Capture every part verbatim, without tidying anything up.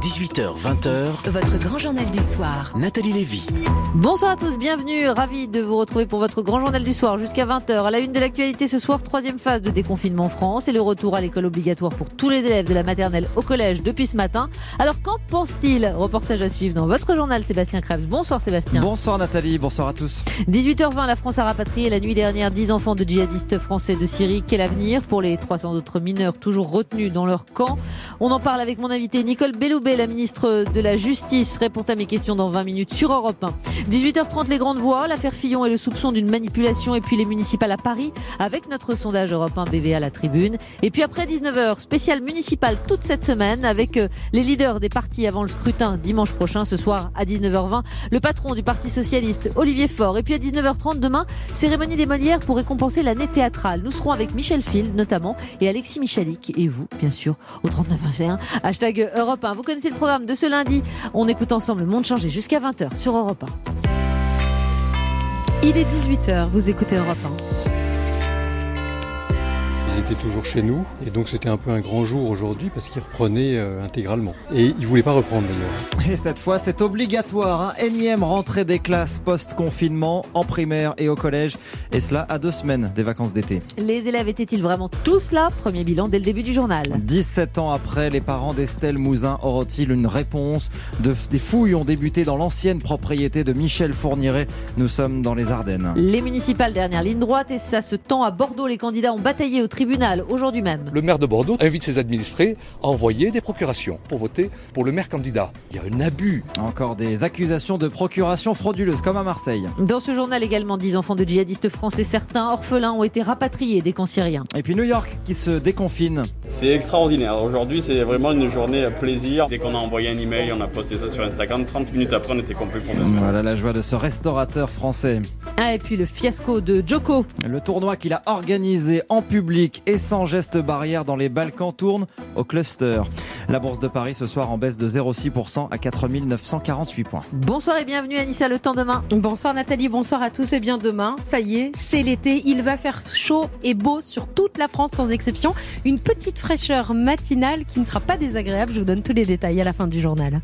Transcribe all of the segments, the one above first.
dix-huit heures vingt, votre grand journal du soir. Nathalie Lévy. Bonsoir à tous, bienvenue, ravi de vous retrouver pour votre grand journal du soir jusqu'à vingt heures. À la une de l'actualité ce soir, troisième phase de déconfinement en France et le retour à l'école obligatoire pour tous les élèves de la maternelle au collège depuis ce matin. Alors qu'en pense-t-il ? Reportage à suivre dans votre journal, Sébastien Krebs. Bonsoir Sébastien. Bonsoir Nathalie, bonsoir à tous. dix-huit heures vingt, la France a rapatrié la nuit dernière dix enfants de djihadistes français de Syrie. Quel avenir pour les trois cents autres mineurs toujours retenus dans leur camp ? On en parle avec mon invité Nicole Belloubet, la ministre de la Justice, répond à mes questions dans vingt minutes sur Europe un. dix-huit heures trente, les grandes voix, l'affaire Fillon et le soupçon d'une manipulation, et puis les municipales à Paris avec notre sondage Europe un B V à la tribune. Et puis après dix-neuf heures, spécial municipal toute cette semaine avec les leaders des partis avant le scrutin dimanche prochain. Ce soir à dix-neuf heures vingt, le patron du Parti Socialiste, Olivier Faure. Et puis à dix-neuf heures trente demain, cérémonie des Molières pour récompenser l'année théâtrale. Nous serons avec Michel Field notamment et Alexis Michalik et vous, bien sûr, au trente-neuf vingt et un, hashtag Europe un. Vous connaissez le programme de ce lundi. On écoute ensemble Le Monde Changé jusqu'à vingt heures sur Europe un. Il est dix-huit heures, vous écoutez Europe un. Ils étaient toujours chez nous et donc c'était un peu un grand jour aujourd'hui parce qu'ils reprenaient euh, intégralement. Et ils ne voulaient pas reprendre d'ailleurs. Et cette fois c'est obligatoire, hein. Énième rentrée des classes post-confinement en primaire et au collège. Et cela à deux semaines des vacances d'été. Les élèves étaient-ils vraiment tous là ? Premier bilan dès le début du journal. dix-sept ans après, les parents d'Estelle Mouzin auront-ils une réponse ? de, Des fouilles ont débuté dans l'ancienne propriété de Michel Fourniret. Nous sommes dans les Ardennes. Les municipales dernière ligne droite et ça se tend à Bordeaux. Les candidats ont bataillé au tribunal aujourd'hui même. Le maire de Bordeaux invite ses administrés à envoyer des procurations pour voter pour le maire candidat. Il y a un abus. Encore des accusations de procuration frauduleuse comme à Marseille. Dans ce journal également, dix enfants de djihadistes français, certains orphelins ont été rapatriés des camps syriens. Et puis New York qui se déconfine. C'est extraordinaire. Aujourd'hui, c'est vraiment une journée à plaisir. Dès qu'on a envoyé un email, on a posté ça sur Instagram. trente minutes après, on était complet pour deux semaines. Voilà la joie de ce restaurateur français. Ah, et puis le fiasco de Djoko. Le tournoi qu'il a organisé en public et sans geste barrière dans les Balkans tourne au cluster. La bourse de Paris ce soir en baisse de zéro virgule six pour cent à quatre mille neuf cent quarante-huit points. Bonsoir et bienvenue Anissa, le temps demain. Bonsoir Nathalie, bonsoir à tous. Et bien demain, ça y est, c'est l'été. Il va faire chaud et beau sur toute la France sans exception. Une petite fraîcheur matinale qui ne sera pas désagréable. Je vous donne tous les détails à la fin du journal.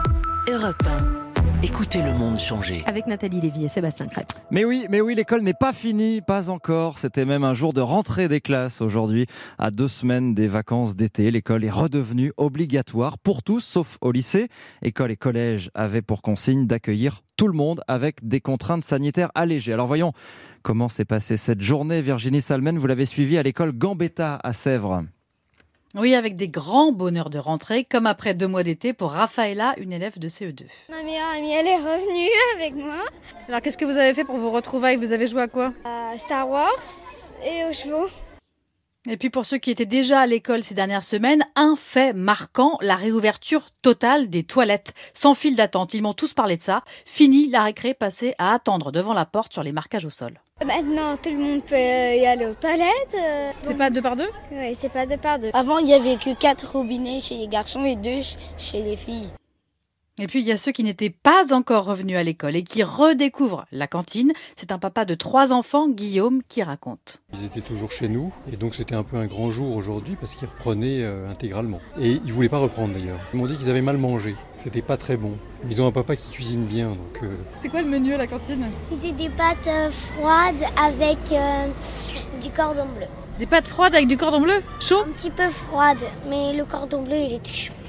Europe un. Écoutez le monde changer. Avec Nathalie Lévy et Sébastien Krebs. Mais oui, mais oui, l'école n'est pas finie, pas encore. C'était même un jour de rentrée des classes aujourd'hui. À deux semaines des vacances d'été, l'école est redevenue obligatoire pour tous, sauf au lycée. École et collège avaient pour consigne d'accueillir tout le monde avec des contraintes sanitaires allégées. Alors voyons comment s'est passée cette journée. Virginie Salmen, vous l'avez suivie à l'école Gambetta à Sèvres. Oui, avec des grands bonheurs de rentrée, comme après deux mois d'été pour Raphaëla, une élève de C E deux. Ma meilleure amie, elle est revenue avec moi. Alors, qu'est-ce que vous avez fait pour vos retrouvailles ? Vous avez joué à quoi ? À Star Wars et aux chevaux. Et puis pour ceux qui étaient déjà à l'école ces dernières semaines, un fait marquant, la réouverture totale des toilettes. Sans file d'attente, ils m'ont tous parlé de ça. Fini la récré, passée à attendre devant la porte sur les marquages au sol. Maintenant, tout le monde peut y aller aux toilettes. Euh, c'est pas deux par deux ? Oui, c'est pas deux par deux. Avant, il n'y avait que quatre robinets chez les garçons et deux chez les filles. Et puis, il y a ceux qui n'étaient pas encore revenus à l'école et qui redécouvrent la cantine. C'est un papa de trois enfants, Guillaume, qui raconte. Ils étaient toujours chez nous et donc c'était un peu un grand jour aujourd'hui parce qu'ils reprenaient euh, intégralement. Et ils ne voulaient pas reprendre d'ailleurs. Ils m'ont dit qu'ils avaient mal mangé, que c'était pas très bon. Ils ont un papa qui cuisine bien. Donc, euh... C'était quoi le menu à la cantine ? C'était des pâtes euh, froides avec euh, du cordon bleu. Des pâtes froides avec du cordon bleu ? Chaud ? Un petit peu froide, mais le cordon bleu il était chaud.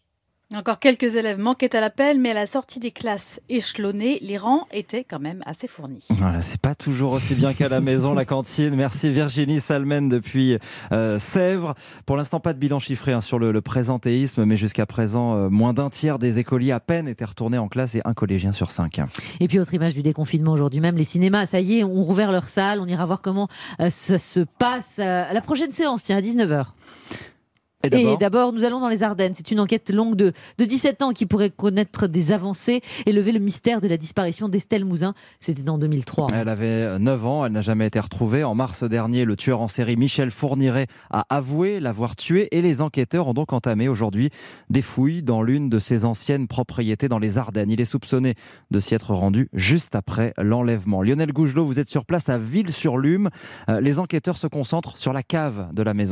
Encore quelques élèves manquaient à l'appel, mais à la sortie des classes échelonnées, les rangs étaient quand même assez fournis. Voilà, c'est pas toujours aussi bien qu'à la maison, la cantine. Merci Virginie Salmen depuis euh, Sèvres. Pour l'instant, pas de bilan chiffré hein, sur le, le présentéisme, mais jusqu'à présent, euh, moins d'un tiers des écoliers à peine étaient retournés en classe et un collégien sur cinq. Et puis, autre image du déconfinement aujourd'hui même, les cinémas, ça y est, ont rouvert leurs salles. On ira voir comment euh, ça se passe à la prochaine séance, tiens, à dix-neuf heures. Et d'abord, et d'abord, nous allons dans les Ardennes. C'est une enquête longue de, de dix-sept ans qui pourrait connaître des avancées et lever le mystère de la disparition d'Estelle Mouzin. C'était en deux mille trois. Elle avait neuf ans, elle n'a jamais été retrouvée. En mars dernier, le tueur en série Michel Fourniret a avoué l'avoir tuée et les enquêteurs ont donc entamé aujourd'hui des fouilles dans l'une de ses anciennes propriétés dans les Ardennes. Il est soupçonné de s'y être rendu juste après l'enlèvement. Lionel Gougelot, vous êtes sur place à Ville-sur-Lume. Les enquêteurs se concentrent sur la cave de la maison.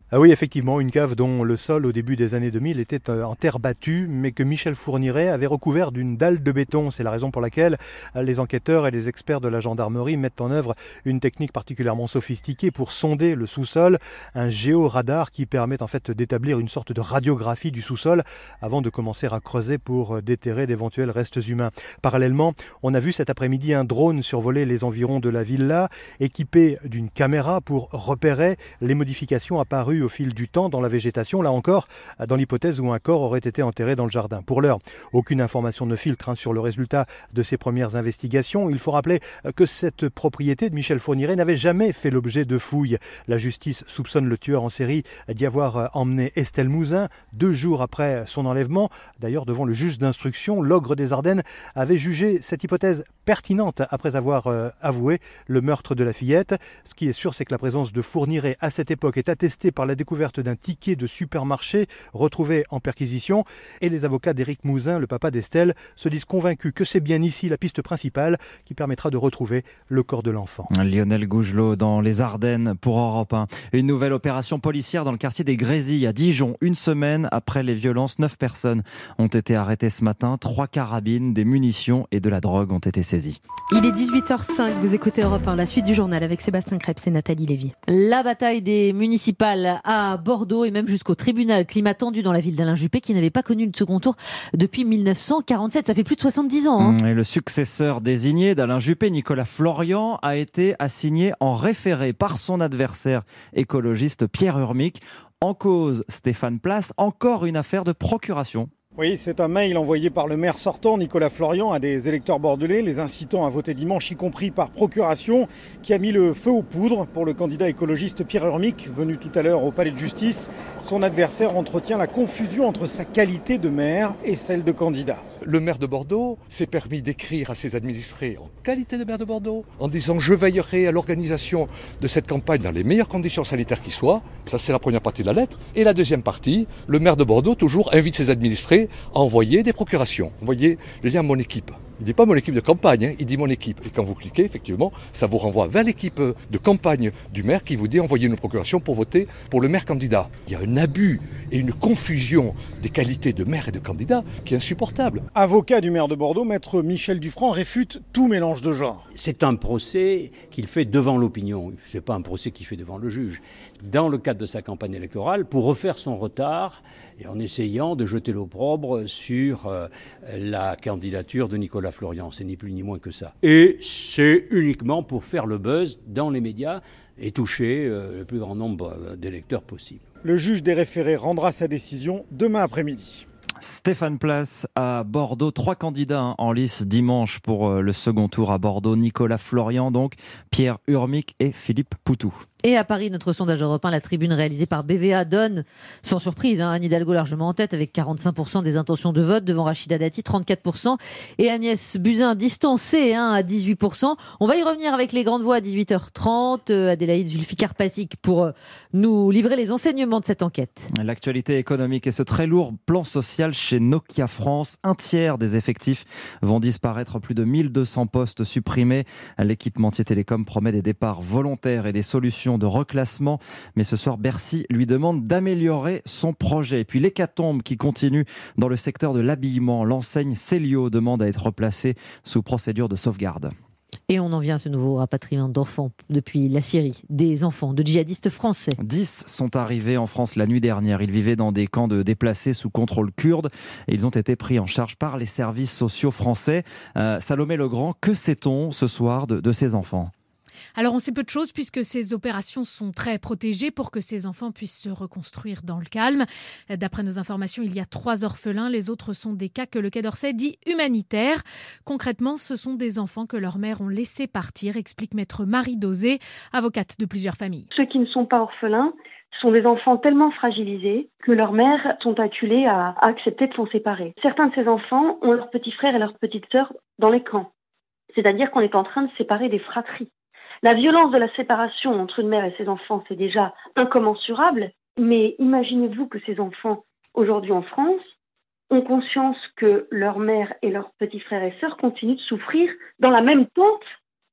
Ah oui, effectivement, une cave dont le sol au début des années deux mille était en terre battue, mais que Michel Fourniret avait recouvert d'une dalle de béton. C'est la raison pour laquelle les enquêteurs et les experts de la gendarmerie mettent en œuvre une technique particulièrement sophistiquée pour sonder le sous-sol, un géoradar qui permet en fait d'établir une sorte de radiographie du sous-sol avant de commencer à creuser pour déterrer d'éventuels restes humains. Parallèlement, on a vu cet après-midi un drone survoler les environs de la villa, équipé d'une caméra pour repérer les modifications apparues au fil du temps dans la végétation, là encore, dans l'hypothèse où un corps aurait été enterré dans le jardin. Pour l'heure, aucune information ne filtre hein, sur le résultat de ces premières investigations. Il faut rappeler que cette propriété de Michel Fourniret n'avait jamais fait l'objet de fouilles. La justice soupçonne le tueur en série d'y avoir emmené Estelle Mouzin deux jours après son enlèvement. D'ailleurs, devant le juge d'instruction, l'ogre des Ardennes avait jugé cette hypothèse pertinente après avoir euh, avoué le meurtre de la fillette. Ce qui est sûr, c'est que la présence de Fourniret à cette époque est attestée par la découverte d'un ticket de supermarché retrouvé en perquisition. Et les avocats d'Éric Mouzin, le papa d'Estelle, se disent convaincus que c'est bien ici la piste principale qui permettra de retrouver le corps de l'enfant. Lionel Gougelot dans les Ardennes pour Europe un. Une nouvelle opération policière dans le quartier des Grésilles à Dijon. Une semaine après les violences, neuf personnes ont été arrêtées ce matin. Trois carabines, des munitions et de la drogue ont été saisies. Il est dix-huit heures cinq, vous écoutez Europe un, la suite du journal avec Sébastien Krebs et Nathalie Lévy. La bataille des municipales à Bordeaux et même jusqu'au tribunal. Climat tendu dans la ville d'Alain Juppé qui n'avait pas connu le second tour depuis mille neuf cent quarante-sept. Ça fait plus de soixante-dix ans. Hein. Et le successeur désigné d'Alain Juppé, Nicolas Florian, a été assigné en référé par son adversaire écologiste Pierre Urmic. En cause, Stéphane Place, encore une affaire de procuration. Oui, c'est un mail envoyé par le maire sortant, Nicolas Florian, à des électeurs bordelais, les incitant à voter dimanche, y compris par procuration, qui a mis le feu aux poudres pour le candidat écologiste Pierre Urmic, venu tout à l'heure au palais de justice. Son adversaire entretient la confusion entre sa qualité de maire et celle de candidat. Le maire de Bordeaux s'est permis d'écrire à ses administrés en qualité de maire de Bordeaux, en disant « je veillerai à l'organisation de cette campagne dans les meilleures conditions sanitaires qui soient ». Ça, c'est la première partie de la lettre. Et la deuxième partie, le maire de Bordeaux, toujours, invite ses administrés à envoyer des procurations. Vous voyez, je dis à mon équipe. Il ne dit pas mon équipe de campagne, hein, il dit mon équipe. Et quand vous cliquez, effectivement, ça vous renvoie vers l'équipe de campagne du maire qui vous dit envoyer une procuration pour voter pour le maire candidat. Il y a un abus et une confusion des qualités de maire et de candidat qui est insupportable. Avocat du maire de Bordeaux, maître Michel Dufranc réfute tout mélange de genres. C'est un procès qu'il fait devant l'opinion, ce n'est pas un procès qu'il fait devant le juge. Dans le cadre de sa campagne électorale, pour refaire son retard et en essayant de jeter l'opprobre sur euh, la candidature de Nicolas Florian, c'est ni plus ni moins que ça. Et c'est uniquement pour faire le buzz dans les médias et toucher euh, le plus grand nombre d'électeurs possible. Le juge des référés rendra sa décision demain après-midi. Stéphane Place à Bordeaux, trois candidats en lice dimanche pour le second tour à Bordeaux. Nicolas Florian donc, Pierre Urmic et Philippe Poutou. Et à Paris, notre sondage européen, la tribune réalisée par B V A donne, sans surprise, hein, Anne Hidalgo largement en tête avec quarante-cinq pour cent des intentions de vote devant Rachida Dati, trente-quatre pour cent et Agnès Buzyn distancée hein, à dix-huit pour cent. On va y revenir avec les grandes voix à dix-huit heures trente. Euh, Adélaïde Zulfikar-Pasik pour euh, nous livrer les enseignements de cette enquête. L'actualité économique et ce très lourd plan social chez Nokia France. Un tiers des effectifs vont disparaître, plus de mille deux cents postes supprimés. L'équipementier télécom promet des départs volontaires et des solutions de reclassement. Mais ce soir, Bercy lui demande d'améliorer son projet. Et puis l'hécatombe qui continue dans le secteur de l'habillement. L'enseigne Célio demande à être replacée sous procédure de sauvegarde. Et on en vient à ce nouveau rapatriement d'enfants depuis la Syrie, des enfants de djihadistes français. Dix sont arrivés en France la nuit dernière. Ils vivaient dans des camps de déplacés sous contrôle kurde et ils ont été pris en charge par les services sociaux français. Euh, Salomé Legrand, que sait-on ce soir de, de ces enfants ? Alors on sait peu de choses puisque ces opérations sont très protégées pour que ces enfants puissent se reconstruire dans le calme. D'après nos informations, il y a trois orphelins. Les autres sont des cas que le Quai d'Orsay dit humanitaires. Concrètement, ce sont des enfants que leurs mères ont laissés partir, explique maître Marie Dosé, avocate de plusieurs familles. Ceux qui ne sont pas orphelins sont des enfants tellement fragilisés que leurs mères sont acculées à accepter de s'en séparer. Certains de ces enfants ont leurs petits frères et leurs petites sœurs dans les camps. C'est-à-dire qu'on est en train de séparer des fratries. La violence de la séparation entre une mère et ses enfants, c'est déjà incommensurable. Mais imaginez-vous que ces enfants, aujourd'hui en France, ont conscience que leur mère et leurs petits frères et sœurs continuent de souffrir dans la même tente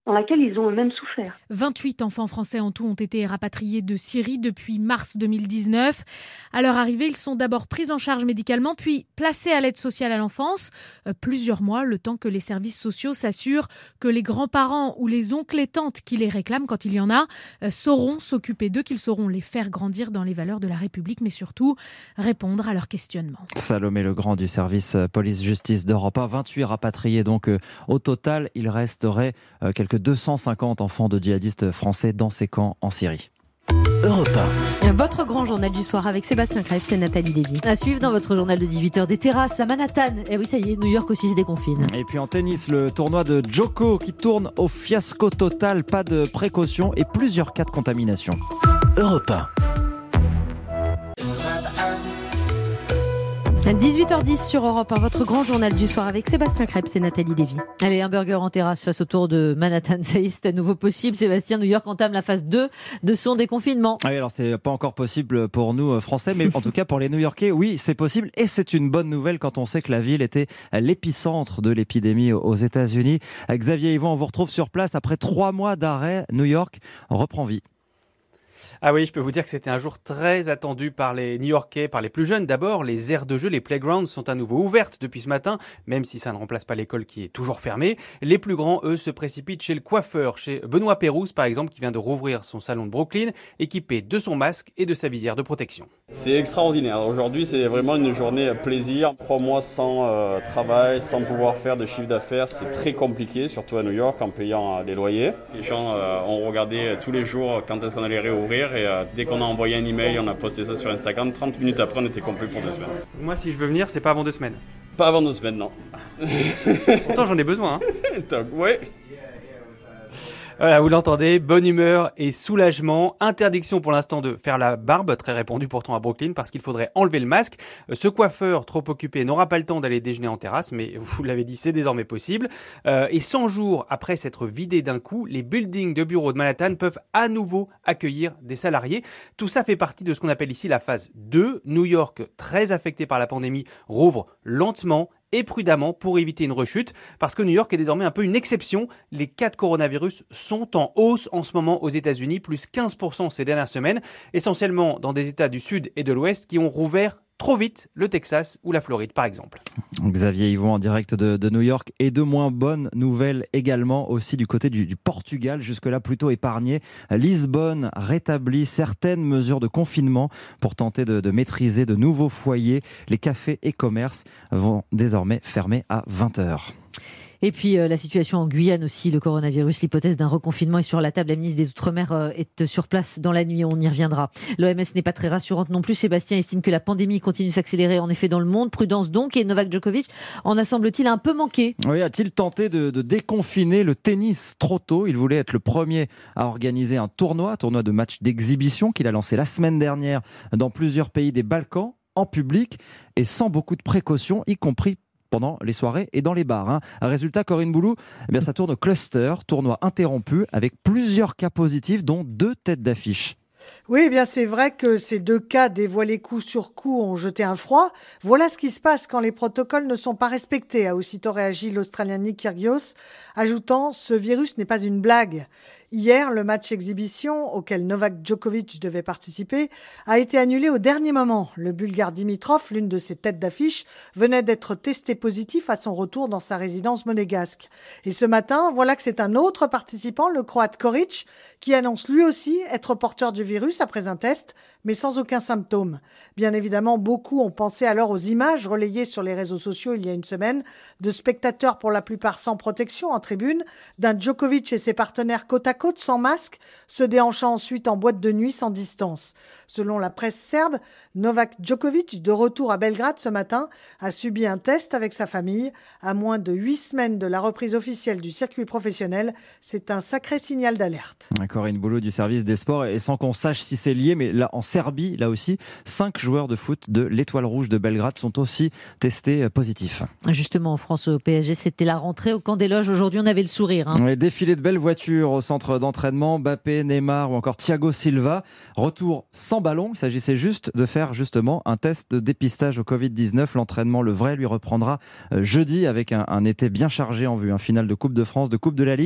dans laquelle ils ont eux-mêmes souffert. vingt-huit enfants français en tout ont été rapatriés de Syrie depuis mars deux mille dix-neuf. À leur arrivée, ils sont d'abord pris en charge médicalement, puis placés à l'aide sociale à l'enfance. Euh, plusieurs mois, le temps que les services sociaux s'assurent que les grands-parents ou les oncles et tantes qui les réclament, quand il y en a, euh, sauront s'occuper d'eux, qu'ils sauront les faire grandir dans les valeurs de la République, mais surtout répondre à leurs questionnements. Salomé Legrand du service police-justice d'Europe un, vingt-huit rapatriés donc euh, au total. Il resterait euh, quelques deux cent cinquante enfants de djihadistes français dans ces camps en Syrie. Europe un. Votre grand journal du soir avec Sébastien Krebs et Nathalie Lévy. À suivre dans votre journal de dix-huit heures, des terrasses à Manhattan. Et oui, ça y est, New York aussi se déconfine. Et puis en tennis, le tournoi de Djoko qui tourne au fiasco total. Pas de précaution et plusieurs cas de contamination. Europe un. dix-huit heures dix sur Europe un, votre grand journal du soir avec Sébastien Krebs et Nathalie Lévy. Allez, un burger en terrasse face au tour de Manhattan, ça y est, c'est à nouveau possible. Sébastien, New York entame la phase deux de son déconfinement. Ah oui, alors c'est pas encore possible pour nous Français, mais en tout cas pour les New-Yorkais, oui, c'est possible et c'est une bonne nouvelle quand on sait que la ville était l'épicentre de l'épidémie aux États-Unis. Xavier Yvon, on vous retrouve sur place après trois mois d'arrêt. New York reprend vie. Ah oui, je peux vous dire que c'était un jour très attendu par les New-Yorkais, par les plus jeunes d'abord. Les aires de jeu, les playgrounds sont à nouveau ouvertes depuis ce matin, même si ça ne remplace pas l'école qui est toujours fermée. Les plus grands, eux, se précipitent chez le coiffeur, chez Benoît Pérouse par exemple, qui vient de rouvrir son salon de Brooklyn, équipé de son masque et de sa visière de protection. C'est extraordinaire. Aujourd'hui, c'est vraiment une journée plaisir. Trois mois sans euh, travail, sans pouvoir faire de chiffre d'affaires, c'est très compliqué, surtout à New York, en payant euh, des loyers. Les gens euh, ont regardé tous les jours quand est-ce qu'on allait réouvrir. Et euh, dès qu'on a envoyé un email, on a posté ça sur Instagram. trente minutes après, on était complet pour deux semaines. Moi, si je veux venir, c'est pas avant deux semaines. Pas avant deux semaines, non. Pourtant, j'en ai besoin. Hein. Donc, ouais. Voilà, vous l'entendez, bonne humeur et soulagement. Interdiction pour l'instant de faire la barbe, très répandue pourtant à Brooklyn, parce qu'il faudrait enlever le masque. Ce coiffeur trop occupé n'aura pas le temps d'aller déjeuner en terrasse, mais vous l'avez dit, c'est désormais possible. Euh, et cent jours après s'être vidés d'un coup, les buildings de bureaux de Manhattan peuvent à nouveau accueillir des salariés. Tout ça fait partie de ce qu'on appelle ici la phase deux. New York, très affecté par la pandémie, rouvre lentement et prudemment pour éviter une rechute, parce que New York est désormais un peu une exception. Les cas de coronavirus sont en hausse en ce moment aux États-Unis, plus quinze pour cent ces dernières semaines, essentiellement dans des États du Sud et de l'Ouest qui ont rouvert trop vite, le Texas ou la Floride par exemple. Xavier Yvon en direct de, de New York, et de moins bonnes nouvelles également aussi du côté du, du Portugal, jusque-là plutôt épargné. Lisbonne rétablit certaines mesures de confinement pour tenter de, de maîtriser de nouveaux foyers. Les cafés et commerces vont désormais fermer à vingt heures. Et puis euh, la situation en Guyane aussi, le coronavirus, l'hypothèse d'un reconfinement est sur la table. La ministre des Outre-mer euh, est sur place dans la nuit, on y reviendra. L'O M S n'est pas très rassurante non plus. Sébastien estime que la pandémie continue de s'accélérer en effet dans le monde. Prudence donc, et Novak Djokovic en a semble-t-il un peu manqué. Oui, a-t-il tenté de, de déconfiner le tennis trop tôt? Il voulait être le premier à organiser un tournoi, un tournoi de match d'exhibition qu'il a lancé la semaine dernière dans plusieurs pays des Balkans, en public et sans beaucoup de précautions, y compris pendant les soirées et dans les bars. Hein. Résultat, Corinne Boulou, eh bien, ça tourne au cluster, tournoi interrompu avec plusieurs cas positifs, dont deux têtes d'affiche. Oui, eh bien c'est vrai que ces deux cas dévoilés coup sur coup ont jeté un froid. Voilà ce qui se passe quand les protocoles ne sont pas respectés, a aussitôt réagi l'Australien Nick Kyrgios, ajoutant « Ce virus n'est pas une blague ». Hier, le match exhibition auquel Novak Djokovic devait participer a été annulé au dernier moment. Le Bulgare Dimitrov, l'une de ses têtes d'affiche, venait d'être testé positif à son retour dans sa résidence monégasque. Et ce matin, voilà que c'est un autre participant, le Croate Koric, qui annonce lui aussi être porteur du virus après un test, mais sans aucun symptôme. Bien évidemment, beaucoup ont pensé alors aux images relayées sur les réseaux sociaux il y a une semaine de spectateurs pour la plupart sans protection en tribune, d'un Djokovic et ses partenaires côte à côte sans masque, se déhanchant ensuite en boîte de nuit sans distance. Selon la presse serbe, Novak Djokovic, de retour à Belgrade ce matin, a subi un test avec sa famille. À moins de huit semaines de la reprise officielle du circuit professionnel, c'est un sacré signal d'alerte. Corinne Boulot du service des sports, et sans qu'on sache si c'est lié, mais là en Serbie, là aussi, cinq joueurs de foot de l'Étoile Rouge de Belgrade sont aussi testés positifs. Justement, en France, au P S G, c'était la rentrée au camp des loges. Aujourd'hui, on avait le sourire. Hein. Ouais, défilé de belles voitures au centre d'entraînement, Mbappé, Neymar ou encore Thiago Silva. Retour sans ballon, il s'agissait juste de faire justement un test de dépistage au covid dix-neuf. L'entraînement, le vrai, lui reprendra jeudi avec un, un été bien chargé en vue. Un final de Coupe de France, de Coupe de la Ligue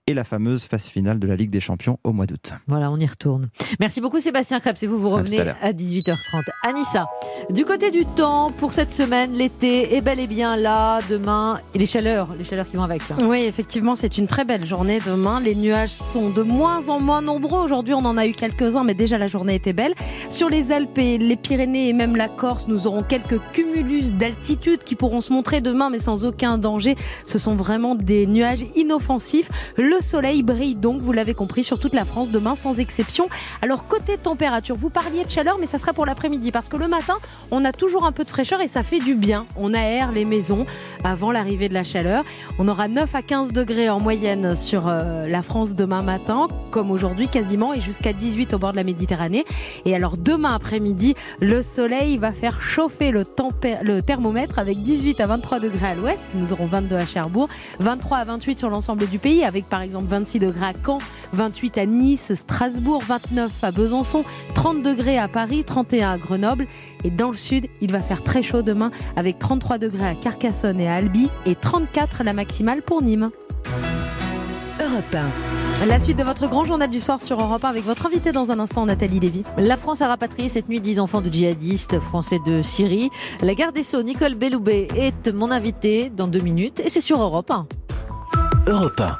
et la fameuse phase finale de la Ligue des Champions au mois d'août. Voilà, on y retourne. Merci beaucoup Sébastien Krebs et vous vous revenez à, à dix-huit heures trente. Anissa, du côté du temps, pour cette semaine, l'été est bel et bien là, demain, et les chaleurs, les chaleurs qui vont avec. Oui, effectivement, c'est une très belle journée demain. Les nuages sont de moins en moins nombreux. Aujourd'hui, on en a eu quelques-uns, mais déjà la journée était belle. Sur les Alpes et les Pyrénées et même la Corse, nous aurons quelques cumulus d'altitude qui pourront se montrer demain, mais sans aucun danger. Ce sont vraiment des nuages inoffensifs. Le soleil brille donc, vous l'avez compris, sur toute la France demain, sans exception. Alors, côté température, vous parliez de chaleur, mais ça sera pour l'après-midi, parce que le matin, on a toujours un peu de fraîcheur et ça fait du bien. On aère les maisons avant l'arrivée de la chaleur. On aura neuf à quinze degrés en moyenne sur euh, la France demain matin, comme aujourd'hui quasiment, et jusqu'à dix-huit au bord de la Méditerranée. Et alors, demain après-midi, le soleil va faire chauffer le, tempé- le thermomètre avec dix-huit à vingt-trois degrés à l'ouest. Nous aurons vingt-deux à Cherbourg, vingt-trois à vingt-huit sur l'ensemble du pays, avec par exemple vingt-six degrés à Caen, vingt-huit à Nice, Strasbourg, vingt-neuf à Besançon, trente degrés à Paris, trente et un à Grenoble. Et dans le sud, il va faire très chaud demain avec trente-trois degrés à Carcassonne et à Albi et trente-quatre la maximale pour Nîmes. Europe un. La suite de votre grand journal du soir sur Europe un avec votre invité dans un instant, Nathalie Lévy. La France a rapatrié cette nuit dix enfants de djihadistes français de Syrie. La garde des Sceaux, Nicole Belloubet, est mon invitée dans deux minutes et c'est sur Europe un. Europe un.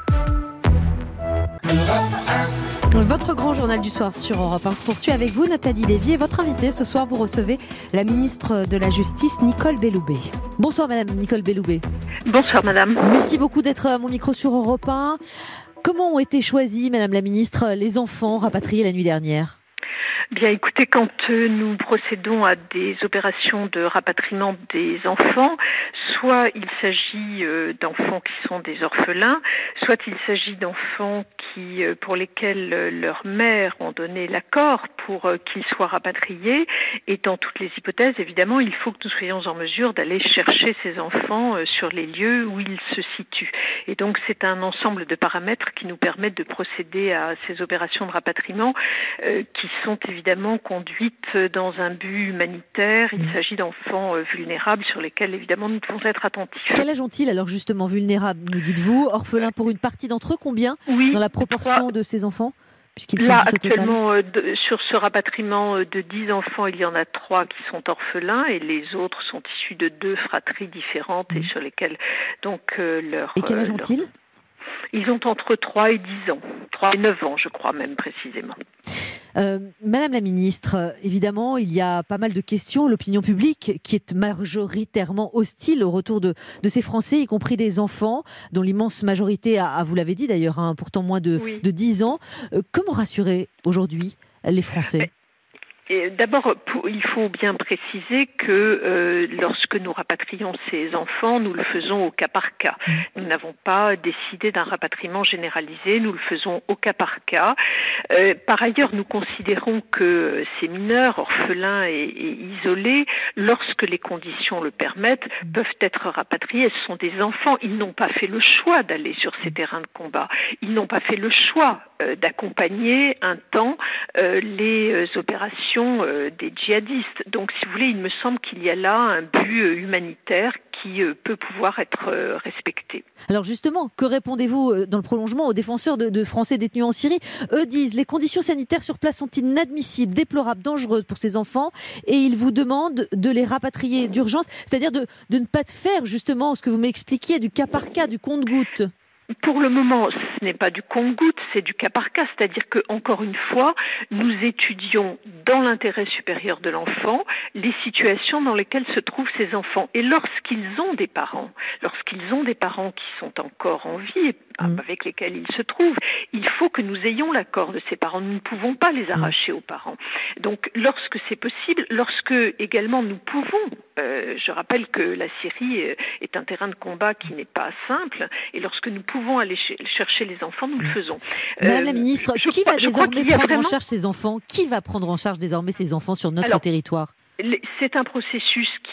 Votre grand journal du soir sur Europe un se poursuit avec vous, Nathalie Lévy, et votre invitée. Ce soir, vous recevez la ministre de la Justice, Nicole Belloubet. Bonsoir Madame Nicole Belloubet. Bonsoir Madame. Merci beaucoup d'être à mon micro sur Europe un. Comment ont été choisis, Madame la ministre, les enfants rapatriés la nuit dernière ? Bien, écoutez, quand nous procédons à des opérations de rapatriement des enfants, soit il s'agit d'enfants qui sont des orphelins, soit il s'agit d'enfants qui, pour lesquels leurs mères ont donné l'accord pour qu'ils soient rapatriés. Et dans toutes les hypothèses, évidemment, il faut que nous soyons en mesure d'aller chercher ces enfants sur les lieux où ils se situent. Et donc, c'est un ensemble de paramètres qui nous permettent de procéder à ces opérations de rapatriement euh, qui sont évidemment conduites dans un but humanitaire. Il s'agit d'enfants euh, vulnérables sur lesquels, évidemment, nous devons être attentifs. Quel âge ont-ils alors justement vulnérables, nous dites-vous? Orphelins pour une partie d'entre eux, combien oui, dans la proportion trois... de ces enfants? Là, actuellement, euh, de, sur ce rapatriement de dix enfants, il y en a trois qui sont orphelins et les autres sont issus de deux fratries différentes mmh. et sur lesquelles, donc, euh, leur... Et quel âge euh, ont-ils? leur... Ils ont entre trois et dix ans. trois et neuf ans, je crois même précisément. Euh, Madame la ministre, évidemment, il y a pas mal de questions. L'opinion publique qui est majoritairement hostile au retour de, de ces Français, y compris des enfants, dont l'immense majorité a, vous l'avez dit d'ailleurs, hein, pourtant moins de, oui. de dix ans. Euh, comment rassurer aujourd'hui les Français ? Mais... Et d'abord, pour, il faut bien préciser que euh, lorsque nous rapatrions ces enfants, nous le faisons au cas par cas. Nous n'avons pas décidé d'un rapatriement généralisé, nous le faisons au cas par cas. Euh, par ailleurs, nous considérons que ces mineurs, orphelins et, et isolés, lorsque les conditions le permettent, peuvent être rapatriés. Ce sont des enfants, ils n'ont pas fait le choix d'aller sur ces terrains de combat. Ils n'ont pas fait le choix euh, d'accompagner un temps euh, les euh, opérations des djihadistes. Donc, si vous voulez, il me semble qu'il y a là un but humanitaire qui peut pouvoir être respecté. Alors justement, que répondez-vous dans le prolongement aux défenseurs de, de Français détenus en Syrie? Eux disent les conditions sanitaires sur place sont inadmissibles, déplorables, dangereuses pour ces enfants et ils vous demandent de les rapatrier d'urgence, c'est-à-dire de, de ne pas faire justement ce que vous m'expliquiez du cas par cas, du compte-gouttes. Pour le moment, ce n'est pas du compte-gouttes, c'est du cas par cas. C'est-à-dire que, encore une fois, nous étudions dans l'intérêt supérieur de l'enfant les situations dans lesquelles se trouvent ces enfants. Et lorsqu'ils ont des parents, lorsqu'ils ont des parents qui sont encore en vie, mmh. avec lesquels ils se trouvent, il faut que nous ayons l'accord de ces parents. Nous ne pouvons pas les arracher mmh. aux parents. Donc, lorsque c'est possible, lorsque également nous pouvons, euh, je rappelle que la Syrie est un terrain de combat qui n'est pas simple, et lorsque nous pouvons aller ch- chercher les enfants, nous le faisons. Madame euh, la ministre, qui crois, va désormais prendre vraiment... en charge ces enfants? Qui va prendre en charge désormais ces enfants sur notre Alors, territoire? C'est un processus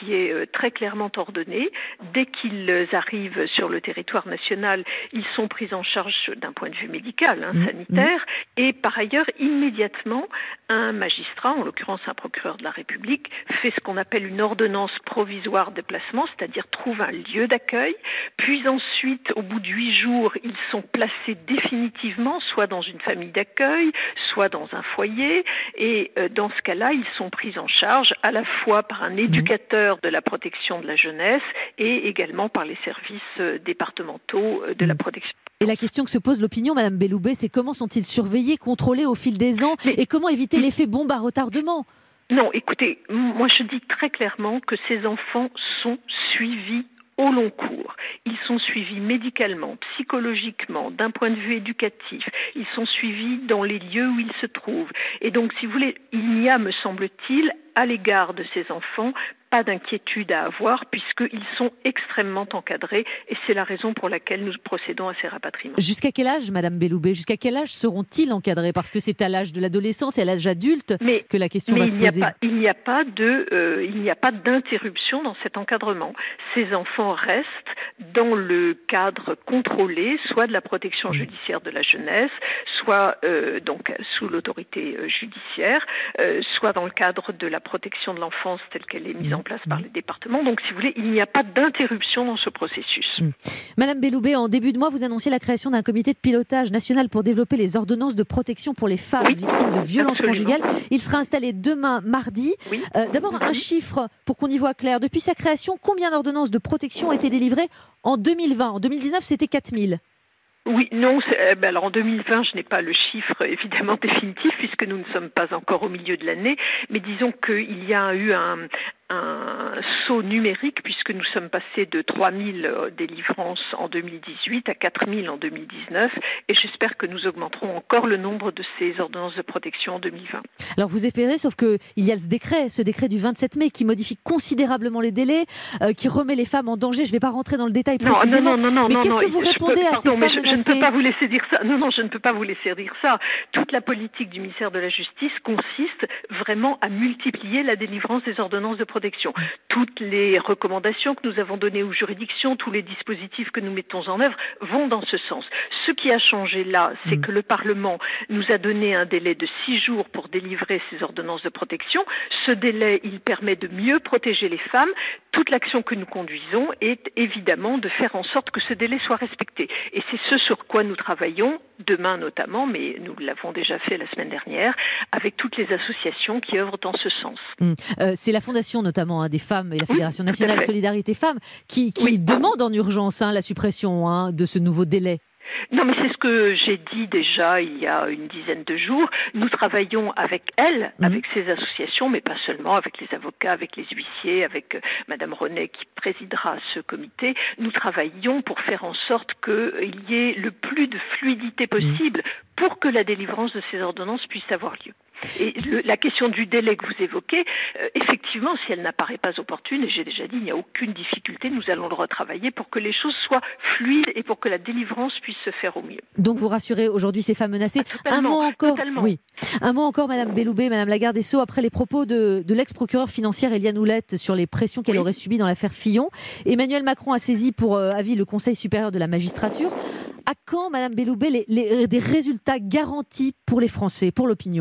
qui est euh, très clairement ordonné. Dès qu'ils arrivent sur le territoire national, ils sont pris en charge d'un point de vue médical, hein, mmh. sanitaire, et par ailleurs, immédiatement, un magistrat, en l'occurrence un procureur de la République, fait ce qu'on appelle une ordonnance provisoire de placement, c'est-à-dire trouve un lieu d'accueil, puis ensuite, au bout de huit jours, ils sont placés définitivement, soit dans une famille d'accueil, soit dans un foyer, et euh, dans ce cas-là, ils sont pris en charge à la fois par un éducateur de la protection de la jeunesse et également par les services euh, départementaux euh, de la protection. Et la question que se pose l'opinion, Madame Belloubet, c'est comment sont-ils surveillés, contrôlés au fil des ans, Mais... et comment éviter l'effet bombe à retardement ? Non, écoutez, moi je dis très clairement que ces enfants sont suivis au long cours. Ils sont suivis médicalement, psychologiquement, d'un point de vue éducatif. Ils sont suivis dans les lieux où ils se trouvent. Et donc, si vous voulez, il n'y a, me semble-t-il, à l'égard de ces enfants, pas d'inquiétude à avoir puisqu'ils sont extrêmement encadrés et c'est la raison pour laquelle nous procédons à ces rapatriements. Jusqu'à quel âge, Madame Belloubet, jusqu'à quel âge seront-ils encadrés ? Parce que c'est à l'âge de l'adolescence et à l'âge adulte mais, que la question va se poser. Pas, il n'y a pas de, euh, il n'y a pas d'interruption dans cet encadrement. Ces enfants restent dans le cadre contrôlé, soit de la protection judiciaire de la jeunesse, soit euh, donc sous l'autorité euh, judiciaire, euh, soit dans le cadre de la protection de l'enfance telle qu'elle est mise en place par les départements. Donc, si vous voulez, il n'y a pas d'interruption dans ce processus. Mmh. Madame Belloubet, en début de mois, vous annonciez la création d'un comité de pilotage national pour développer les ordonnances de protection pour les femmes oui, victimes de violences absolument. conjugales. Il sera installé demain, mardi. Oui. Euh, d'abord, mmh. un chiffre pour qu'on y voit clair. Depuis sa création, combien d'ordonnances de protection ont été délivrées en deux mille vingt ? En deux mille dix-neuf, c'était quatre mille. Oui, non, c'est, ben alors en deux mille vingt, je n'ai pas le chiffre évidemment définitif puisque nous ne sommes pas encore au milieu de l'année, mais disons qu'il y a eu un, un saut numérique puisque nous sommes passés de trois mille délivrances en deux mille dix-huit à quatre mille en deux mille dix-neuf et j'espère que nous augmenterons encore le nombre de ces ordonnances de protection en deux mille vingt. Alors vous espérez, sauf qu'il y a ce décret, ce décret du vingt-sept mai qui modifie considérablement les délais, euh, qui remet les femmes en danger. Je ne vais pas rentrer dans le détail non, précisément, non, non, non, mais non, qu'est-ce non, que vous répondez peux, à pardon, ces femmes je, je ne peux pas vous laisser dire ça. Non, non, je ne peux pas vous laisser dire ça. Toute la politique du ministère de la Justice consiste vraiment à multiplier la délivrance des ordonnances de protection. Toutes les recommandations que nous avons données aux juridictions, tous les dispositifs que nous mettons en œuvre vont dans ce sens. Ce qui a changé là, c'est mmh. que le Parlement nous a donné un délai de six jours pour délivrer ces ordonnances de protection. Ce délai, il permet de mieux protéger les femmes. Toute l'action que nous conduisons est évidemment de faire en sorte que ce délai soit respecté. Et c'est ce sur quoi nous travaillons, demain notamment, mais nous l'avons déjà fait la semaine dernière, avec toutes les associations qui œuvrent dans ce sens. Mmh. Euh, c'est la Fondation notamment hein, des femmes et la Fédération oui, nationale Solidarité Femmes qui, qui oui. demande en urgence hein, la suppression hein, de ce nouveau délai. Non, mais c'est ce que j'ai dit déjà il y a une dizaine de jours. Nous travaillons avec elles, mmh. avec ces associations, mais pas seulement, avec les avocats, avec les huissiers, avec euh, Madame Renet qui présidera ce comité. Nous travaillons pour faire en sorte qu'il y ait le plus de fluidité possible mmh. pour que la délivrance de ces ordonnances puisse avoir lieu. Et le, la question du délai que vous évoquez, euh, effectivement, si elle n'apparaît pas opportune, et j'ai déjà dit, il n'y a aucune difficulté, nous allons le retravailler pour que les choses soient fluides et pour que la délivrance puisse se faire au mieux. Donc vous rassurez aujourd'hui ces femmes menacées. Ah, un mot encore, totalement. oui. Un mot encore, Madame Belloubet, Madame la garde des Sceaux, après les propos de, de l'ex-procureure financière Éliane Houlette sur les pressions qu'elle oui. aurait subies dans l'affaire Fillon. Emmanuel Macron a saisi pour euh, avis le Conseil supérieur de la magistrature. À quand, Madame Belloubet, les, les, des résultats garantis pour les Français, pour l'opinion ?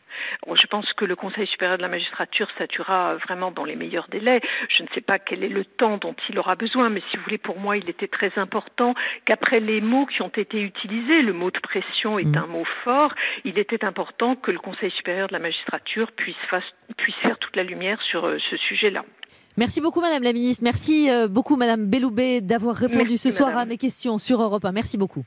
Je pense que le Conseil supérieur de la magistrature statuera vraiment dans les meilleurs délais. Je ne sais pas quel est le temps dont il aura besoin, mais si vous voulez, pour moi, il était très important qu'après les mots qui ont été utilisés, le mot de pression est mmh. un mot fort, il était important que le Conseil supérieur de la magistrature puisse, fasse, puisse faire toute la lumière sur euh, ce sujet-là. Merci beaucoup Madame la Ministre, merci euh, beaucoup Madame Belloubet d'avoir répondu merci, ce soir madame. à mes questions sur Europe un. Merci beaucoup.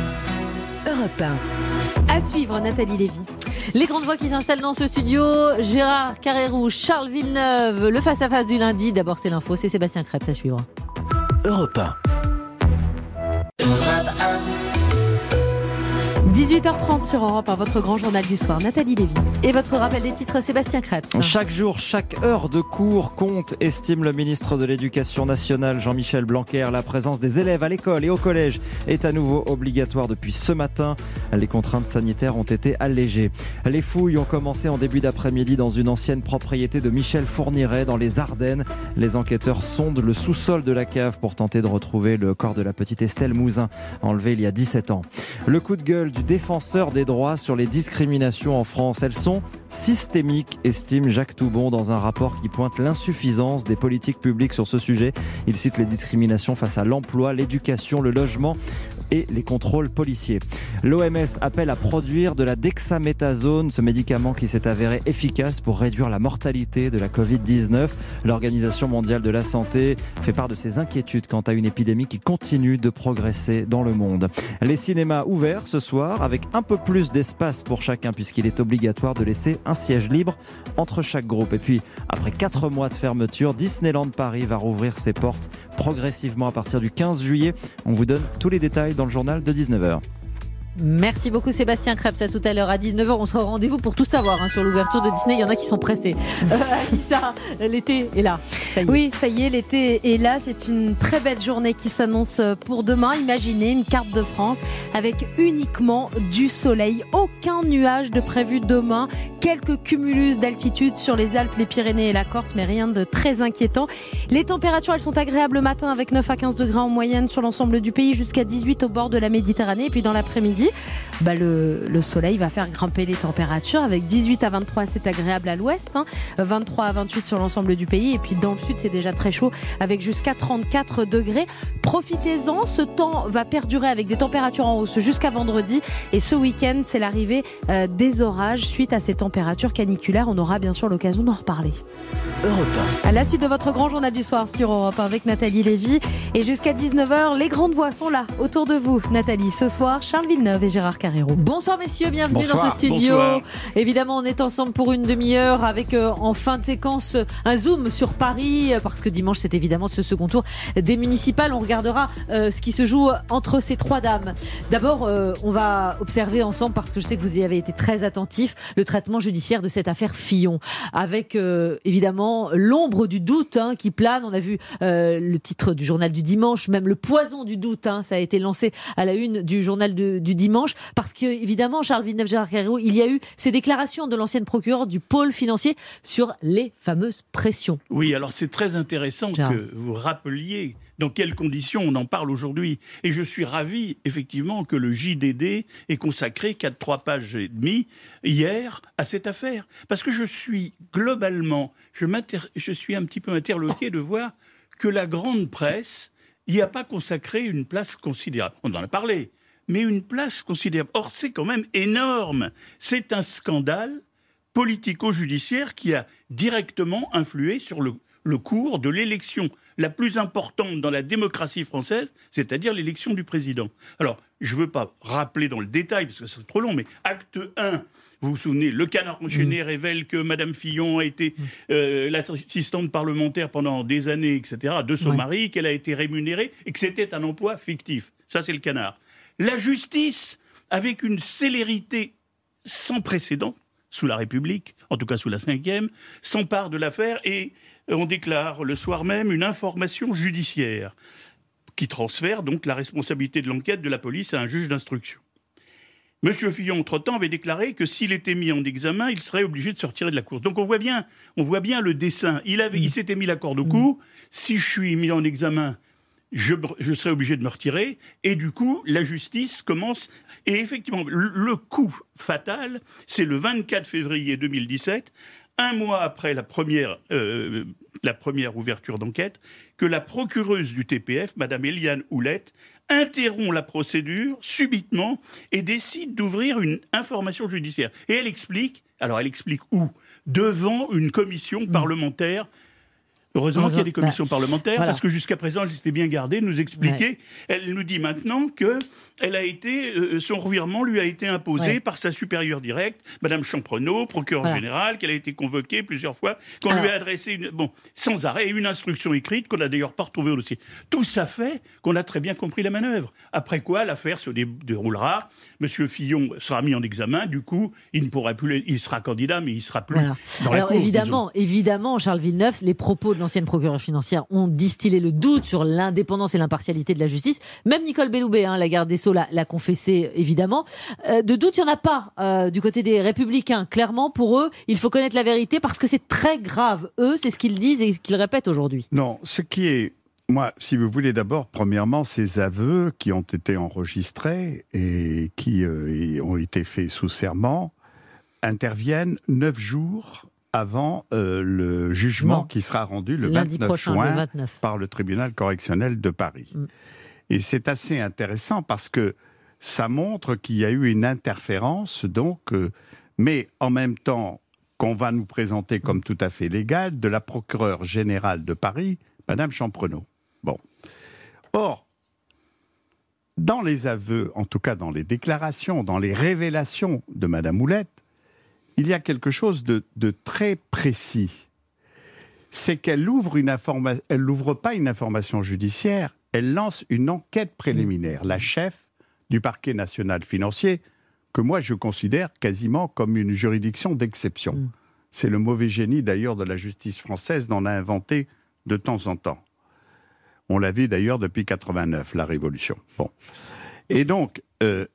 Europe un. À suivre, Nathalie Lévy. Les grandes voix qui s'installent dans ce studio, Gérard Carrérou, Charles Villeneuve, le face-à-face du lundi. D'abord c'est l'info, c'est Sébastien Krebs à suivre. Europe un. dix dix-huit heures trente sur Europe un, votre grand journal du soir. Nathalie Lévy. Et votre rappel des titres, Sébastien Krebs. Chaque jour, chaque heure de cours compte, estime le ministre de l'Éducation nationale Jean-Michel Blanquer. La présence des élèves à l'école et au collège est à nouveau obligatoire depuis ce matin. Les contraintes sanitaires ont été allégées. Les fouilles ont commencé en début d'après-midi dans une ancienne propriété de Michel Fourniret dans les Ardennes. Les enquêteurs sondent le sous-sol de la cave pour tenter de retrouver le corps de la petite Estelle Mouzin, enlevée il y a dix-sept ans. Le coup de gueule du défenseur des droits sur les discriminations en France. Elles sont systémiques, estime Jacques Toubon dans un rapport qui pointe l'insuffisance des politiques publiques sur ce sujet. Il cite les discriminations face à l'emploi, l'éducation, le logement et les contrôles policiers. L'O M S appelle à produire de la dexaméthasone, ce médicament qui s'est avéré efficace pour réduire la mortalité de la covid dix-neuf. L'Organisation mondiale de la santé fait part de ses inquiétudes quant à une épidémie qui continue de progresser dans le monde. Les cinémas ouverts ce soir avec un peu plus d'espace pour chacun puisqu'il est obligatoire de laisser un siège libre entre chaque groupe. Et puis, après quatre mois de fermeture, Disneyland Paris va rouvrir ses portes progressivement à partir du quinze juillet. On vous donne tous les détails dans le journal de dix-neuf heures. Merci beaucoup Sébastien Krebs. À tout à l'heure à dix-neuf heures. On sera au rendez-vous pour tout savoir hein, sur l'ouverture de Disney. Il y en a qui sont pressés. Euh, Alissa, l'été est là. Ça y est. Oui, ça y est, l'été est là. C'est une très belle journée qui s'annonce pour demain. Imaginez une carte de France avec uniquement du soleil. Aucun nuage de prévu demain. Quelques cumulus d'altitude sur les Alpes, les Pyrénées et la Corse, mais rien de très inquiétant. Les températures, elles sont agréables le matin avec neuf à quinze degrés en moyenne sur l'ensemble du pays, jusqu'à dix-huit au bord de la Méditerranée. Et puis dans l'après-midi, Bah le, le soleil va faire grimper les températures avec dix-huit à vingt-trois, c'est agréable à l'ouest, hein, vingt-trois à vingt-huit sur l'ensemble du pays et puis dans le sud c'est déjà très chaud avec jusqu'à trente-quatre degrés. Profitez-en, ce temps va perdurer avec des températures en hausse jusqu'à vendredi et ce week-end c'est l'arrivée euh, des orages suite à ces températures caniculaires. On aura bien sûr l'occasion d'en reparler. Europe un. À la suite de votre grand journal du soir sur Europe un avec Nathalie Lévy et jusqu'à dix-neuf heures, les grandes voix sont là autour de vous. Nathalie, ce soir, Charles Villeneuve et Gérard Carrero. Bonsoir messieurs, bienvenue Bonsoir. dans ce studio. Bonsoir. Évidemment, on est ensemble pour une demi-heure avec euh, en fin de séquence un zoom sur Paris parce que dimanche c'est évidemment ce second tour des municipales. On regardera euh, ce qui se joue entre ces trois dames. D'abord, euh, on va observer ensemble parce que je sais que vous y avez été très attentifs le traitement judiciaire de cette affaire Fillon avec euh, évidemment l'ombre du doute hein, qui plane. On a vu euh, le titre du journal du dimanche, même le poison du doute, hein, ça a été lancé à la une du journal de, du dimanche, parce que évidemment, Charles Villeneuve, Gérard Carrero, il y a eu ces déclarations de l'ancienne procureure du pôle financier sur les fameuses pressions. Oui, alors c'est très intéressant Gérard. que vous rappeliez dans quelles conditions on en parle aujourd'hui. Et je suis ravi, effectivement, que le J D D ait consacré quatre, trois pages et demie hier à cette affaire. Parce que je suis globalement, je, je suis un petit peu interloqué de voir que la grande presse n'y a pas consacré une place considérable. On en a parlé, mais une place considérable. Or, c'est quand même énorme. C'est un scandale politico-judiciaire qui a directement influé sur le, le cours de l'élection la plus importante dans la démocratie française, c'est-à-dire l'élection du président. Alors, je ne veux pas rappeler dans le détail, parce que c'est trop long, mais acte un, vous vous souvenez, le Canard enchaîné mmh. révèle que Madame Fillon a été euh, l'assistante parlementaire pendant des années, et cetera, de son ouais. mari, qu'elle a été rémunérée, et que c'était un emploi fictif. Ça, c'est le Canard. La justice, avec une célérité sans précédent, sous la République, en tout cas sous la cinquième, s'empare de l'affaire et on déclare le soir même une information judiciaire qui transfère donc la responsabilité de l'enquête de la police à un juge d'instruction. Monsieur Fillon, entre-temps, avait déclaré que s'il était mis en examen, il serait obligé de se retirer de la course. Donc on voit bien, on voit bien le dessin. Il, avait, il s'était mis la corde au cou. Si je suis mis en examen, je, je serai obligé de me retirer. Et du coup, la justice commence... Et effectivement, le, le coup fatal, c'est le vingt-quatre février deux mille dix-sept, un mois après la première, euh, la première ouverture d'enquête, que la procureuse du T P F, Mme Eliane Houlette, interrompt la procédure subitement et décide d'ouvrir une information judiciaire. Et elle explique, alors elle explique où ? Devant une commission parlementaire Heureusement qu'il y a des commissions bah, parlementaires, voilà. parce que jusqu'à présent, elle s'était bien gardée de nous expliquer. Ouais. Elle nous dit maintenant que elle a été, euh, son revirement lui a été imposé ouais. par sa supérieure directe, Madame Champrenault, procureure voilà. générale, qu'elle a été convoquée plusieurs fois, qu'on Alors... lui a adressé une, bon, sans arrêt une instruction écrite qu'on n'a d'ailleurs pas retrouvée au dossier. Tout ça fait qu'on a très bien compris la manœuvre. Après quoi, l'affaire se dé- déroulera. Monsieur Fillon sera mis en examen. Du coup, il ne pourra plus, il sera candidat, mais il sera plus voilà. dans Alors la cour, évidemment, disons. évidemment, Charles Villeneuve, les propos de l'ancienne procureure financière ont distillé le doute sur l'indépendance et l'impartialité de la justice. Même Nicole Belloubet, hein, la garde des Sceaux, l'a, l'a confessé, évidemment. Euh, de doute, il n'y en a pas euh, du côté des Républicains. Clairement, pour eux, il faut connaître la vérité parce que c'est très grave. Eux, c'est ce qu'ils disent et ce qu'ils répètent aujourd'hui. Non, ce qui est... Moi, si vous voulez, d'abord, premièrement, ces aveux qui ont été enregistrés et qui euh, ont été faits sous serment interviennent neuf jours avant euh, le jugement non. qui sera rendu le Lundi vingt-neuf prochain, juin le vingt-neuf. Par le tribunal correctionnel de Paris. Mm. Et c'est assez intéressant parce que ça montre qu'il y a eu une interférence, donc, euh, mais en même temps qu'on va nous présenter comme tout à fait légale, de la procureure générale de Paris, Madame Champrenault. Bon. Or, dans les aveux, en tout cas dans les déclarations, dans les révélations de Madame Houlette, il y a quelque chose de, de très précis. C'est qu'elle ouvre une informa- elle n'ouvre pas une information judiciaire, elle lance une enquête préliminaire, la chef du parquet national financier, que moi je considère quasiment comme une juridiction d'exception. Mmh. C'est le mauvais génie d'ailleurs de la justice française d'en a inventé de temps en temps. On l'a vu d'ailleurs depuis quatre-vingt-neuf, la Révolution. Bon. Et donc, euh,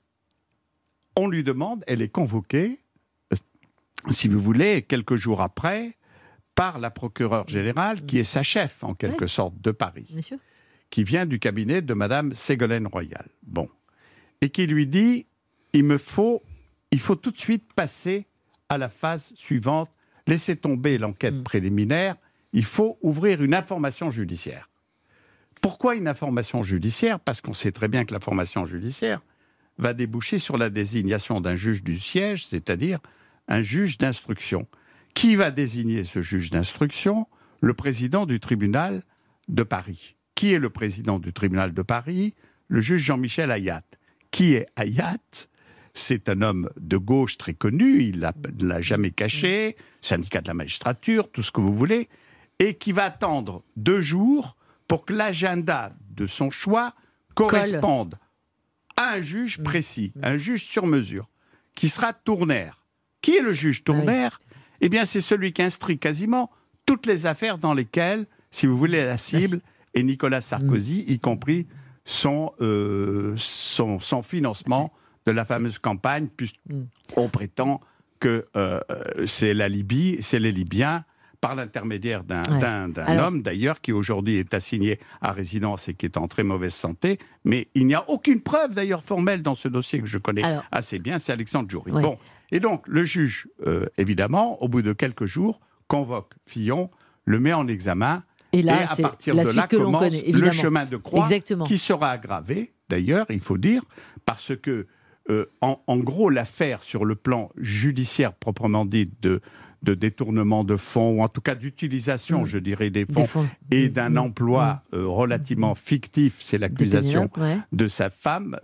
on lui demande, elle est convoquée, euh, si vous voulez, quelques jours après, par la procureure générale, qui est sa chef, en quelque oui. sorte, de Paris, Monsieur. Qui vient du cabinet de Madame Ségolène Royal. Bon. Et qui lui dit, il me faut, il faut tout de suite passer à la phase suivante, laisser tomber l'enquête mmh. préliminaire, il faut ouvrir une information judiciaire. Pourquoi une information judiciaire ? Parce qu'on sait très bien que l'information judiciaire va déboucher sur la désignation d'un juge du siège, c'est-à-dire un juge d'instruction. Qui va désigner ce juge d'instruction ? Le président du tribunal de Paris. Qui est le président du tribunal de Paris ? Le juge Jean-Michel Ayat. Qui est Ayat ? C'est un homme de gauche très connu, il ne l'a jamais caché, syndicat de la magistrature, tout ce que vous voulez, et qui va attendre deux jours pour que l'agenda de son choix corresponde Colle. à un juge précis, mmh. un juge sur mesure, qui sera Tournaire. Qui est le juge Tournaire ? Oui. Eh bien, c'est celui qui instruit quasiment toutes les affaires dans lesquelles, si vous voulez, la cible est Nicolas Sarkozy, mmh. y compris son, euh, son, son financement de la fameuse campagne, puisqu'on mmh. prétend que euh, c'est la Libye, c'est les Libyens, par l'intermédiaire d'un, ouais. d'un, d'un Alors... homme, d'ailleurs, qui aujourd'hui est assigné à résidence et qui est en très mauvaise santé. Mais il n'y a aucune preuve, d'ailleurs, formelle dans ce dossier que je connais Alors... assez bien, c'est Alexandre Djouri. Ouais. Bon. Et donc, le juge, euh, évidemment, au bout de quelques jours, convoque Fillon, le met en examen, et, là, et à partir de là commence connaît, le chemin de croix, Exactement. qui sera aggravé, d'ailleurs, il faut dire, parce que, euh, en, en gros, l'affaire sur le plan judiciaire proprement dit de... de détournement de fonds, ou en tout cas d'utilisation, mmh. je dirais, des fonds, des fonds. et d'un mmh. emploi euh, relativement fictif, c'est l'accusation de, ouais. de sa femme,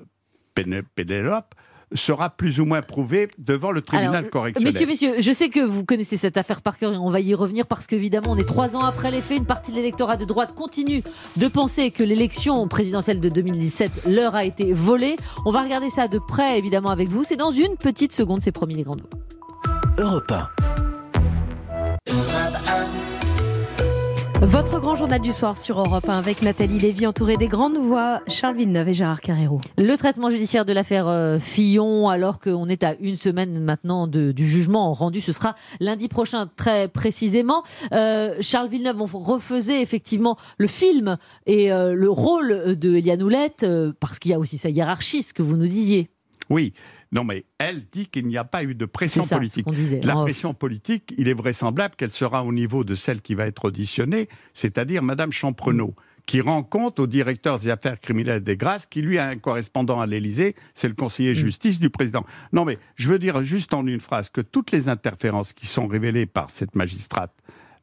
Pénélope, sera plus ou moins prouvée devant le tribunal Alors, correctionnel. Messieurs, messieurs, je sais que vous connaissez cette affaire par cœur et on va y revenir parce qu'évidemment, on est trois ans après les faits. Une partie de l'électorat de droite continue de penser que l'élection présidentielle de deux mille dix-sept leur a été volée. On va regarder ça de près, évidemment, avec vous. C'est dans une petite seconde, c'est promis, les grandes voix. Europe un. Votre grand journal du soir sur Europe un avec Nathalie Lévy, entourée des grandes voix, Charles Villeneuve et Gérard Carrero. Le traitement judiciaire de l'affaire euh, Fillon, alors qu'on est à une semaine maintenant de, du jugement rendu, ce sera lundi prochain très précisément. Euh, Charles Villeneuve, on refaisait effectivement le film et euh, le rôle de Éliane Houlette, euh, parce qu'il y a aussi sa hiérarchie, ce que vous nous disiez. Oui. Non, mais elle dit qu'il n'y a pas eu de pression ça, politique. Disait, La pression off. politique, il est vraisemblable qu'elle sera au niveau de celle qui va être auditionnée, c'est-à-dire Madame Champrenault, mmh. qui rend compte au directeur des affaires criminelles des Grâces, qui lui a un correspondant à l'Élysée, c'est le conseiller mmh. justice du président. Non, mais je veux dire juste en une phrase que toutes les interférences qui sont révélées par cette magistrate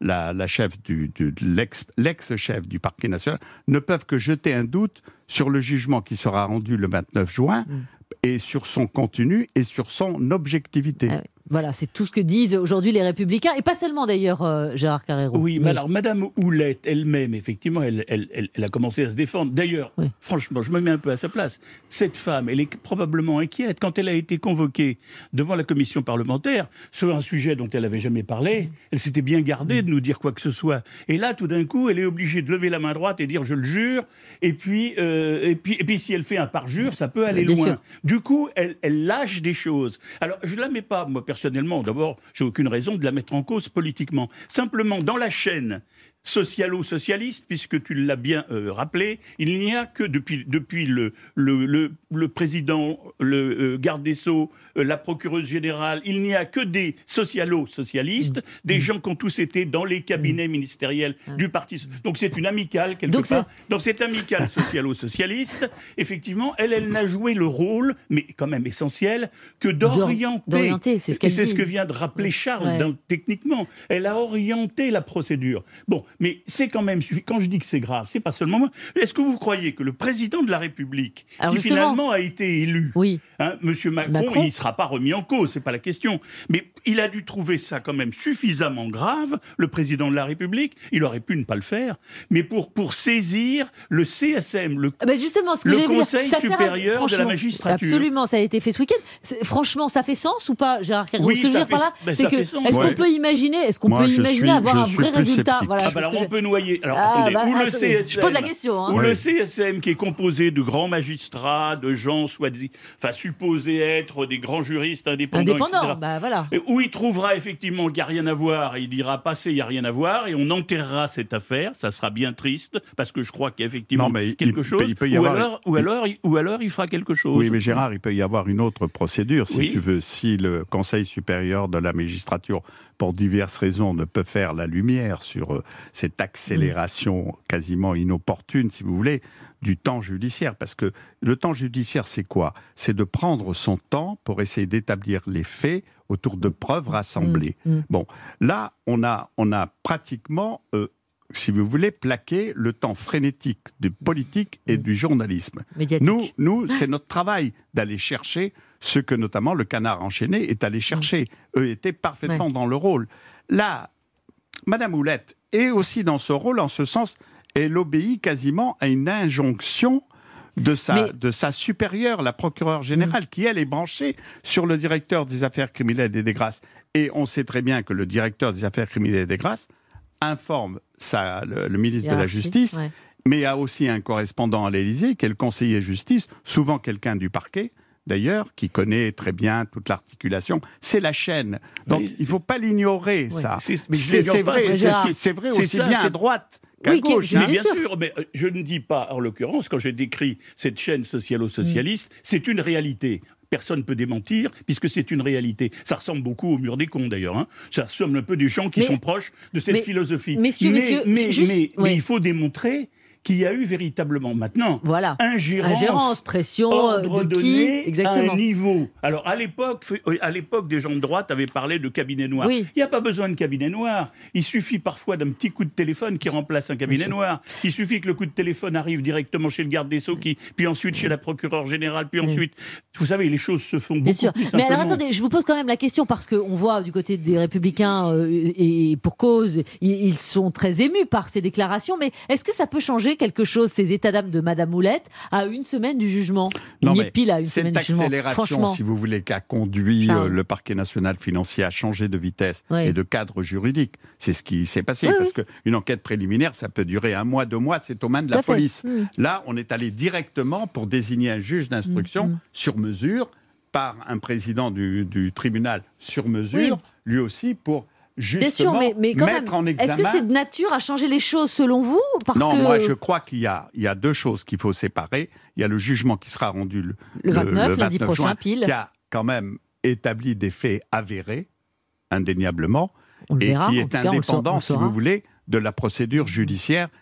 la, la chef du, du l'ex, l'ex-chef du parquet national, ne peuvent que jeter un doute sur le jugement qui sera rendu le vingt-neuf juin mmh. et sur son contenu et sur son objectivité. Ah oui. Voilà, c'est tout ce que disent aujourd'hui les Républicains, et pas seulement d'ailleurs, euh, Gérard Carrero. Oui, mais alors Madame Houlette elle-même, effectivement, elle, elle, elle, elle a commencé à se défendre. D'ailleurs, oui. franchement, je me mets un peu à sa place. Cette femme, elle est probablement inquiète. Quand elle a été convoquée devant la commission parlementaire sur un sujet dont elle n'avait jamais parlé, elle s'était bien gardée de nous dire quoi que ce soit. Et là, tout d'un coup, elle est obligée de lever la main droite et dire « je le jure ». Et puis, euh, et puis, et puis si elle fait un parjure, ça peut aller bien loin. Sûr. Du coup, elle, elle lâche des choses. Alors, je ne la mets pas, moi, personnellement, d'abord, j'ai aucune raison de la mettre en cause politiquement. Simplement, dans la chaîne socialo-socialiste, puisque tu l'as bien euh, rappelé, il n'y a que depuis, depuis le, le, le, le président, le euh, garde des Sceaux, euh, la procureuse générale, il n'y a que des socialo-socialistes, mmh. des mmh. gens qui ont tous été dans les cabinets mmh. ministériels mmh. du parti. Donc c'est une amicale, quelque Donc part. C'est... Dans cette amicale socialo-socialiste, effectivement, elle, elle n'a joué le rôle, mais quand même essentiel, que d'orienter. D'orienter, c'est ce qu'elle Et c'est dit. ce que vient de rappeler Charles, ouais. dans, techniquement. Elle a orienté la procédure. Bon, mais c'est quand même suffisant. Quand je dis que c'est grave, c'est pas seulement moi. Est-ce que vous croyez que le président de la République, Alors qui finalement a été élu, oui. hein, Monsieur Macron, Macron, il ne sera pas remis en cause, c'est pas la question. Mais il a dû trouver ça quand même suffisamment grave, le président de la République. Il aurait pu ne pas le faire, mais pour, pour saisir le C S M, le, ben justement, ce que le Conseil dire, supérieur à, de la magistrature. Absolument, ça a été fait ce week-end. C'est, franchement, ça fait sens ou pas, Gérard Carrero? Oui, ce que je veux dire fait, par là, ben c'est que, sens, est-ce ouais. qu'on peut imaginer, est-ce qu'on Moi, peut imaginer suis, avoir un vrai résultat? Voilà, ah ben alors on je... peut noyer. Alors ah, attendez, bah, ou attendez, le C S M, je pose la question. Hein. Ou oui. le C S M qui est composé de grands magistrats, de gens soit, enfin supposés être des grands juristes indépendants, Indépendant, et cetera. Bah, voilà. Et où il trouvera effectivement qu'il n'y a rien à voir, et il dira passé, il n'y a rien à voir, et on enterrera cette affaire. Ça sera bien triste parce que je crois qu'il y a effectivement non, mais quelque il, chose. Il peut y ou, avoir... alors, ou alors, ou alors, il fera quelque chose. Oui, mais Gérard, il peut y avoir une autre procédure, si oui. tu veux. Si le Conseil supérieur de la magistrature, pour diverses raisons, ne peut faire la lumière sur euh, cette accélération mmh. quasiment inopportune, si vous voulez, du temps judiciaire. Parce que le temps judiciaire, c'est quoi? C'est de prendre son temps pour essayer d'établir les faits autour de preuves rassemblées. Mmh. Mmh. Bon, là, on a, on a pratiquement... Euh, si vous voulez, plaquer le temps frénétique du politique et du journalisme. Médiatique. Nous, nous, c'est notre travail d'aller chercher ce que notamment le Canard enchaîné est allé chercher. Mmh. Eux étaient parfaitement ouais. dans le rôle. Là, Madame Houlette est aussi dans ce rôle, en ce sens, elle obéit quasiment à une injonction de sa, Mais... de sa supérieure, la procureure générale, mmh. qui, elle, est branchée sur le directeur des affaires criminelles et des grâces. Et on sait très bien que le directeur des affaires criminelles et des grâces informe ça, le, le ministre de la Justice, ouais. mais a aussi un correspondant à l'Élysée, qui est le conseiller justice, souvent quelqu'un du parquet, d'ailleurs, qui connaît très bien toute l'articulation. C'est la chaîne. Donc, oui, il ne faut pas l'ignorer, ouais. ça. C'est, c'est, c'est, vrai, c'est, c'est, c'est vrai aussi ça, bien c'est... à droite qu'à oui, gauche. Mais bien sûr. sûr, mais je ne dis pas, en l'occurrence, quand j'ai décrit cette chaîne socialo-socialiste, mmh. c'est une réalité. Personne ne peut démentir, puisque c'est une réalité. Ça ressemble beaucoup au mur des cons, d'ailleurs. Hein. Ça ressemble un peu des gens qui mais, sont proches de cette mais, philosophie. Messieurs, mais, messieurs, mais, juste, mais, oui. mais il faut démontrer qu'il y a eu véritablement maintenant voilà. ingérence, ingérence, pression, ordre de donné qui exactement. à un niveau. Alors à l'époque, à l'époque, des gens de droite avaient parlé de cabinet noir. Oui. Il n'y a pas besoin de cabinet noir. Il suffit parfois d'un petit coup de téléphone qui remplace un cabinet noir. Il suffit que le coup de téléphone arrive directement chez le garde des Sceaux, qui, puis ensuite chez la procureure générale, puis ensuite, vous savez, les choses se font beaucoup Bien sûr. plus Mais simplement. alors attendez, je vous pose quand même la question parce qu'on voit du côté des Républicains euh, et pour cause, ils sont très émus par ces déclarations. Mais est-ce que ça peut changer quelque chose, ces états d'âme de Madame Houlette, à une semaine du jugement? Non, mais pile à une semaine du jugement. Cette accélération, si vous voulez, qu'a conduit euh, le parquet national financier à changer de vitesse oui. et de cadre juridique, c'est ce qui s'est passé. Oui, parce oui. qu'une enquête préliminaire, ça peut durer un mois, deux mois, c'est aux mains de la Tout police. Mmh. Là, on est allé directement pour désigner un juge d'instruction mmh. sur mesure, par un président du, du tribunal sur mesure, oui. lui aussi pour... Justement, Bien sûr, mais, mais quand mettre même, en examen... est-ce que c'est de nature à changer les choses selon vous? Parce Non, que... moi je crois qu'il y a, il y a deux choses qu'il faut séparer. Il y a le jugement qui sera rendu le, le vingt-neuf, le, le lundi vingt-neuf prochain, juin, pile. qui a quand même établi des faits avérés, indéniablement, on le et verra, qui est cas, indépendant, on le saura, on le si vous voulez, de la procédure judiciaire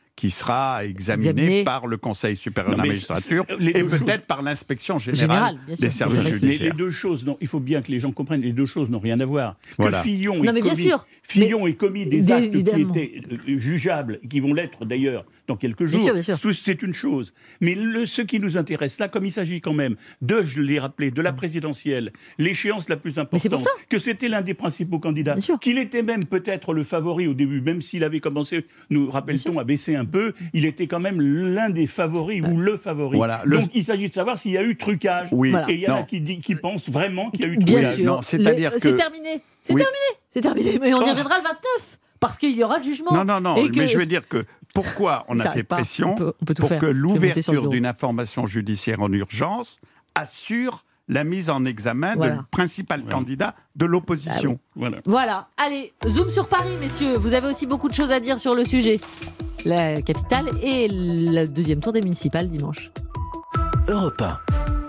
qui sera examiné, examiné par le Conseil supérieur non, de la magistrature et peut-être choses... par l'inspection générale, générale des services judiciaires. Les, les deux choses, non, il faut bien que les gens comprennent, les deux choses n'ont rien à voir. Voilà. Que Fillon non, ait commis, sûr, Fillon ait commis des, des actes évidemment. qui étaient euh, jugeables, qui vont l'être d'ailleurs dans quelques jours, bien sûr, bien sûr. c'est une chose. Mais le, ce qui nous intéresse là, comme il s'agit quand même de, je l'ai rappelé, de la présidentielle, l'échéance la plus importante, que c'était l'un des principaux candidats, qu'il était même peut-être le favori au début, même s'il avait commencé, nous rappelle-t-on, à baisser un peu, il était quand même l'un des favoris ouais. ou le favori. Voilà, le... Donc il s'agit de savoir s'il y a eu trucage. Oui. Et il y en a qui, qui pensent vraiment qu'il y a eu bien trucage. Sûr. Non, c'est-à-dire le... que... C'est terminé, c'est oui. terminé, c'est terminé, mais on y reviendra le vingt-neuf. Parce qu'il y aura le jugement. Non, non, non, et mais que... je veux dire que pourquoi on a fait pression on peut, on peut pour faire. que l'ouverture d'une information judiciaire en urgence assure la mise en examen voilà. du principal voilà. candidat de l'opposition. Ah oui. voilà. voilà. Allez, zoom sur Paris, messieurs. Vous avez aussi beaucoup de choses à dire sur le sujet. La capitale et le deuxième tour des municipales dimanche. Europe un.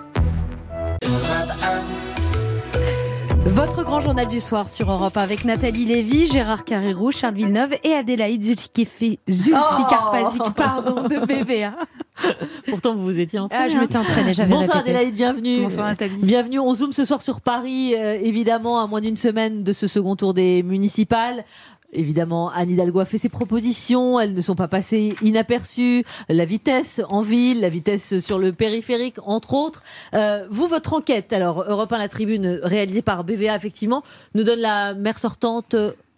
Votre grand journal du soir sur Europe un avec Nathalie Lévy, Gérard Carrérou, Charles Villeneuve et Adélaïde Zulfikar Pazik, oh pardon, de B V A. Pourtant, vous vous étiez entraînée. Ah, je m'étais entraînée, j'avais Bonsoir répété. Adélaïde, bienvenue. Bonsoir Nathalie. Bienvenue, on zoome ce soir sur Paris, euh, évidemment, à moins d'une semaine de ce second tour des municipales. Évidemment, Anne Hidalgo a fait ses propositions, elles ne sont pas passées inaperçues. La vitesse en ville, la vitesse sur le périphérique, entre autres. Euh, vous, votre enquête, alors Europe un, la tribune réalisée par B V A, effectivement, nous donne la maire sortante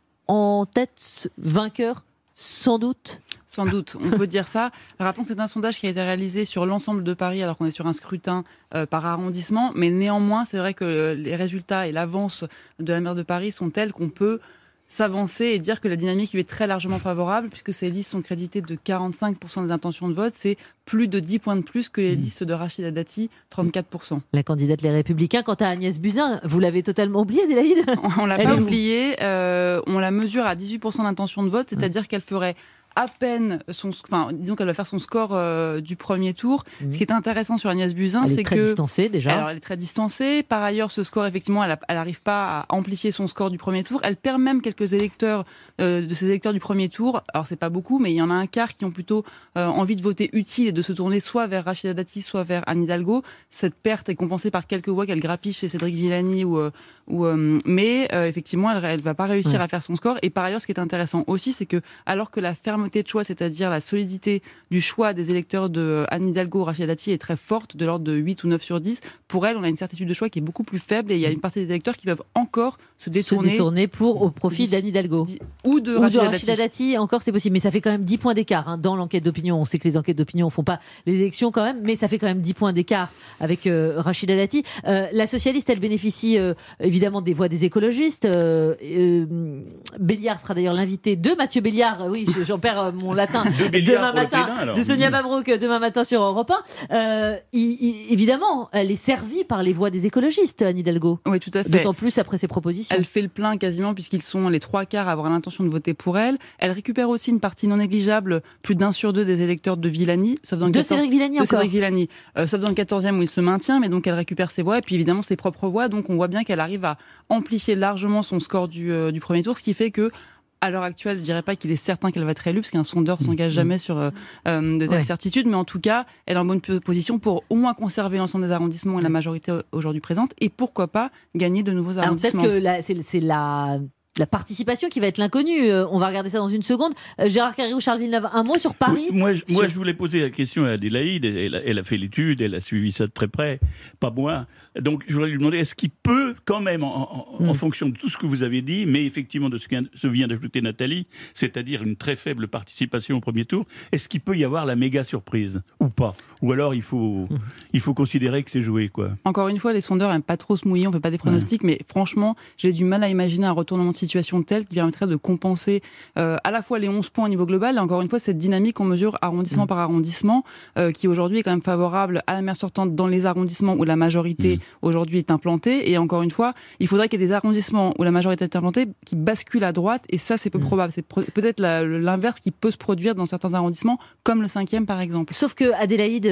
en tête, vainqueur, sans doute. Sans doute, on peut dire ça. Rappelons que c'est un sondage qui a été réalisé sur l'ensemble de Paris, alors qu'on est sur un scrutin euh, par arrondissement. Mais néanmoins, c'est vrai que les résultats et l'avance de la maire de Paris sont tels qu'on peut s'avancer et dire que la dynamique lui est très largement favorable, puisque ces listes sont créditées de quarante-cinq pour cent des intentions de vote. C'est plus de dix points de plus que les mmh. listes de Rachida Dati, trente-quatre pour cent. La candidate Les Républicains. Quant à Agnès Buzyn, vous l'avez totalement oubliée, Adélaïde ? On ne l'a Elle pas oubliée. Euh, on la mesure à dix-huit pour cent d'intention de vote, c'est-à-dire mmh. qu'elle ferait à peine son, enfin, disons qu'elle va faire son score euh, du premier tour. Mmh. Ce qui est intéressant sur Agnès Buzyn, c'est que... Elle est très distancée, déjà. Alors, elle est très distancée. Par ailleurs, ce score, effectivement, elle n'arrive pas à amplifier son score du premier tour. Elle perd même quelques électeurs, euh, de ses électeurs du premier tour. Alors, c'est pas beaucoup, mais il y en a un quart qui ont plutôt euh, envie de voter utile et de se tourner soit vers Rachida Dati, soit vers Anne Hidalgo. Cette perte est compensée par quelques voix qu'elle grappille chez Cédric Villani. Ou, euh, ou, euh, mais, euh, effectivement, elle ne va pas réussir ouais. à faire son score. Et par ailleurs, ce qui est intéressant aussi, c'est que, alors que la fermeté de choix, c'est-à-dire la solidité du choix des électeurs de Anne Hidalgo, Rachida Dati est très forte, de l'ordre de huit ou neuf sur dix. Pour elle, on a une certitude de choix qui est beaucoup plus faible et il y a une partie des électeurs qui peuvent encore se détourner. Se détourner pour, au profit d'Anne Hidalgo. Ou de ou Rachida, de Rachida Dati. Dati. Encore, c'est possible. Mais ça fait quand même dix points d'écart hein, dans l'enquête d'opinion. On sait que les enquêtes d'opinion ne font pas les élections quand même, mais ça fait quand même dix points d'écart avec euh, Rachida Dati. Euh, la socialiste, elle bénéficie euh, évidemment des voix des écologistes. Euh, euh, Béliard sera d'ailleurs l'invité de Mathieu Béliard. Oui, j'en perds euh, mon latin. Demain matin, de Sonia Mabrouk, demain matin sur Europe un. Euh, il, il, évidemment, elle est servie par les voix des écologistes, Anne Hidalgo. Oui, tout à fait. D'autant plus après ses propositions. Elle fait le plein quasiment, puisqu'ils sont les trois quarts à avoir l'intention de voter pour elle. Elle récupère aussi une partie non négligeable, plus d'un sur deux des électeurs de Villani. Sauf dans le de quatorze... Cédric Villani de encore. Cédric Villani. Euh, sauf dans le quatorzième où il se maintient, mais donc elle récupère ses voix, et puis évidemment ses propres voix. Donc on voit bien qu'elle arrive à amplifier largement son score du, euh, du premier tour, ce qui fait que à l'heure actuelle, je dirais pas qu'il est certain qu'elle va être élue, parce qu'un sondeur ne s'engage jamais sur euh, de telles ouais. certitudes, mais en tout cas, elle est en bonne position pour au moins conserver l'ensemble des arrondissements et la majorité aujourd'hui présente, et pourquoi pas gagner de nouveaux arrondissements. Alors peut-être que la, c'est, c'est la... La participation qui va être l'inconnue. Euh, on va regarder ça dans une seconde. Euh, Gérard Carrérou, Charles Villeneuve, un mot sur Paris. Oui, moi, je, moi, je voulais poser la question à Adélaïde. Elle, elle a fait l'étude, elle a suivi ça de très près, pas moi. Donc, je voudrais lui demander, est-ce qu'il peut, quand même, en, en, mmh. en fonction de tout ce que vous avez dit, mais effectivement de ce que ce vient d'ajouter Nathalie, c'est-à-dire une très faible participation au premier tour, est-ce qu'il peut y avoir la méga surprise ou pas? Ou alors, il faut, mmh. il faut considérer que c'est joué, quoi. Encore une fois, les sondeurs n'aiment pas trop se mouiller, on ne fait pas des pronostics, ouais. mais franchement, j'ai du mal à imaginer un retournement de situation telle qui permettrait de compenser euh, à la fois les onze points au niveau global et encore une fois cette dynamique qu'on mesure arrondissement mmh. par arrondissement euh, qui aujourd'hui est quand même favorable à la maire sortante dans les arrondissements où la majorité mmh. aujourd'hui est implantée, et encore une fois il faudrait qu'il y ait des arrondissements où la majorité est implantée qui basculent à droite, et ça c'est peu mmh. probable, c'est pro- peut-être la, l'inverse qui peut se produire dans certains arrondissements comme le cinquième par exemple. Sauf que Adélaïde,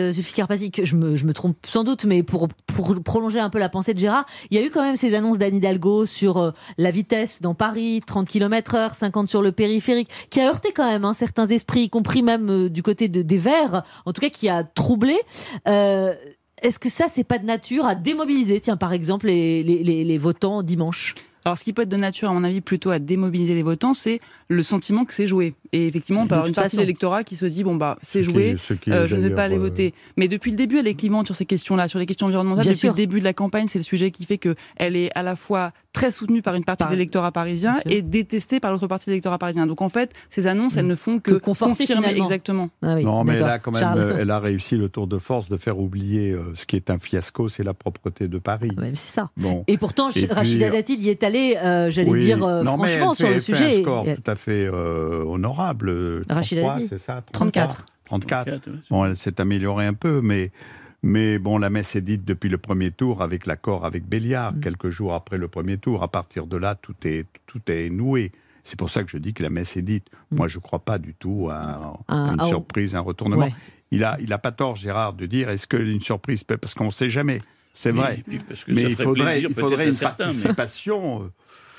euh, Zulfikar Pazik, je me, je me trompe sans doute, mais pour, pour prolonger un peu la pensée de Gérard, il y a eu quand même ces annonces d'Anne Hidalgo sur euh, la vitesse dans Paris, trente kilomètres heure, cinquante sur le périphérique, qui a heurté quand même hein, certains esprits, y compris même euh, du côté de, des Verts, en tout cas qui a troublé. Euh, est-ce que ça, c'est pas de nature à démobiliser, tiens, par exemple, les, les, les, les votants dimanche ? Alors, ce qui peut être de nature, à mon avis, plutôt à démobiliser les votants, c'est le sentiment que c'est joué. Et effectivement, on peut avoir une partie de l'électorat qui se dit, bon, bah, c'est joué, euh, je ne vais pas aller euh... voter. Mais depuis le début, elle est clivante sur ces questions-là, sur les questions environnementales. Bien depuis sûr. Le début de la campagne, c'est le sujet qui fait qu'elle est à la fois très soutenue par une partie par... de l'électorat parisien et détestée par l'autre partie de l'électorat parisien. Donc, en fait, ces annonces, mmh. elles ne font que, que confirmer finalement. Exactement. Ah oui, non, mais là, quand même, Charles. Elle a réussi le tour de force de faire oublier euh, ce qui est un fiasco, c'est la propreté de Paris. Ouais, c'est ça. Bon. Et pourtant, et Rachida puis... Dati y est allée, euh, j'allais oui. dire euh, non, franchement, sur fait, le sujet. Un score et... tout à fait euh, honorable. Rachida Dati. C'est ça, trente-quatre. trente-quatre. trente-quatre. Bon, elle s'est améliorée un peu, mais, mais bon, la messe est dite depuis le premier tour avec l'accord avec Béliard, mm. quelques jours après le premier tour. À partir de là, tout est, tout est noué. C'est pour ça que je dis que la messe est dite. Mm. Moi, je ne crois pas du tout à, à une ah, surprise, un retournement. Ouais. Il n'a il a pas tort, Gérard, de dire est-ce qu'une surprise peut... Parce qu'on ne sait jamais. C'est vrai. Oui, parce que mais il faudrait, plaisir, il faudrait une certains, participation, mais... euh,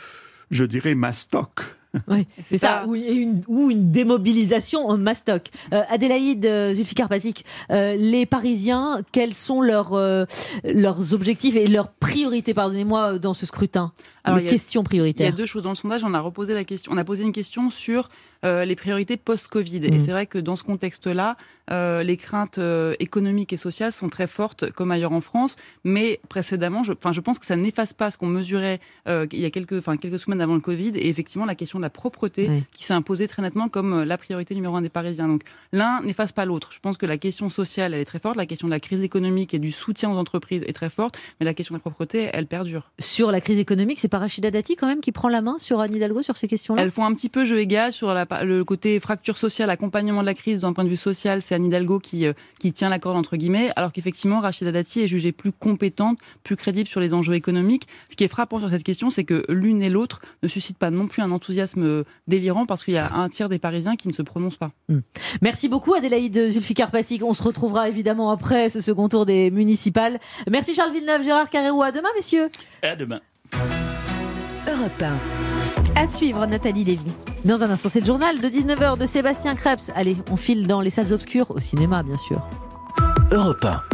je dirais, mastoc. Oui, c'est ça, ça. Ou, une, ou une démobilisation en mastoc. Euh, Adélaïde euh, Zulfikar Pazik, euh, les Parisiens, quels sont leurs, euh, leurs objectifs et leurs priorités, pardonnez-moi, dans ce scrutin ? Alors, les questions prioritaires. Il y a deux choses. Dans le sondage, on a reposé la question. On a posé une question sur euh, les priorités post-Covid. Mmh. Et c'est vrai que dans ce contexte-là, euh, les craintes euh, économiques et sociales sont très fortes, comme ailleurs en France. Mais précédemment, je, je pense que ça n'efface pas ce qu'on mesurait euh, il y a quelques, quelques semaines avant le Covid. Et effectivement, la question de la propreté mmh. qui s'est imposée très nettement comme la priorité numéro un des Parisiens. Donc l'un n'efface pas l'autre. Je pense que la question sociale, elle est très forte. La question de la crise économique et du soutien aux entreprises est très forte. Mais la question de la propreté, elle perdure. Sur la crise économique, c'est pas Rachida Dati quand même qui prend la main sur Anne Hidalgo sur ces questions-là. Elles font un petit peu jeu égal sur la, le côté fracture sociale, accompagnement de la crise d'un point de vue social. C'est Anne Hidalgo qui, euh, qui tient la corde entre guillemets, alors qu'effectivement Rachida Dati est jugée plus compétente, plus crédible sur les enjeux économiques. Ce qui est frappant sur cette question, c'est que l'une et l'autre ne suscitent pas non plus un enthousiasme délirant parce qu'il y a un tiers des Parisiens qui ne se prononcent pas. Mmh. Merci beaucoup Adélaïde Zulfikar Pazik. On se retrouvera évidemment après ce second tour des municipales. Merci Charles Villeneuve, Gérard Carrérou. À demain messieurs. À demain. Europe un. À suivre, Nathalie Lévy. Dans un instant, c'est le journal de dix-neuf heures de Sébastien Krebs. Allez, on file dans les salles obscures, au cinéma, bien sûr. Europe un.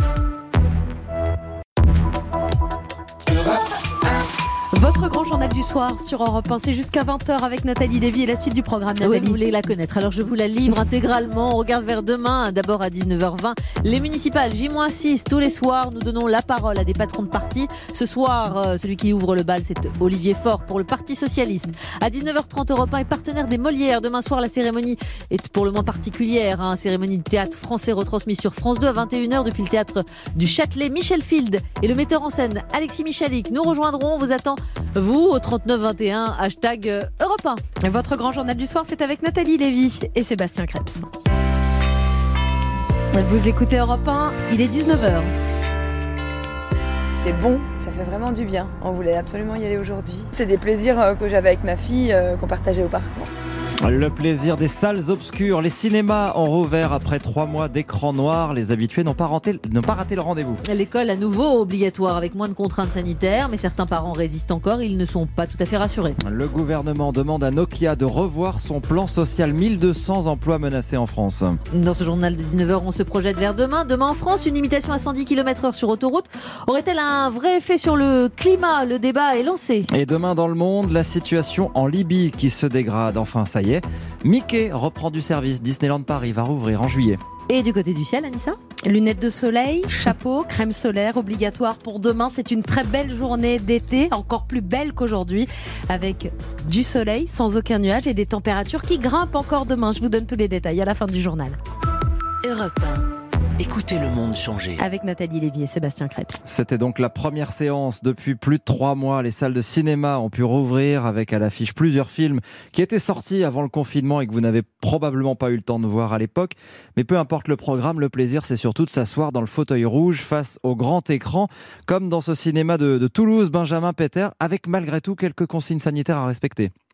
Votre grand journal du soir sur Europe un, c'est jusqu'à vingt heures avec Nathalie Lévy et la suite du programme. Nathalie. Oui, vous voulez la connaître, alors je vous la livre intégralement. On regarde vers demain, d'abord à dix-neuf heures vingt. Les municipales, J six, tous les soirs, nous donnons la parole à des patrons de parti. Ce soir, euh, celui qui ouvre le bal, c'est Olivier Faure pour le Parti Socialiste. À dix-neuf heures trente, Europe un est partenaire des Molières. Demain soir, la cérémonie est pour le moins particulière. Hein, cérémonie de théâtre français retransmise sur France deux à vingt et une heures depuis le théâtre du Châtelet. Michel Field et le metteur en scène Alexis Michalik nous rejoindront. On vous attend, vous, au trente-neuf vingt et un, hashtag Europe un. Votre grand journal du soir, c'est avec Nathalie Lévy et Sébastien Krebs. Vous écoutez Europe un, il est dix-neuf heures. C'est bon, ça fait vraiment du bien. On voulait absolument y aller aujourd'hui. C'est des plaisirs que j'avais avec ma fille, qu'on partageait auparavant. Le plaisir des salles obscures. Les cinémas ont rouvert après trois mois d'écran noir. Les habitués n'ont pas, raté, n'ont pas raté le rendez-vous. L'école à nouveau obligatoire avec moins de contraintes sanitaires, mais certains parents résistent encore. Ils ne sont pas tout à fait rassurés. Le gouvernement demande à Nokia de revoir son plan social. mille deux cents emplois menacés en France. Dans ce journal de dix-neuf heures, on se projette vers demain. Demain en France, une limitation à cent dix kilomètres heure sur autoroute aurait-elle un vrai effet sur le climat? Le débat est lancé. Et demain dans le monde, la situation en Libye qui se dégrade. Enfin, ça y est. Mickey reprend du service. Disneyland Paris va rouvrir en juillet. Et du côté du ciel, Anissa ? Lunettes de soleil, chapeau, crème solaire obligatoire pour demain. C'est une très belle journée d'été, encore plus belle qu'aujourd'hui, avec du soleil sans aucun nuage et des températures qui grimpent encore demain. Je vous donne tous les détails à la fin du journal. Europe un. Écoutez le monde changer. Avec Nathalie Lévy et Sébastien Krebs. C'était donc la première séance depuis plus de trois mois. Les salles de cinéma ont pu rouvrir avec à l'affiche plusieurs films qui étaient sortis avant le confinement et que vous n'avez probablement pas eu le temps de voir à l'époque. Mais peu importe le programme, le plaisir c'est surtout de s'asseoir dans le fauteuil rouge face au grand écran, comme dans ce cinéma de, de Toulouse, Benjamin Péter, avec malgré tout quelques consignes sanitaires à respecter.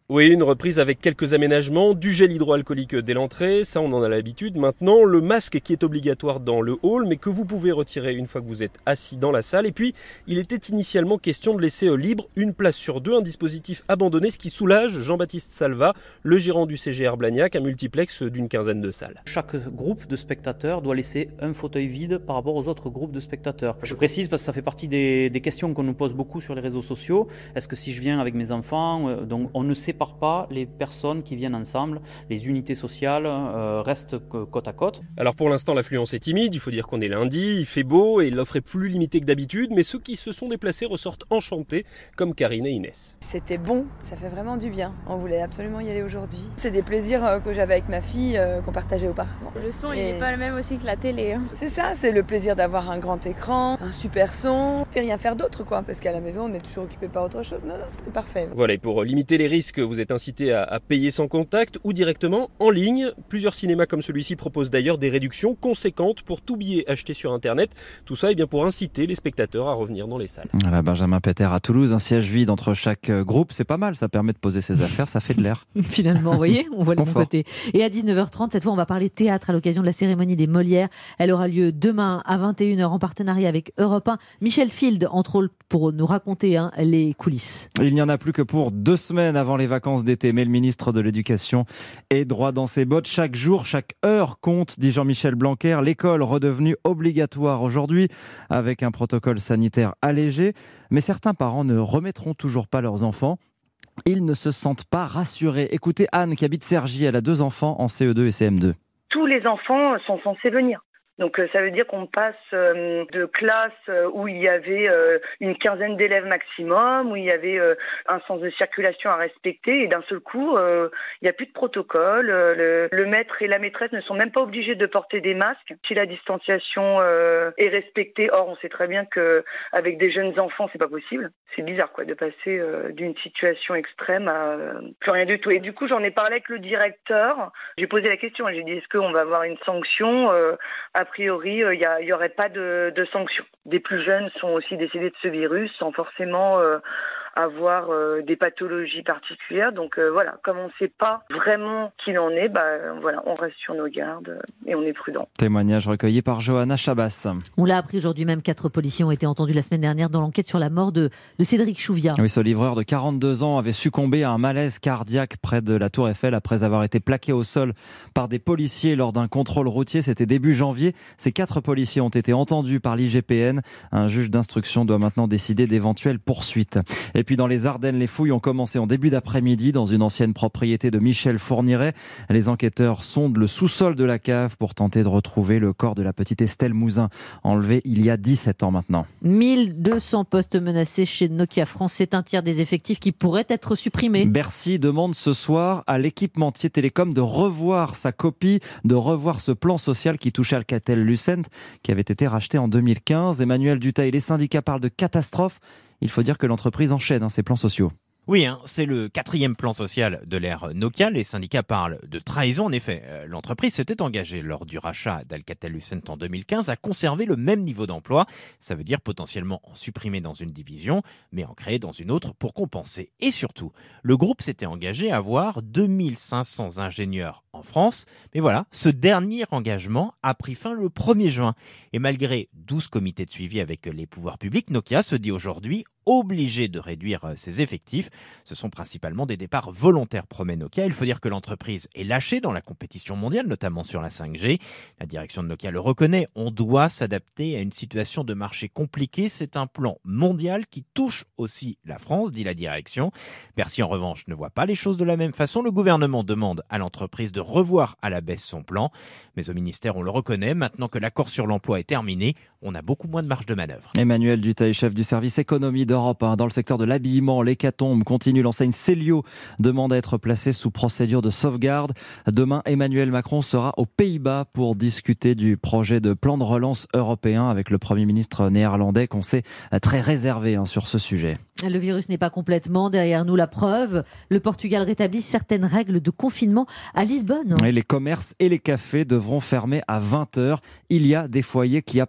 Oui, une reprise avec quelques aménagements, du gel hydroalcoolique dès l'entrée, ça on en a l'habitude. Maintenant, le masque qui est obligatoire dans le hall, mais que vous pouvez retirer une fois que vous êtes assis dans la salle. Et puis, il était initialement question de laisser libre une place sur deux, un dispositif abandonné, ce qui soulage Jean-Baptiste Salva, le gérant du C G R Blagnac, un multiplex d'une quinzaine de salles. Chaque groupe de spectateurs doit laisser un fauteuil vide par rapport aux autres groupes de spectateurs. Je précise parce que ça fait partie des, des questions qu'on nous pose beaucoup sur les réseaux sociaux. Est-ce que si je viens avec mes enfants, euh, donc on ne sait pas pas les personnes qui viennent ensemble, les unités sociales euh, restent côte à côte. Alors pour l'instant l'affluence est timide, il faut dire qu'on est lundi, il fait beau et l'offre est plus limitée que d'habitude, mais ceux qui se sont déplacés ressortent enchantés, comme Karine et Inès. C'était bon, ça fait vraiment du bien, on voulait absolument y aller aujourd'hui. C'est des plaisirs que j'avais avec ma fille, euh, qu'on partageait auparavant. Le son et... il n'est pas le même aussi que la télé. Hein. C'est ça, c'est le plaisir d'avoir un grand écran, un super son, et rien faire d'autre quoi, parce qu'à la maison on est toujours occupé par autre chose. Non, non, c'était parfait. Voilà, et pour limiter les risques, vous êtes incité à, à payer sans contact ou directement en ligne. Plusieurs cinémas comme celui-ci proposent d'ailleurs des réductions conséquentes pour tout billet acheté sur Internet. Tout ça est bien pour inciter les spectateurs à revenir dans les salles. Voilà, Benjamin Peter à Toulouse, un siège vide entre chaque groupe, c'est pas mal, ça permet de poser ses affaires, ça fait de l'air. Finalement, vous voyez, on voit le bon côté. Et à dix-neuf heures trente, cette fois, on va parler théâtre à l'occasion de la cérémonie des Molières. Elle aura lieu demain à vingt et une heures en partenariat avec Europe un. Michel Field, entre autres, pour nous raconter hein, les coulisses. Il n'y en a plus que pour deux semaines avant les vacances d'été, mais le ministre de l'Éducation est droit dans ses bottes. Chaque jour, chaque heure compte, dit Jean-Michel Blanquer. L'école redevenue obligatoire aujourd'hui avec un protocole sanitaire allégé. Mais certains parents ne remettront toujours pas leurs enfants. Ils ne se sentent pas rassurés. Écoutez Anne qui habite Cergy, elle a deux enfants en C E deux et C M deux. Tous les enfants sont censés venir. Donc ça veut dire qu'on passe euh, de classes où il y avait euh, une quinzaine d'élèves maximum, où il y avait euh, un sens de circulation à respecter, et d'un seul coup, euh, il n'y a plus de protocole. Le, le maître et la maîtresse ne sont même pas obligés de porter des masques si la distanciation euh, est respectée. Or, on sait très bien qu'avec des jeunes enfants, c'est pas possible. C'est bizarre quoi, de passer euh, d'une situation extrême à euh, plus rien du tout. Et du coup, j'en ai parlé avec le directeur. J'ai posé la question, j'ai dit est-ce qu'on va avoir une sanction euh, A priori, il n'y aurait pas de, de sanctions. Des plus jeunes sont aussi décédés de ce virus sans forcément euh, avoir euh, des pathologies particulières. Donc euh, voilà, comme on ne sait pas vraiment qui en est, bah, voilà, on reste sur nos gardes et on est prudent. Témoignage recueilli par Johanna Chabas. On l'a appris aujourd'hui même, quatre policiers ont été entendus la semaine dernière dans l'enquête sur la mort de, de Cédric Chouviat. Oui, ce livreur de quarante-deux ans avait succombé à un malaise cardiaque près de la Tour Eiffel après avoir été plaqué au sol par des policiers lors d'un contrôle routier. C'était début janvier. Ces quatre policiers ont été entendus par l'I G P N. Un juge d'instruction doit maintenant décider d'éventuelles poursuites. Et puis dans les Ardennes, les fouilles ont commencé en début d'après-midi dans une ancienne propriété de Michel Fourniret. Les enquêteurs sondent le sous-sol de la cave pour tenter de retrouver le corps de la petite Estelle Mouzin, enlevée il y a dix-sept ans maintenant. mille deux cents postes menacés chez Nokia France. C'est un tiers des effectifs qui pourraient être supprimés. Bercy demande ce soir à l'équipementier télécom de revoir sa copie, de revoir ce plan social qui touchait Alcatel-Lucent, qui avait été racheté en deux mille quinze. Emmanuel Dutheil, les syndicats parlent de catastrophe. Il faut dire que l'entreprise enchaîne hein, ses plans sociaux. Oui, hein, c'est le quatrième plan social de l'ère Nokia. Les syndicats parlent de trahison. En effet, euh, l'entreprise s'était engagée lors du rachat d'Alcatel-Lucent en deux mille quinze à conserver le même niveau d'emploi. Ça veut dire potentiellement en supprimer dans une division, mais en créer dans une autre pour compenser. Et surtout, le groupe s'était engagé à avoir deux mille cinq cents ingénieurs en France. Mais voilà, ce dernier engagement a pris fin le premier juin. Et malgré douze comités de suivi avec les pouvoirs publics, Nokia se dit aujourd'hui obligé de réduire ses effectifs. Ce sont principalement des départs volontaires, promet Nokia. Il faut dire que l'entreprise est lâchée dans la compétition mondiale, notamment sur la cinq G. La direction de Nokia le reconnaît. On doit s'adapter à une situation de marché compliquée. C'est un plan mondial qui touche aussi la France, dit la direction. Bercy, en revanche, ne voit pas les choses de la même façon. Le gouvernement demande à l'entreprise de revoir à la baisse son plan. Mais au ministère, on le reconnaît. Maintenant que l'accord sur l'emploi est terminé, on a beaucoup moins de marge de manœuvre. Emmanuel Dutheil, chef du service économie d'Europe un. Dans le secteur de l'habillement, l'hécatombe continue. L'enseigne Célio demande à être placée sous procédure de sauvegarde. Demain, Emmanuel Macron sera aux Pays-Bas pour discuter du projet de plan de relance européen avec le Premier ministre néerlandais qu'on sait très réservé hein, sur ce sujet. Le virus n'est pas complètement derrière nous. La preuve, le Portugal rétablit certaines règles de confinement à Lisbonne. Et les commerces et les cafés devront fermer à vingt heures. Il y a des foyers qui apparaissent.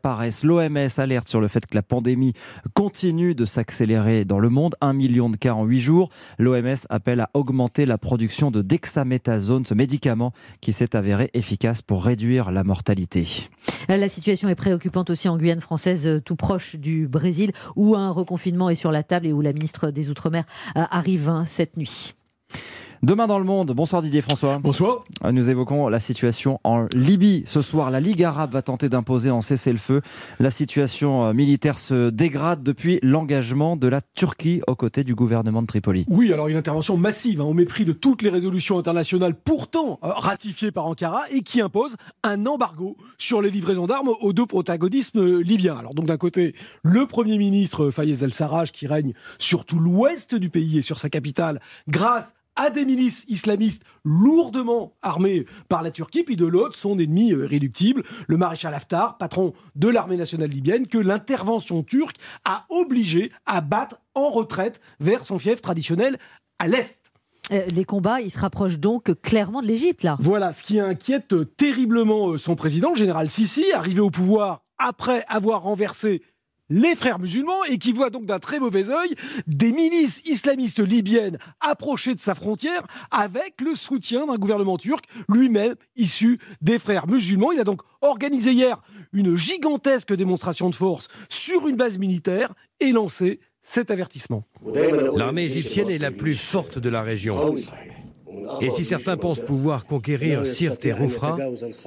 L'O M S alerte sur le fait que la pandémie continue de s'accélérer dans le monde. Un million de cas en huit jours. L'O M S appelle à augmenter la production de dexaméthasone, ce médicament qui s'est avéré efficace pour réduire la mortalité. La situation est préoccupante aussi en Guyane française, tout proche du Brésil, où un reconfinement est sur la table et où la ministre des Outre-mer arrive cette nuit. Demain dans le monde, bonsoir Didier François. Bonsoir. Nous évoquons la situation en Libye. Ce soir, la Ligue arabe va tenter d'imposer un cessez-le-feu. La situation militaire se dégrade depuis l'engagement de la Turquie aux côtés du gouvernement de Tripoli. Oui, alors une intervention massive, hein, au mépris de toutes les résolutions internationales pourtant euh, ratifiées par Ankara et qui impose un embargo sur les livraisons d'armes aux deux protagonistes euh, libyens. Alors donc d'un côté, le Premier ministre Fayez el-Sarraj qui règne sur tout l'ouest du pays et sur sa capitale grâce à des milices islamistes lourdement armées par la Turquie, puis de l'autre, son ennemi irréductible, le maréchal Haftar, patron de l'armée nationale libyenne, que l'intervention turque a obligé à battre en retraite vers son fief traditionnel à l'est. Euh, les combats, ils se rapprochent donc clairement de l'Égypte, là. Voilà, ce qui inquiète terriblement son président, le général Sissi, arrivé au pouvoir après avoir renversé les frères musulmans et qui voit donc d'un très mauvais œil des milices islamistes libyennes approcher de sa frontière avec le soutien d'un gouvernement turc lui-même issu des frères musulmans. Il a donc organisé hier une gigantesque démonstration de force sur une base militaire et lancé cet avertissement. L'armée égyptienne est la plus forte de la région. Et si certains pensent pouvoir conquérir Sirte et Roufra,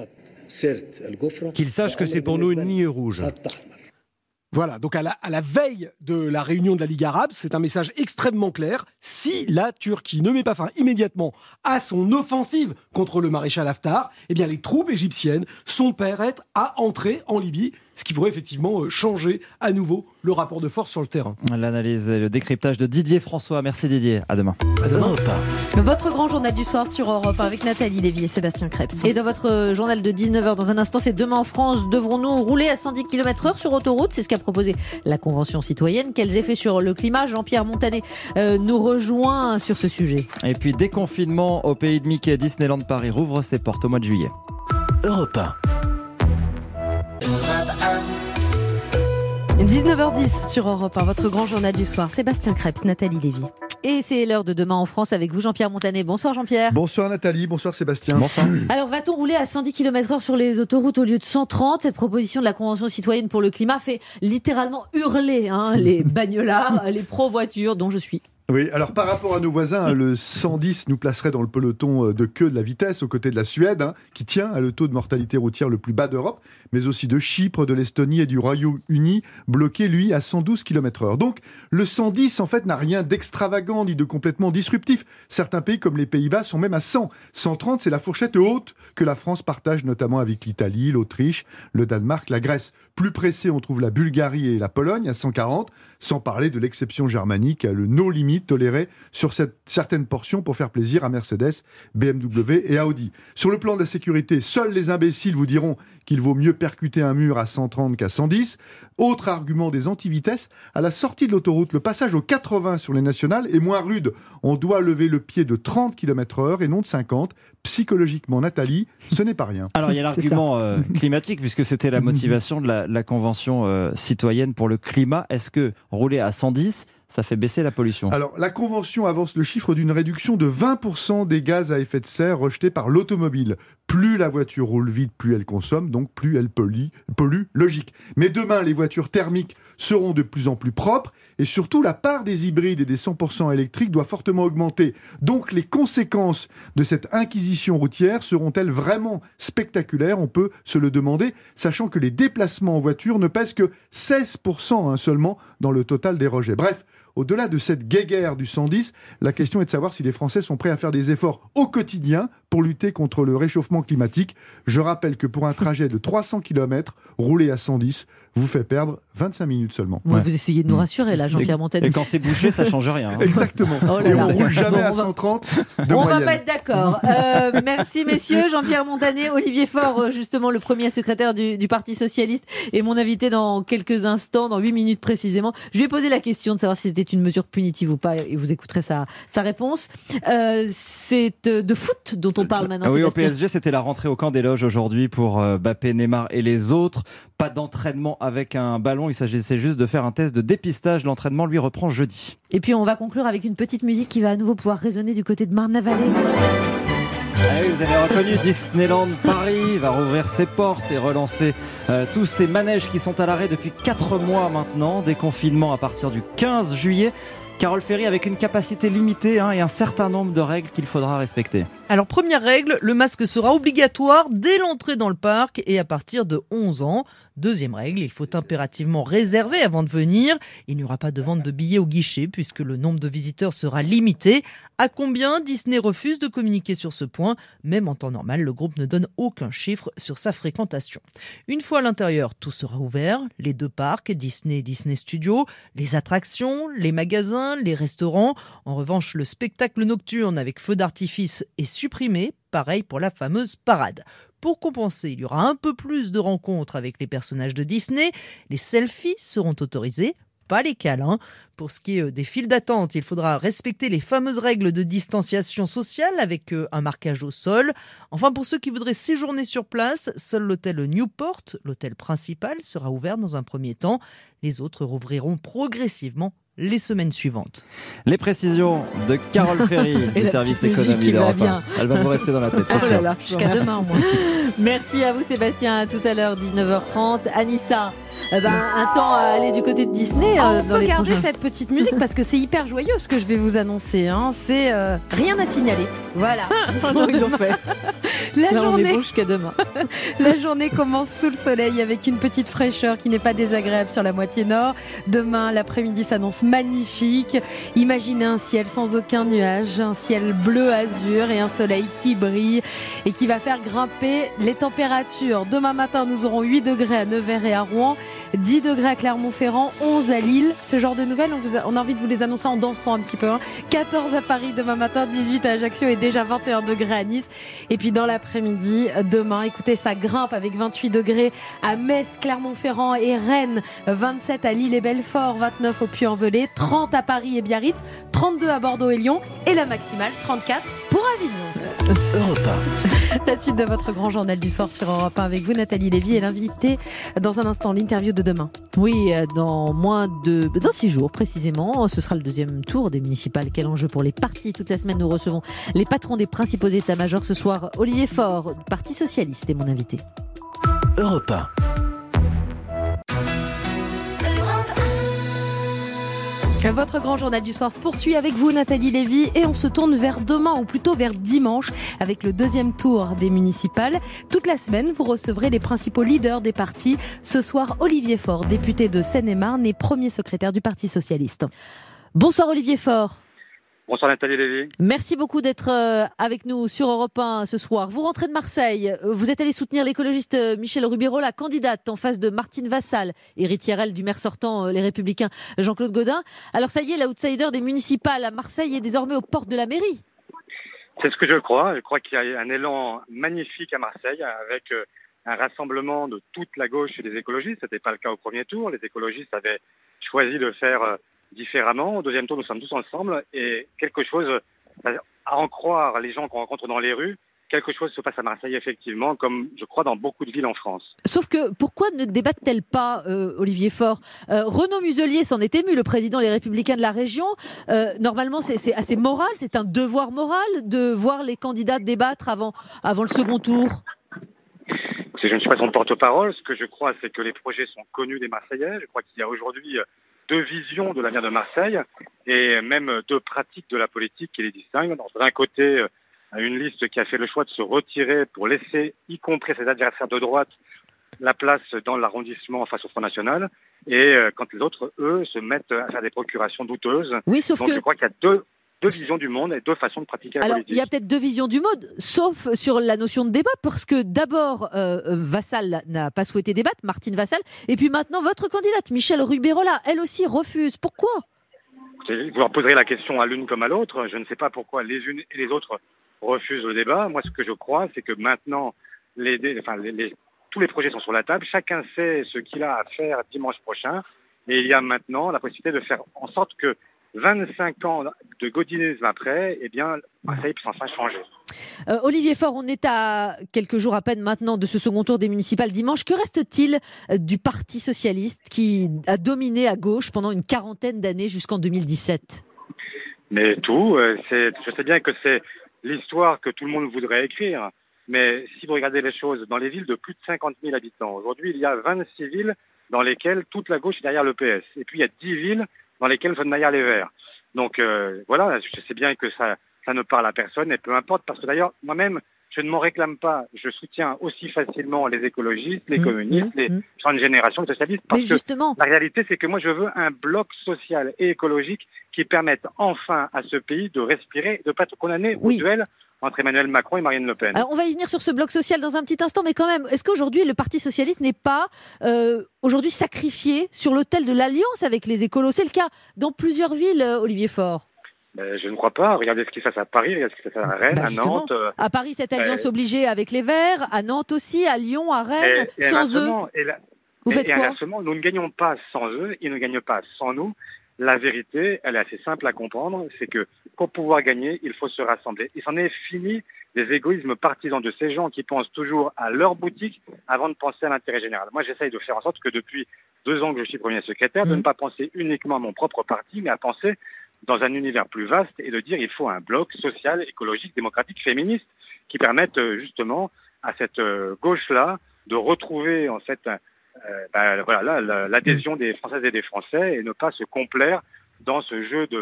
qu'ils sachent que c'est pour nous une ligne rouge. Voilà, donc à la, à la veille de la réunion de la Ligue arabe, c'est un message extrêmement clair. Si la Turquie ne met pas fin immédiatement à son offensive contre le maréchal Haftar, eh bien les troupes égyptiennes sont prêtes à entrer en Libye, ce qui pourrait effectivement changer à nouveau le rapport de force sur le terrain. L'analyse et le décryptage de Didier François. Merci Didier, à demain. À demain. Votre grand journal du soir sur Europe un avec Nathalie Lévy et Sébastien Krebs. Et dans votre journal de dix-neuf heures, dans un instant, c'est demain en France, devrons-nous rouler à cent dix kilomètres heure sur autoroute? C'est ce qu'a proposé la Convention citoyenne. Quels effets sur le climat? Jean-Pierre Montanet euh, nous rejoint sur ce sujet. Et puis déconfinement au pays de Mickey. Disneyland Paris rouvre ses portes au mois de juillet. Europe un. dix-neuf heures dix sur Europe un, votre grand journal du soir. Sébastien Krebs, Nathalie Lévy. Et c'est l'heure de Demain en France avec vous, Jean-Pierre Montanet. Bonsoir Jean-Pierre. Bonsoir Nathalie, bonsoir Sébastien. Bonsoir. Alors va-t-on rouler à cent dix kilomètres heure sur les autoroutes au lieu de cent trente? Cette proposition de la Convention citoyenne pour le climat fait littéralement hurler hein, les bagnolards, les pro-voitures dont je suis. Oui, alors par rapport à nos voisins, le cent dix nous placerait dans le peloton de queue de la vitesse aux côtés de la Suède, hein, qui tient à le taux de mortalité routière le plus bas d'Europe, mais aussi de Chypre, de l'Estonie et du Royaume-Uni, bloqué lui à cent douze kilomètres heure. Donc le cent dix en fait n'a rien d'extravagant ni de complètement disruptif. Certains pays comme les Pays-Bas sont même à cent. cent trente, c'est la fourchette haute que la France partage notamment avec l'Italie, l'Autriche, le Danemark, la Grèce. Plus pressé, on trouve la Bulgarie et la Pologne à cent quarante, sans parler de l'exception germanique, le no limit toléré sur cette, certaines portions pour faire plaisir à Mercedes, B M W et Audi. Sur le plan de la sécurité, seuls les imbéciles vous diront qu'il vaut mieux percuter un mur à cent trente qu'à cent dix. Autre argument des antivitesses, à la sortie de l'autoroute, le passage aux quatre-vingts sur les nationales est moins rude. On doit lever le pied de trente kilomètres heure et non de cinquante. Psychologiquement, Nathalie, ce n'est pas rien. Alors il y a l'argument euh, climatique, puisque c'était la motivation de la, la Convention euh, citoyenne pour le climat. Est-ce que rouler à cent dix, ça fait baisser la pollution? Alors, la Convention avance le chiffre d'une réduction de vingt pour cent des gaz à effet de serre rejetés par l'automobile. Plus la voiture roule vite, plus elle consomme, donc plus elle pollue, pollue, logique. Mais demain, les voitures thermiques seront de plus en plus propres et surtout, la part des hybrides et des cent pour cent électriques doit fortement augmenter. Donc, les conséquences de cette inquisition routière seront-elles vraiment spectaculaires? On peut se le demander, sachant que les déplacements en voiture ne pèsent que seize pour cent hein, seulement dans le total des rejets. Bref, au-delà de cette guéguerre du cent dix, la question est de savoir si les Français sont prêts à faire des efforts au quotidien pour lutter contre le réchauffement climatique. Je rappelle que pour un trajet de trois cents kilomètres, rouler à cent dix vous fait perdre vingt-cinq minutes seulement. Ouais. Vous essayez de nous rassurer là, Jean-Pierre Montanet. Et quand c'est bouché, ça change rien. Hein. Exactement. Oh là et là. on roule jamais Bon, à on va... cent trente de On moyenne. va pas être d'accord. Euh, merci messieurs, Jean-Pierre Montanet, Olivier Faure, justement le premier secrétaire du, du Parti Socialiste, et mon invité dans quelques instants, dans huit minutes précisément. Je lui ai posé la question de savoir si c'était est une mesure punitive ou pas, et vous écouterez sa, sa réponse. Euh, c'est de foot dont on parle maintenant. Ah oui, Sébastien. au P S G, c'était la rentrée au camp des loges aujourd'hui pour euh, Mbappé, Neymar et les autres. Pas d'entraînement avec un ballon, il s'agissait juste de faire un test de dépistage. L'entraînement, lui, reprend jeudi. Et puis on va conclure avec une petite musique qui va à nouveau pouvoir résonner du côté de Marne-la-Vallée. Ah oui, vous avez reconnu, Disneyland Paris va rouvrir ses portes et relancer euh, tous ces manèges qui sont à l'arrêt depuis quatre mois maintenant. Déconfinement à partir du quinze juillet. Carole Ferry, avec une capacité limitée hein, et un certain nombre de règles qu'il faudra respecter. Alors première règle, le masque sera obligatoire dès l'entrée dans le parc et à partir de onze ans. Deuxième règle, il faut impérativement réserver avant de venir. Il n'y aura pas de vente de billets au guichet puisque le nombre de visiteurs sera limité. À combien Disney refuse de communiquer sur ce point. Même en temps normal, le groupe ne donne aucun chiffre sur sa fréquentation. Une fois à l'intérieur, tout sera ouvert. Les deux parcs, Disney et Disney Studios, les attractions, les magasins, les restaurants. En revanche, le spectacle nocturne avec feux d'artifice est supprimé. Pareil pour la fameuse parade. Pour compenser, il y aura un peu plus de rencontres avec les personnages de Disney. Les selfies seront autorisés, pas les câlins. Pour ce qui est des files d'attente, il faudra respecter les fameuses règles de distanciation sociale avec un marquage au sol. Enfin, pour ceux qui voudraient séjourner sur place, seul l'hôtel Newport, l'hôtel principal, sera ouvert dans un premier temps. Les autres rouvriront progressivement les semaines suivantes. Les précisions de Carole Ferry du service économie d'Europe un. Elle va vous rester dans la tête, c'est oh sûr. là là, jusqu'à demain au moins. Merci à vous Sébastien, à tout à l'heure dix-neuf heures trente. Anissa, eh ben, un temps à aller du côté de Disney. Oh, euh, on dans peut les garder prochains... cette petite musique parce que c'est hyper joyeux ce que je vais vous annoncer. Hein. C'est euh, rien à signaler. Voilà. non, ils l'ont fait. La Là, journée... on est bon jusqu'à demain. La journée commence sous le soleil avec une petite fraîcheur qui n'est pas désagréable sur la moitié nord. Demain, l'après-midi s'annonce magnifique. Imaginez un ciel sans aucun nuage, un ciel bleu azur et un soleil qui brille et qui va faire grimper les températures. Demain matin, nous aurons huit degrés à Nevers et à Rouen, dix degrés à Clermont-Ferrand, onze à Lille. Ce genre de nouvelles, on, vous a, on a envie de vous les annoncer en dansant un petit peu. Hein. quatorze à Paris demain matin, dix-huit à Ajaccio et déjà vingt et un degrés à Nice. Et puis dans l'après-midi, demain, écoutez, ça grimpe avec vingt-huit degrés à Metz, Clermont-Ferrand et Rennes, vingt-sept à Lille et Belfort, vingt-neuf au Puy-en-Velay, trente à Paris et Biarritz, trente-deux à Bordeaux et Lyon et la maximale trente-quatre pour Avignon. Europe un. La suite de votre grand journal du soir sur Europe un avec vous, Nathalie Lévy, et l'invité dans un instant, l'interview de demain. Oui, dans moins de dans six jours précisément, ce sera le deuxième tour des municipales. Quel enjeu pour les partis. Toute la semaine, nous recevons les patrons des principaux états-majors. Ce soir, Olivier Faure, du Parti socialiste, est mon invité. Europe un. Votre grand journal du soir se poursuit avec vous, Nathalie Lévy, et on se tourne vers demain, ou plutôt vers dimanche, avec le deuxième tour des municipales. Toute la semaine, vous recevrez les principaux leaders des partis. Ce soir, Olivier Faure, député de Seine-et-Marne et premier secrétaire du Parti socialiste. Bonsoir Olivier Faure. Bonsoir Nathalie Lévy. Merci beaucoup d'être avec nous sur Europe un ce soir. Vous rentrez de Marseille, vous êtes allé soutenir l'écologiste Michèle Rubiro, la candidate en face de Martine Vassal, héritière elle du maire sortant Les Républicains Jean-Claude Gaudin. Alors ça y est, l'outsider des municipales à Marseille est désormais aux portes de la mairie. C'est ce que je crois. Je crois qu'il y a un élan magnifique à Marseille avec un rassemblement de toute la gauche et des écologistes. Ce n'était pas le cas au premier tour. Les écologistes avaient choisi de faire différemment. Au deuxième tour, nous sommes tous ensemble et quelque chose, à en croire les gens qu'on rencontre dans les rues, quelque chose se passe à Marseille effectivement, comme je crois dans beaucoup de villes en France. Sauf que pourquoi ne débattent-elles pas, euh, Olivier Faure euh, Renaud Muselier s'en est ému, le président Les Républicains de la région. Euh, normalement, c'est, c'est assez moral, c'est un devoir moral de voir les candidats débattre avant, avant le second tour. Je ne suis pas son porte-parole. Ce que je crois, c'est que les projets sont connus des Marseillais. Je crois qu'il y a aujourd'hui deux visions de l'avenir de Marseille et même deux pratiques de la politique qui les distinguent. D'un côté, une liste qui a fait le choix de se retirer pour laisser, y compris ses adversaires de droite, la place dans l'arrondissement face au Front National. Et quand les autres, eux, se mettent à faire des procurations douteuses. Oui, sauf Donc que... je crois qu'il y a deux... Deux visions du monde et deux façons de pratiquer la Alors, politique. il y a peut-être deux visions du monde, sauf sur la notion de débat, parce que d'abord, euh, Vassal n'a pas souhaité débattre, Martine Vassal, et puis maintenant, votre candidate, Michèle Rubirola, elle aussi refuse. Pourquoi ? Vous leur poserez la question à l'une comme à l'autre. Je ne sais pas pourquoi les unes et les autres refusent le débat. Moi, ce que je crois, c'est que maintenant, les, enfin, les, les, tous les projets sont sur la table. Chacun sait ce qu'il a à faire dimanche prochain. Et il y a maintenant la possibilité de faire en sorte que vingt-cinq ans de gaudinisme après, eh bien, Marseille peut enfin changer. Euh, Olivier Faure, on est à quelques jours à peine maintenant de ce second tour des municipales dimanche. Que reste-t-il du Parti socialiste qui a dominé à gauche pendant une quarantaine d'années jusqu'en deux mille dix-sept ? Mais tout, c'est, je sais bien que c'est l'histoire que tout le monde voudrait écrire, mais si vous regardez les choses, dans les villes de plus de cinquante mille habitants, aujourd'hui il y a vingt-six villes dans lesquelles toute la gauche est derrière le P S. Et puis il y a dix villes dans lesquelles sont derrière les Verts. Donc euh, voilà, je sais bien que ça, ça ne parle à personne, et peu importe, parce que d'ailleurs, moi-même, je ne m'en réclame pas. Je soutiens aussi facilement les écologistes, les mmh, communistes, mmh, les grandes générations, les socialistes, parce justement... que la réalité, c'est que moi, je veux un bloc social et écologique qui permette enfin à ce pays de respirer, de ne pas être condamné oui. au duel entre Emmanuel Macron et Marine Le Pen. Alors, on va y venir sur ce bloc social dans un petit instant, mais quand même, est-ce qu'aujourd'hui, le Parti socialiste n'est pas euh, aujourd'hui sacrifié sur l'autel de l'alliance avec les écolos ? C'est le cas dans plusieurs villes, Olivier Faure. Ben, je ne crois pas. Regardez ce qui se passe à Paris, regardez ce qui se passe à Rennes, bah, à Nantes. Euh, à Paris, cette alliance euh, obligée avec les Verts, à Nantes aussi, à Lyon, à Rennes, et, et sans eux. Et la, Vous et, faites et quoi ? inversement, nous ne gagnons pas sans eux, ils ne gagnent pas sans nous. La vérité, elle est assez simple à comprendre, c'est que pour pouvoir gagner, il faut se rassembler. Il s'en est fini des égoïsmes partisans de ces gens qui pensent toujours à leur boutique avant de penser à l'intérêt général. Moi, j'essaye de faire en sorte que depuis deux ans que je suis premier secrétaire, mmh. de ne pas penser uniquement à mon propre parti, mais à penser dans un univers plus vaste et de dire il faut un bloc social, écologique, démocratique, féministe qui permette justement à cette gauche-là de retrouver en fait euh, bah, voilà, là, l'adhésion des Françaises et des Français et ne pas se complaire dans ce jeu de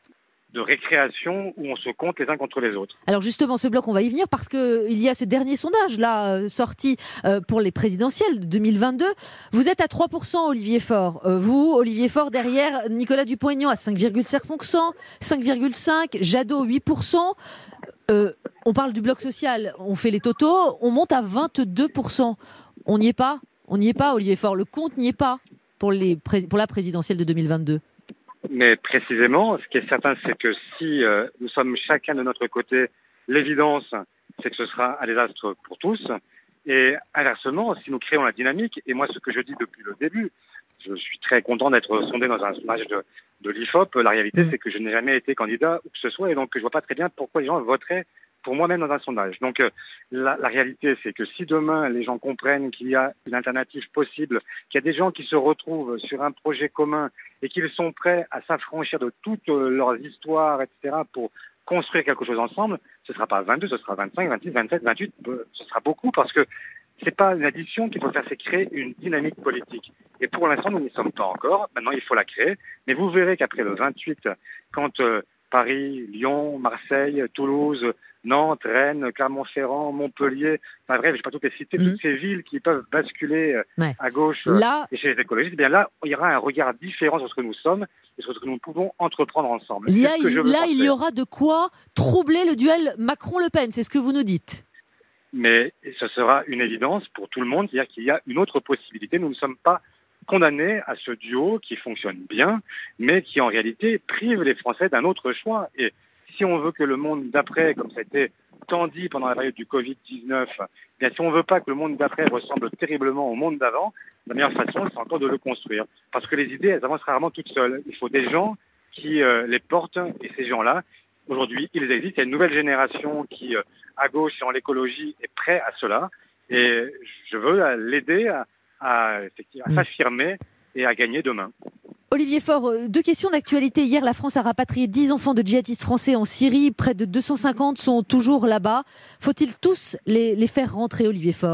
de récréation où on se compte les uns contre les autres. Alors justement, ce bloc, on va y venir parce qu'il y a ce dernier sondage là euh, sorti euh, pour les présidentielles de deux mille vingt-deux. Vous êtes à trois pour cent, Olivier Faure. Euh, vous, Olivier Faure, derrière Nicolas Dupont-Aignan à cinq virgule cinq pour cent, cinq virgule cinq pour cent, Jadot huit pour cent. Euh, on parle du bloc social, on fait les totaux, on monte à vingt-deux pour cent. On n'y est pas On n'y est pas, Olivier Faure. Le compte n'y est pas pour, les pré- pour la présidentielle de deux mille vingt-deux. Mais précisément, ce qui est certain, c'est que si euh, nous sommes chacun de notre côté, l'évidence, c'est que ce sera un désastre pour tous. Et inversement, si nous créons la dynamique, et moi ce que je dis depuis le début, je suis très content d'être sondé dans un sondage de, de l'I F O P, la réalité c'est que je n'ai jamais été candidat ou que ce soit, et donc je vois pas très bien pourquoi les gens voteraient pour moi-même dans un sondage. Donc euh, la, la réalité, c'est que si demain les gens comprennent qu'il y a une alternative possible, qu'il y a des gens qui se retrouvent sur un projet commun et qu'ils sont prêts à s'affranchir de toutes euh, leurs histoires, et cetera, pour construire quelque chose ensemble, ce ne sera pas vingt-deux, ce sera vingt-cinq, vingt-six, vingt-sept, vingt-huit, euh, ce sera beaucoup parce que c'est pas une addition qu'il faut faire, c'est créer une dynamique politique. Et pour l'instant, nous n'y sommes pas encore. Maintenant, il faut la créer. Mais vous verrez qu'après le vingt-huit, quand euh, Paris, Lyon, Marseille, Toulouse, Nantes, Rennes, Clermont-Ferrand, Montpellier, enfin bref, je ne vais pas toutes les citer, mmh. toutes ces villes qui peuvent basculer ouais. à gauche là, et chez les écologistes, eh bien là, il y aura un regard différent sur ce que nous sommes et sur ce que nous pouvons entreprendre ensemble. Là, il, là il y aura de quoi troubler le duel Macron-Le Pen, c'est ce que vous nous dites. Mais ce sera une évidence pour tout le monde, c'est-à-dire qu'il y a une autre possibilité. Nous ne sommes pas condamnés à ce duo qui fonctionne bien, mais qui en réalité prive les Français d'un autre choix. Et si on veut que le monde d'après, comme ça a été tant dit pendant la période du covid dix-neuf, eh bien si on ne veut pas que le monde d'après ressemble terriblement au monde d'avant, la meilleure façon, c'est encore de le construire. Parce que les idées, elles avancent rarement toutes seules. Il faut des gens qui euh, les portent, et ces gens-là, aujourd'hui, ils existent. Il y a une nouvelle génération qui, euh, à gauche et en l'écologie, est prête à cela. Et je veux l'aider à, à, à s'affirmer et à gagner demain. Olivier Faure, deux questions d'actualité. Hier, la France a rapatrié dix enfants de djihadistes français en Syrie. Près de deux cent cinquante sont toujours là-bas. Faut-il tous les, les faire rentrer, Olivier Faure ?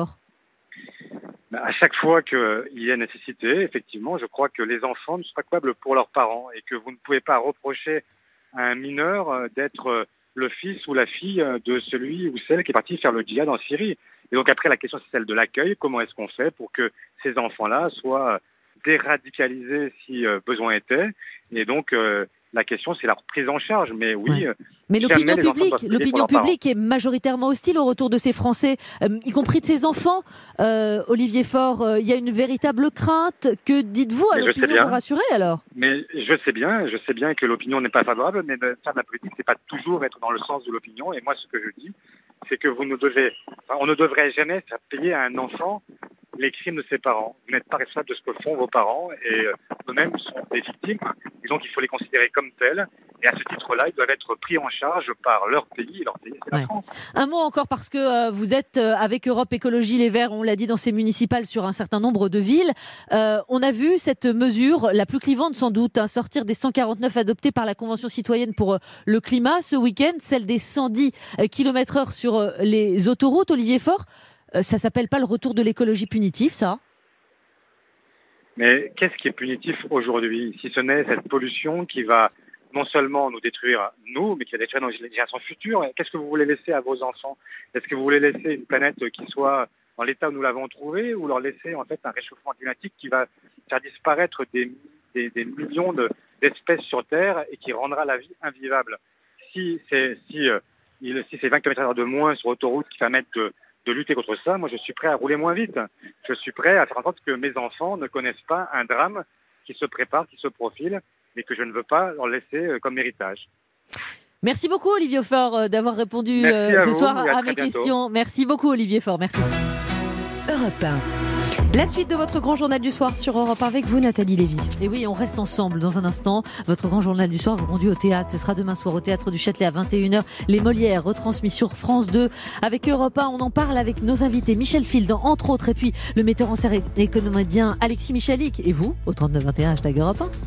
À chaque fois qu'il y a nécessité, effectivement, je crois que les enfants ne sont pas coupables pour leurs parents et que vous ne pouvez pas reprocher à un mineur d'être le fils ou la fille de celui ou celle qui est parti faire le djihad en Syrie. Et donc après, la question, c'est celle de l'accueil. Comment est-ce qu'on fait pour que ces enfants-là soient déradicalisés si euh, besoin était? Et donc, euh, la question, c'est leur prise en charge. Mais oui. Ouais. Mais l'opinion publique, l'opinion publique est majoritairement hostile au retour de ces Français, euh, y compris de ces enfants. Euh, Olivier Faure, il euh, y a une véritable crainte. Que dites-vous à mais l'opinion pour rassurer alors? Mais je sais bien, je sais bien que l'opinion n'est pas favorable, mais faire de la politique, c'est pas toujours être dans le sens de l'opinion. Et moi, ce que je dis, c'est que vous ne devez, enfin, on ne devrait jamais faire payer à un enfant les crimes de ses parents. Vous n'êtes pas responsable de ce que font vos parents et euh, eux-mêmes sont des victimes. Et donc il faut les considérer comme tels. Et à ce titre-là, ils doivent être pris en charge par leur pays. Et leur pays, c'est la Ouais. France. Un mot encore parce que euh, vous êtes euh, avec Europe Écologie Les Verts, on l'a dit dans ces municipales sur un certain nombre de villes. Euh, on a vu cette mesure, la plus clivante sans doute, hein, sortir des cent quarante-neuf adoptés par la Convention citoyenne pour euh, le climat ce week-end, celle des cent dix kilomètres heure sur euh, les autoroutes. Olivier Faure, euh, ça s'appelle pas le retour de l'écologie punitive, ça ? Mais qu'est-ce qui est punitif aujourd'hui, si ce n'est cette pollution qui va non seulement nous détruire, nous, mais qui va détruire nos générations futures? Qu'est-ce que vous voulez laisser à vos enfants? Est-ce que vous voulez laisser une planète qui soit dans l'état où nous l'avons trouvée, ou leur laisser en fait un réchauffement climatique qui va faire disparaître des, des, des millions de, d'espèces sur Terre et qui rendra la vie invivable? Si c'est si, euh, il, si c'est vingt kilomètres heure de moins sur autoroute qui permettent de de lutter contre ça, moi je suis prêt à rouler moins vite. Je suis prêt à faire en sorte que mes enfants ne connaissent pas un drame qui se prépare, qui se profile, mais que je ne veux pas leur laisser comme héritage. Merci beaucoup Olivier Faure d'avoir répondu Merci à ce vous, soir et à à très mes bientôt. questions. Merci beaucoup Olivier Faure, merci. Europe un. La suite de votre grand journal du soir sur Europe un avec vous, Nathalie Lévy. Et oui, on reste ensemble dans un instant. Votre grand journal du soir vous conduit au théâtre. Ce sera demain soir au Théâtre du Châtelet à vingt et une heures. Les Molières, retransmis sur France deux. Avec Europe un, on en parle avec nos invités. Michel Field, entre autres, et puis le metteur en scène et comédien Alexis Michalik. Et vous, au trente-neuf vingt et un, hashtag Europe un.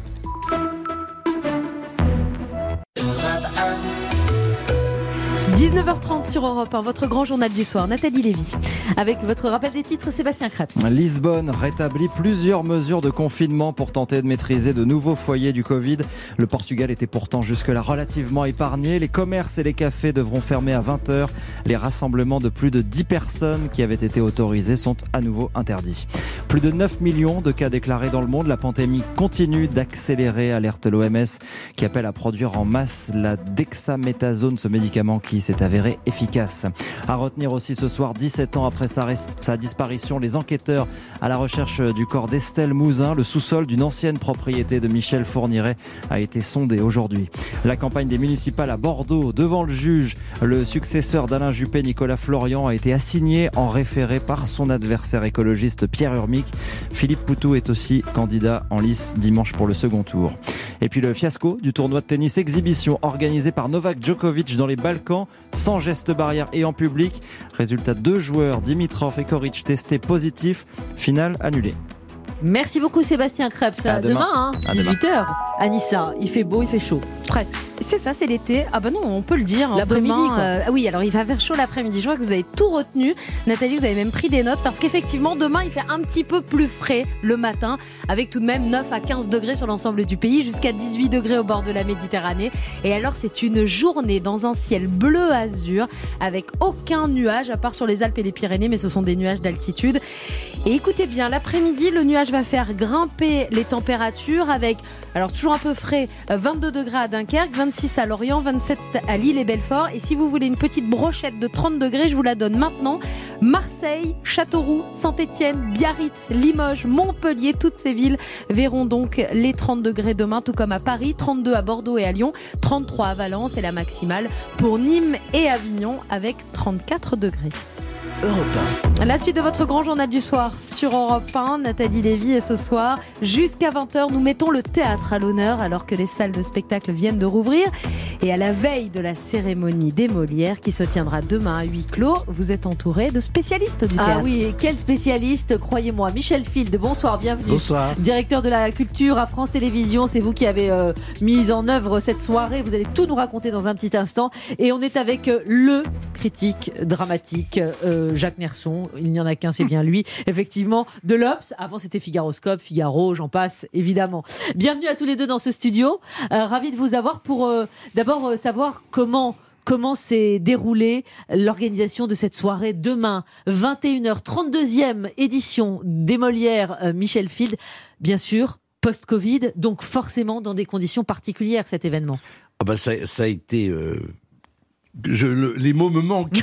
dix-neuf heures trente sur Europe un, votre grand journal du soir, Nathalie Lévy. Avec votre rappel des titres, Sébastien Krebs. Lisbonne rétablit plusieurs mesures de confinement pour tenter de maîtriser de nouveaux foyers du Covid. Le Portugal était pourtant jusque-là relativement épargné. Les commerces et les cafés devront fermer à vingt heures. Les rassemblements de plus de dix personnes qui avaient été autorisés sont à nouveau interdits. Plus de neuf millions de cas déclarés dans le monde. La pandémie continue d'accélérer, alerte l'O M S qui appelle à produire en masse la dexaméthasone, ce médicament qui s'est avéré efficace. À retenir aussi ce soir, dix-sept ans après sa, sa disparition, les enquêteurs à la recherche du corps d'Estelle Mouzin. Le sous-sol d'une ancienne propriété de Michel Fourniret a été sondé aujourd'hui. La campagne des municipales à Bordeaux, devant le juge, le successeur d'Alain Juppé, Nicolas Florian, a été assigné en référé par son adversaire écologiste Pierre Urmic. Philippe Poutou est aussi candidat en lice dimanche pour le second tour. Et puis le fiasco du tournoi de tennis exhibition organisé par Novak Djokovic dans les Balkans, sans geste barrière et en public. Résultat, deux joueurs, Dimitrov et Koric, testés positifs. Finale annulée. Merci beaucoup Sébastien Krebs. À demain. demain, hein, À demain. dix-huit heures. À Nissa, il fait beau, il fait chaud. Presque. C'est ça, c'est l'été. Ah bah non, on peut le dire. hein, L'après-midi, demain, quoi. euh, oui, alors il va faire chaud l'après-midi. Je vois que vous avez tout retenu. Nathalie, vous avez même pris des notes parce qu'effectivement, demain, il fait un petit peu plus frais le matin, avec tout de même neuf à quinze degrés sur l'ensemble du pays, jusqu'à dix-huit degrés au bord de la Méditerranée. Et alors, c'est une journée dans un ciel bleu azur, avec aucun nuage, à part sur les Alpes et les Pyrénées, mais ce sont des nuages d'altitude. Et écoutez bien, l'après-midi, le nuage va faire grimper les températures avec, alors toujours un peu frais, vingt-deux degrés à Dunkerque, vingt-six à Lorient, vingt-sept à Lille et Belfort. Et si vous voulez une petite brochette de trente degrés, je vous la donne maintenant. Marseille, Châteauroux, Saint-Étienne, Biarritz, Limoges, Montpellier, toutes ces villes verront donc les trente degrés demain, tout comme à Paris, trente-deux à Bordeaux et à Lyon, trente-trois à Valence et la maximale pour Nîmes et Avignon avec trente-quatre degrés. Europe un. La suite de votre grand journal du soir sur Europe un, Nathalie Lévy, et ce soir, jusqu'à vingt heures, nous mettons le théâtre à l'honneur alors que les salles de spectacle viennent de rouvrir. Et à la veille de la cérémonie des Molières qui se tiendra demain à huis clos, vous êtes entouré de spécialistes du théâtre. Ah oui, et quel spécialiste, croyez-moi. Michel Field, bonsoir, bienvenue. Bonsoir. Directeur de la culture à France Télévisions, c'est vous qui avez euh, mis en œuvre cette soirée. Vous allez tout nous raconter dans un petit instant. Et on est avec euh, le critique dramatique, euh, Jacques Nerson. Il n'y en a qu'un, c'est bien lui. Effectivement, de l'Obs. Avant, c'était Figaroscope, Figaro, j'en passe, évidemment. Bienvenue à tous les deux dans ce studio. Euh, ravi de vous avoir pour euh, d'abord euh, savoir comment Comment s'est déroulée l'organisation de cette soirée demain, vingt et une heures, trente-deuxième édition des Molières, euh, Michel Field. Bien sûr, post-Covid, donc forcément dans des conditions particulières cet événement. Ah bah ça, ça a été euh, Je, le, les mots me manquent.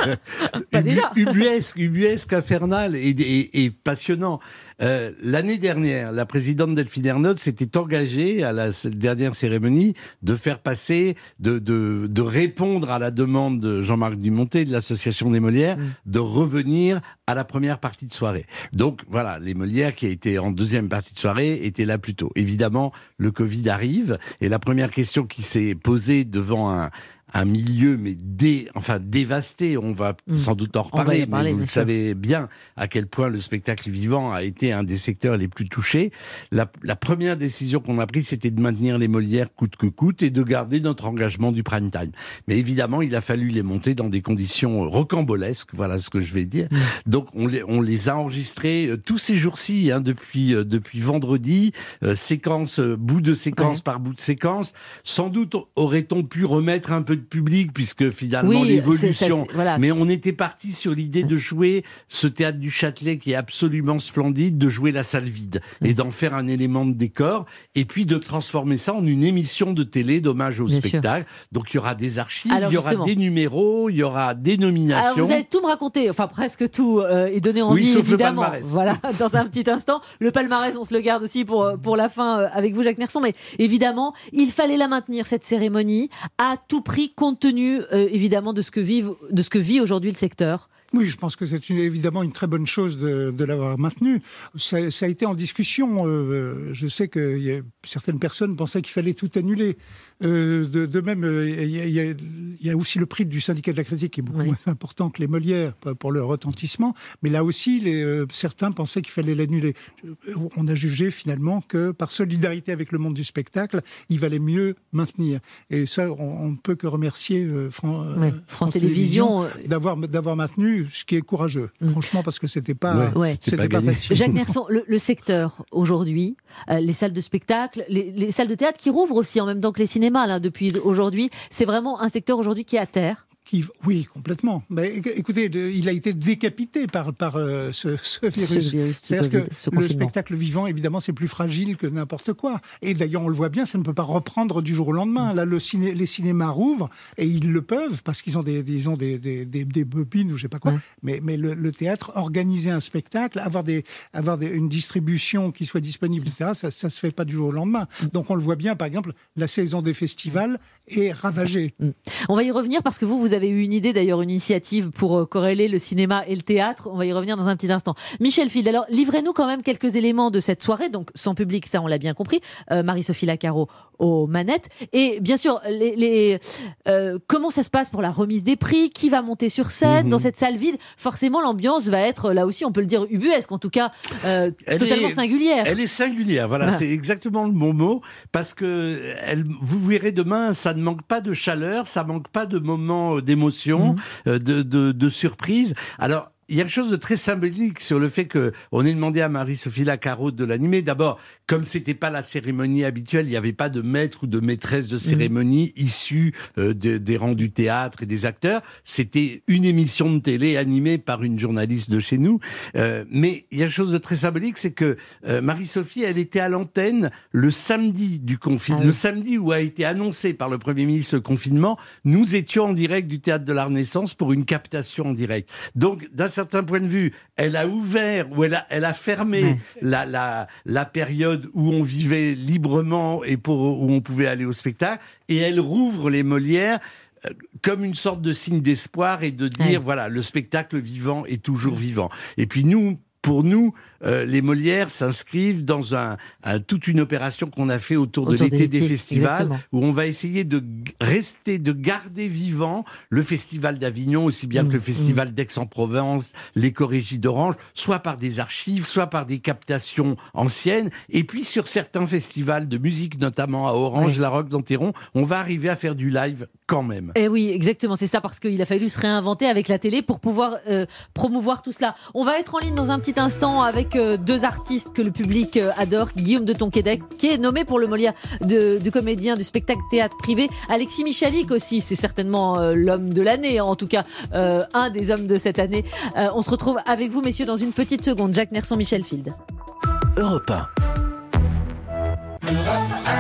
Pas déjà. Ubuesque, ubuesque, infernal et, et, et passionnant. Euh, l'année dernière, la présidente Delphine Ernotte s'était engagée à la dernière cérémonie de faire passer, de, de, de répondre à la demande de Jean-Marc Dumontet de l'Association des Molières, mmh. de revenir à la première partie de soirée. Donc voilà, les Molières qui étaient en deuxième partie de soirée étaient là plus tôt. Évidemment, le Covid arrive et la première question qui s'est posée devant un un milieu mais dé, enfin dévasté, on va mmh. sans doute en reparler, mais parler, vous le savez bien à quel point le spectacle vivant a été un des secteurs les plus touchés. La, la première décision qu'on a prise, c'était de maintenir les Molières coûte que coûte et de garder notre engagement du prime time. Mais évidemment, il a fallu les monter dans des conditions rocambolesques, voilà ce que je vais dire. Mmh. Donc on les, on les a enregistrés euh, tous ces jours-ci, hein, depuis, euh, depuis vendredi, euh, séquence, euh, bout de séquence ouais. par bout de séquence. Sans doute aurait-on pu remettre un peu de public, puisque finalement oui, l'évolution... C'est, ça, c'est, voilà, mais on était parti sur l'idée de jouer ce théâtre du Châtelet qui est absolument splendide, de jouer la salle vide mmh. et d'en faire un élément de décor, et puis de transformer ça en une émission de télé d'hommage au Bien spectacle. Sûr. Donc il y aura des archives, Alors, il y aura des numéros, il y aura des nominations. Alors, vous allez tout me raconter, enfin presque tout, euh, et donner envie, oui, sauf évidemment. Le palmarès. Voilà, dans un petit instant. Le palmarès, on se le garde aussi pour, pour la fin euh, avec vous, Jacques Nerson. Mais évidemment, il fallait la maintenir, cette cérémonie, à tout prix, compte tenu euh, évidemment de ce que vive, de ce que vit aujourd'hui le secteur. Oui, je pense que c'est une, évidemment une très bonne chose de, de l'avoir maintenu. Ça, ça a été en discussion. Euh, je sais que y a, certaines personnes pensaient qu'il fallait tout annuler. Euh, de, de même, il y, y, y, y a aussi le prix du syndicat de la critique qui est beaucoup oui. moins important que les Molières pour leur retentissement. Mais là aussi, les, euh, certains pensaient qu'il fallait l'annuler. On a jugé finalement que par solidarité avec le monde du spectacle, il valait mieux maintenir. Et ça, on ne peut que remercier euh, Fran, oui. France, France Télévisions d'avoir, d'avoir maintenu, ce qui est courageux, mmh. franchement, parce que c'était pas, ouais, ouais. c'était c'était pas, pas facile. Jacques Nerson, le, le secteur aujourd'hui, euh, les salles de spectacle, les, les salles de théâtre qui rouvrent aussi en même temps que les cinémas là depuis aujourd'hui, c'est vraiment un secteur aujourd'hui qui est à terre. Qui, oui, complètement. Mais écoutez, de, il a été décapité par, par euh, ce, ce virus. Ce virus C'est-à-dire que le spectacle vivant, évidemment, c'est plus fragile que n'importe quoi. Et d'ailleurs, on le voit bien, ça ne peut pas reprendre du jour au lendemain. Là, le ciné, les cinémas rouvrent, et ils le peuvent, parce qu'ils ont des, des, ils ont des, des, des, des bobines ou je sais pas quoi. Ouais. Mais, mais le, le théâtre, organiser un spectacle, avoir, des, avoir des, une distribution qui soit disponible, et cetera, ça ne se fait pas du jour au lendemain. Donc on le voit bien, par exemple, la saison des festivals est ravagée. On va y revenir, parce que vous, vous avez eu une idée, d'ailleurs, une initiative pour corréler le cinéma et le théâtre. On va y revenir dans un petit instant. Michel Field, alors livrez-nous quand même quelques éléments de cette soirée, donc sans public, ça on l'a bien compris. Euh, Marie-Sophie Lacaro aux manettes. Et bien sûr, les, les, euh, comment ça se passe pour la remise des prix? Qui va monter sur scène mmh. dans cette salle vide? Forcément, l'ambiance va être, là aussi, on peut le dire, ubuesque, en tout cas, euh, totalement est, singulière. Elle est singulière, voilà, voilà. C'est exactement le bon mot, parce que elle, vous verrez demain, ça ne manque pas de chaleur, ça manque pas de moments d'émotion, mmh. de, de, de surprise. Alors, il y a quelque chose de très symbolique sur le fait que on ait demandé à Marie-Sophie Lacaro de l'animer. D'abord, comme c'était pas la cérémonie habituelle, il n'y avait pas de maître ou de maîtresse de cérémonie mmh. issue euh, de, des rangs du théâtre et des acteurs. C'était une émission de télé animée par une journaliste de chez nous. Euh, mais il y a quelque chose de très symbolique, c'est que euh, Marie-Sophie, elle était à l'antenne le samedi du confinement, ah oui. le samedi où a été annoncé par le Premier ministre le confinement. Nous étions en direct du Théâtre de la Renaissance pour une captation en direct. Donc, d'un certain point de vue, elle a ouvert ou elle a, elle a fermé ouais. la, la, la période où on vivait librement et pour, où on pouvait aller au spectacle, et elle rouvre les Molières euh, comme une sorte de signe d'espoir et de dire, ouais. voilà, le spectacle vivant est toujours vivant. Et puis nous, pour nous, euh, les Molières s'inscrivent dans un, un, toute une opération qu'on a fait autour, autour de l'été, de l'été des festivals, exactement. Où on va essayer de rester, de garder vivant le Festival d'Avignon, aussi bien mmh, que le Festival mmh. d'Aix-en-Provence, l'éco-régie d'Orange, soit par des archives, soit par des captations anciennes. Et puis sur certains festivals de musique, notamment à Orange, oui. la Roque d'Anteron, on va arriver à faire du live quand même. Et oui, exactement, c'est ça, parce qu'il a fallu se réinventer avec la télé pour pouvoir euh, promouvoir tout cela. On va être en ligne dans un petit instant avec euh, deux artistes que le public euh, adore. Guillaume de Tonquédec, qui est nommé pour le Molière de, de comédien du spectacle théâtre privé. Alexis Michalik aussi, c'est certainement euh, l'homme de l'année, en tout cas euh, un des hommes de cette année. Euh, on se retrouve avec vous, messieurs, dans une petite seconde. Jacques Nerson, Michel Field. Europe un.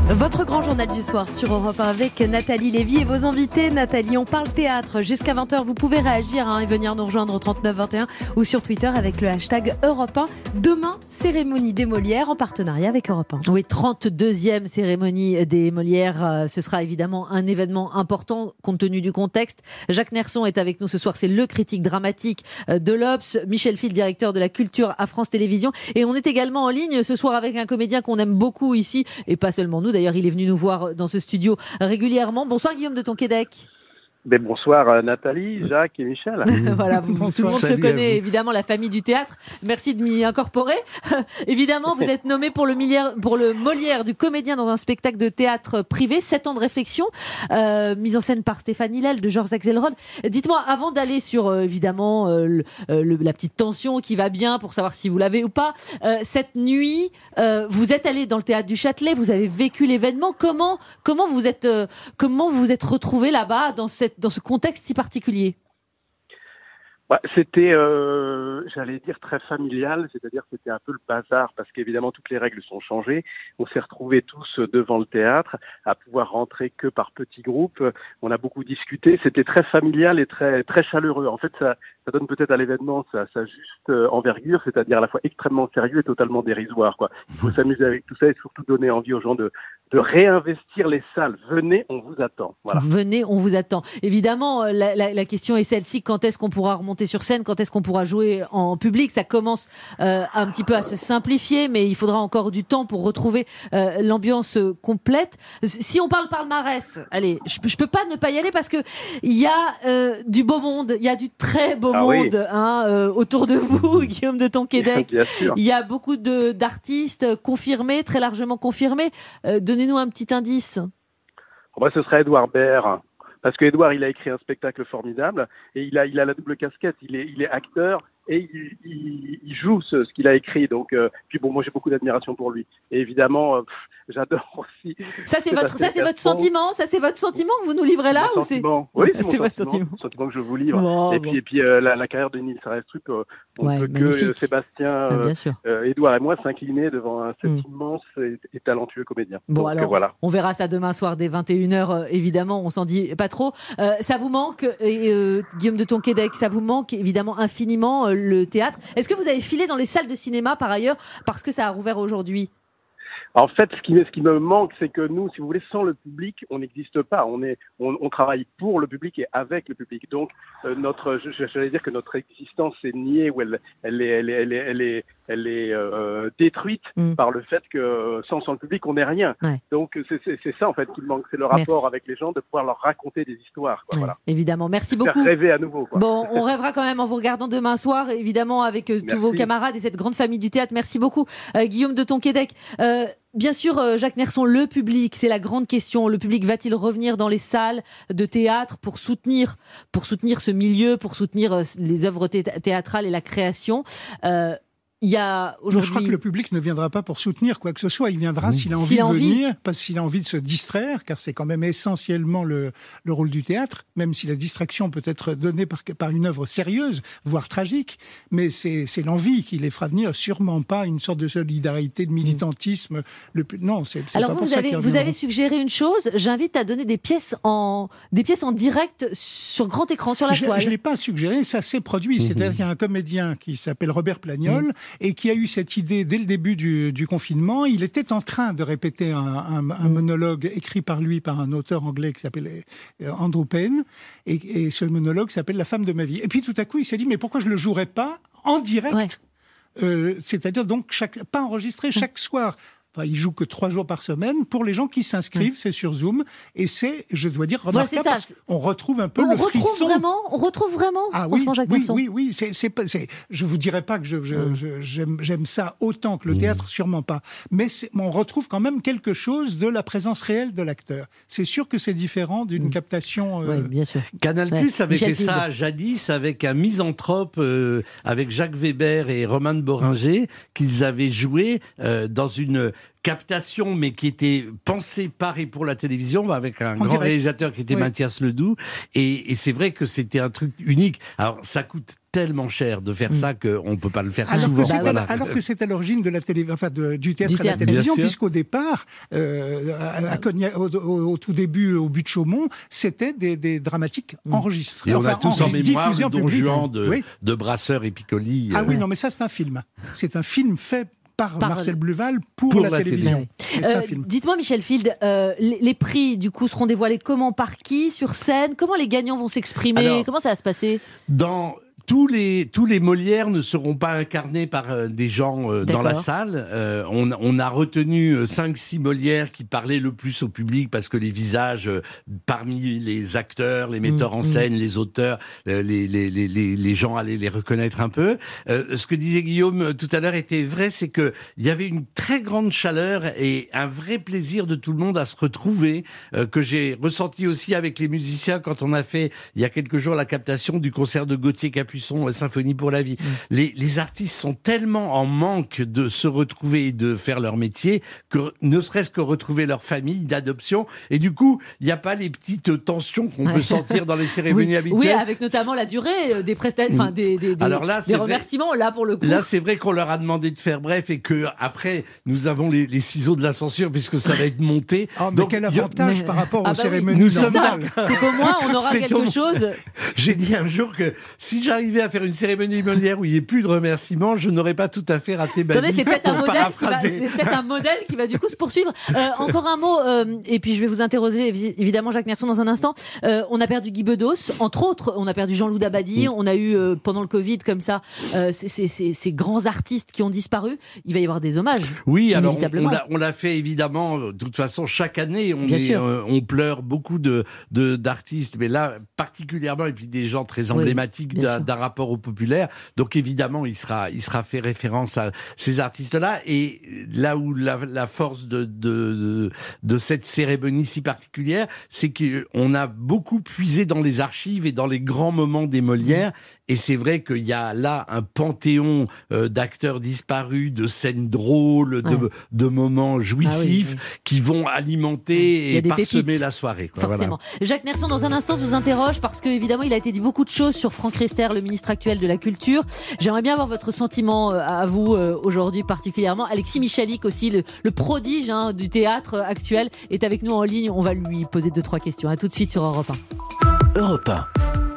Votre grand journal du soir sur Europe un avec Nathalie Lévy et vos invités. Nathalie, on parle théâtre jusqu'à vingt heures. Vous pouvez réagir hein, et venir nous rejoindre au trente-neuf vingt et un ou sur Twitter avec le hashtag Europe un. Demain, cérémonie des Molières en partenariat avec Europe un. Oui, trente-deuxième cérémonie des Molières. Ce sera évidemment un événement important compte tenu du contexte. Jacques Nerson est avec nous ce soir. C'est le critique dramatique de l'Obs. Michel Fil, directeur de la culture à France Télévisions. Et on est également en ligne ce soir avec un comédien qu'on aime beaucoup ici et pas seulement nous. D'ailleurs, il est venu nous voir dans ce studio régulièrement. Bonsoir Guillaume de Tonquédec. Ben bonsoir Nathalie, Jacques et Michel. Voilà, tout le monde Salut se connaît, évidemment, la famille du théâtre. Merci de m'y incorporer. Évidemment, vous êtes nommé pour le, Molière, pour le Molière du comédien dans un spectacle de théâtre privé, sept ans de réflexion, euh, mise en scène par Stéphane Hillel de Georges Axelrod. Dites-moi, avant d'aller sur, euh, évidemment, euh, le, le, la petite tension qui va bien pour savoir si vous l'avez ou pas, euh, cette nuit, euh, vous êtes allé dans le théâtre du Châtelet, vous avez vécu l'événement. Comment, comment vous êtes, euh, comment vous êtes retrouvé là-bas dans cette dans ce contexte si particulier? Bah, c'était, euh, j'allais dire, très familial, c'est-à-dire que c'était un peu le bazar, parce qu'évidemment, toutes les règles sont changées. On s'est retrouvés tous devant le théâtre, à pouvoir rentrer que par petits groupes. On a beaucoup discuté, c'était très familial et très très chaleureux. En fait, ça, ça donne peut-être à l'événement sa, sa juste envergure, c'est-à-dire à la fois extrêmement sérieux et totalement dérisoire, quoi. Il faut s'amuser avec tout ça et surtout donner envie aux gens de, de réinvestir les salles. Venez, on vous attend. Voilà. Venez, on vous attend. Évidemment, la, la, la question est celle-ci, quand est-ce qu'on pourra remonter sur scène, quand est-ce qu'on pourra jouer en public? Ça commence euh, un petit peu à se simplifier, mais il faudra encore du temps pour retrouver euh, l'ambiance complète. Si on parle palmarès, allez, je, je peux pas ne pas y aller parce que il y a euh, du beau monde, il y a du très beau ah monde oui. hein, euh, autour de vous, Guillaume de Tonquédec. Il y a beaucoup de d'artistes confirmés, très largement confirmés. Euh, donnez-nous un petit indice. Moi, ce serait Édouard Baird. Parce que Édouard, il a écrit un spectacle formidable et il a, il a la double casquette. Il est, il est acteur et il, il, il joue ce, ce qu'il a écrit. Donc, euh, puis bon, moi j'ai beaucoup d'admiration pour lui. Et évidemment, euh, pff, j'adore aussi. Ça c'est votre, ça c'est votre sentiment, ça c'est votre sentiment que vous nous livrez là mon ou c'est Oui, c'est, c'est mon votre sentiment, sentiment. sentiment que je vous livre. Bon, et bon. puis, et puis euh, la, la carrière de Nils Arestrup, euh, on ouais, peut magnifique. que Sébastien, euh, Bien sûr. Euh, Édouard et moi s'incliner devant cet mm. immense et, et talentueux comédien. Bon Donc, alors, euh, voilà. on verra ça demain soir dès vingt et une heures. Euh, évidemment, on s'en dit pas trop. Euh, ça vous manque, euh, Guillaume de Tonquédec, ça vous manque évidemment infiniment euh, le théâtre. Est-ce que vous avez filé dans les salles de cinéma par ailleurs parce que ça a rouvert aujourd'hui? En fait, ce qui, ce qui me manque, c'est que nous, si vous voulez, sans le public, on n'existe pas. On est, on, on travaille pour le public et avec le public. Donc, euh, notre, j'allais dire que notre existence est niée ou elle, elle est, elle est, elle est, elle est, elle est euh, détruite mm. par le fait que sans, sans le public, on n'est rien. Ouais. Donc, c'est, c'est, c'est ça en fait qui me manque, c'est le rapport Merci. Avec les gens, de pouvoir leur raconter des histoires. Quoi, ouais, voilà. Évidemment, merci beaucoup. Faire rêver à nouveau. Quoi. Bon, on rêvera quand même en vous regardant demain soir, évidemment, avec euh, tous vos camarades et cette grande famille du théâtre. Merci beaucoup, euh, Guillaume de Tonquédec. Euh, Bien sûr, Jacques Nerson, le public, c'est la grande question. Le public va-t-il revenir dans les salles de théâtre pour soutenir, pour soutenir ce milieu, pour soutenir les œuvres théâtrales et la création? euh, Il y a aujourd'hui... Je crois que le public ne viendra pas pour soutenir quoi que ce soit. Il viendra mmh. s'il a envie s'il de envie... venir, parce qu'il a envie de se distraire, car c'est quand même essentiellement le, le rôle du théâtre, même si la distraction peut être donnée par, par une œuvre sérieuse, voire tragique, mais c'est, c'est l'envie qui les fera venir, sûrement pas une sorte de solidarité, de militantisme. Mmh. Le, non, c'est, c'est Alors pas vous, pour vous ça avez, qu'ils vous avez suggéré une chose, j'invite à donner des pièces en, des pièces en direct sur grand écran, sur la je, toile. Je ne l'ai pas suggéré, ça s'est produit. Mmh. C'est-à-dire qu'il y a un comédien qui s'appelle Robert Plagnol, mmh. et qui a eu cette idée dès le début du, du confinement. Il était en train de répéter un, un, un monologue écrit par lui, par un auteur anglais qui s'appelle Andrew Payne, et, et ce monologue s'appelle La femme de ma vie. Et puis tout à coup, il s'est dit, mais pourquoi je ne le jouerais pas en direct ouais. euh, C'est-à-dire donc chaque, pas enregistré chaque soir. Enfin, il joue que trois jours par semaine. Pour les gens qui s'inscrivent, mmh. c'est sur Zoom. Et c'est, je dois dire, remarquable, voilà, parce qu'on retrouve un peu on le retrouve frisson. Vraiment, on retrouve vraiment ah, oui, Jacques oui, oui, oui. C'est, c'est, c'est, je vous dirais pas que je, je, mmh. je, j'aime, j'aime ça autant que le théâtre, mmh. sûrement pas. Mais c'est, on retrouve quand même quelque chose de la présence réelle de l'acteur. C'est sûr que c'est différent d'une mmh. captation... Euh... Oui, bien sûr. Canal+, ouais. avait fait ça jadis avec un misanthrope, euh, avec Jacques Weber et Roman Boringer, qu'ils avaient joué euh, dans une... captation, mais qui était pensée par et pour la télévision, avec un en grand direct. réalisateur qui était oui. Mathias Ledoux. Et, et c'est vrai que c'était un truc unique. Alors, ça coûte tellement cher de faire mmh. ça qu'on ne peut pas le faire alors souvent. Que c'est voilà. à, alors que c'est à l'origine de la télé, enfin de, du théâtre du à la théâtre. télévision, puisqu'au départ, euh, à, à Cognac, au, au, au tout début, au but de Chaumont, c'était des, des dramatiques mmh. enregistrés. Et on enfin, a tous en mémoire le Don Juan de, oui. de Brasseur et Piccoli. Ah euh... oui, non, mais ça c'est un film. C'est un film fait par, par Marcel Bluval pour, pour la, la télévision. Télé. Euh, dites-moi, Michel Field, euh, les, les prix du coup seront dévoilés comment, par qui, sur scène? Comment les gagnants vont s'exprimer? Alors, comment ça va se passer? Dans Tous les, tous les Molières ne seront pas incarnés par euh, des gens euh, dans la salle. Euh, on, on a retenu cinq six Molières qui parlaient le plus au public parce que les visages, euh, parmi les acteurs, les metteurs mmh, en scène, mmh. les auteurs, euh, les, les, les, les gens allaient les reconnaître un peu. Euh, ce que disait Guillaume tout à l'heure était vrai, c'est qu'il y avait une très grande chaleur et un vrai plaisir de tout le monde à se retrouver, euh, que j'ai ressenti aussi avec les musiciens quand on a fait, il y a quelques jours, la captation du concert de Gauthier Capuçon. Symphonie pour la vie. Mmh. Les, les artistes sont tellement en manque de se retrouver et de faire leur métier que ne serait-ce que retrouver leur famille d'adoption. Et du coup, il n'y a pas les petites tensions qu'on ouais. peut sentir dans les cérémonies oui. habituelles. Oui, avec notamment la durée des prestations, enfin des, des, des, Alors là, des remerciements. Vrai, là, pour le coup. Là, c'est vrai qu'on leur a demandé de faire bref et que après, nous avons les, les ciseaux de la censure puisque ça va être monté. Oh, mais Donc, quel avantage mais... par rapport ah aux bah cérémonies oui. Nous sommes là. C'est qu'au moins, on aura quelque au... chose. J'ai dit un jour que si j'arrivais à faire une cérémonie Molière où il n'y ait plus de remerciements, je n'aurais pas tout à fait raté ma Attendez, vie. C'est peut-être un modèle qui va, c'est peut-être un modèle qui va du coup se poursuivre. Euh, encore un mot, euh, et puis je vais vous interroger évidemment Jacques Nerson dans un instant. Euh, on a perdu Guy Bedos, entre autres, on a perdu Jean-Loup Dabadi, mmh. on a eu euh, pendant le Covid comme ça euh, ces, ces, ces, ces grands artistes qui ont disparu. Il va y avoir des hommages. Oui, alors on, on, l'a, on l'a fait évidemment. De toute façon, chaque année, on, est, euh, on pleure beaucoup de, de d'artistes, mais là particulièrement, et puis des gens très emblématiques oui, d'un, d'un rapport au populaire. Donc évidemment, il sera, il sera fait référence à ces artistes-là. Et là où la, la force de, de, de, de cette cérémonie si particulière, c'est qu'on a beaucoup puisé dans les archives et dans les grands moments des Molières. Et c'est vrai qu'il y a là un panthéon euh, d'acteurs disparus, de scènes drôles, de, ouais. de moments jouissifs ah oui, oui. qui vont alimenter et parsemer pépites. La soirée. Quoi, forcément. Voilà. Jacques Nerson, dans un instant, je vous interroge parce que évidemment, il a été dit beaucoup de choses sur Franck Riester, le ministre actuel de la Culture. J'aimerais bien avoir votre sentiment à vous euh, aujourd'hui particulièrement. Alexis Michalik aussi, le, le prodige hein, du théâtre actuel, est avec nous en ligne. On va lui poser deux trois questions. À tout de suite sur Europe un. Europe un.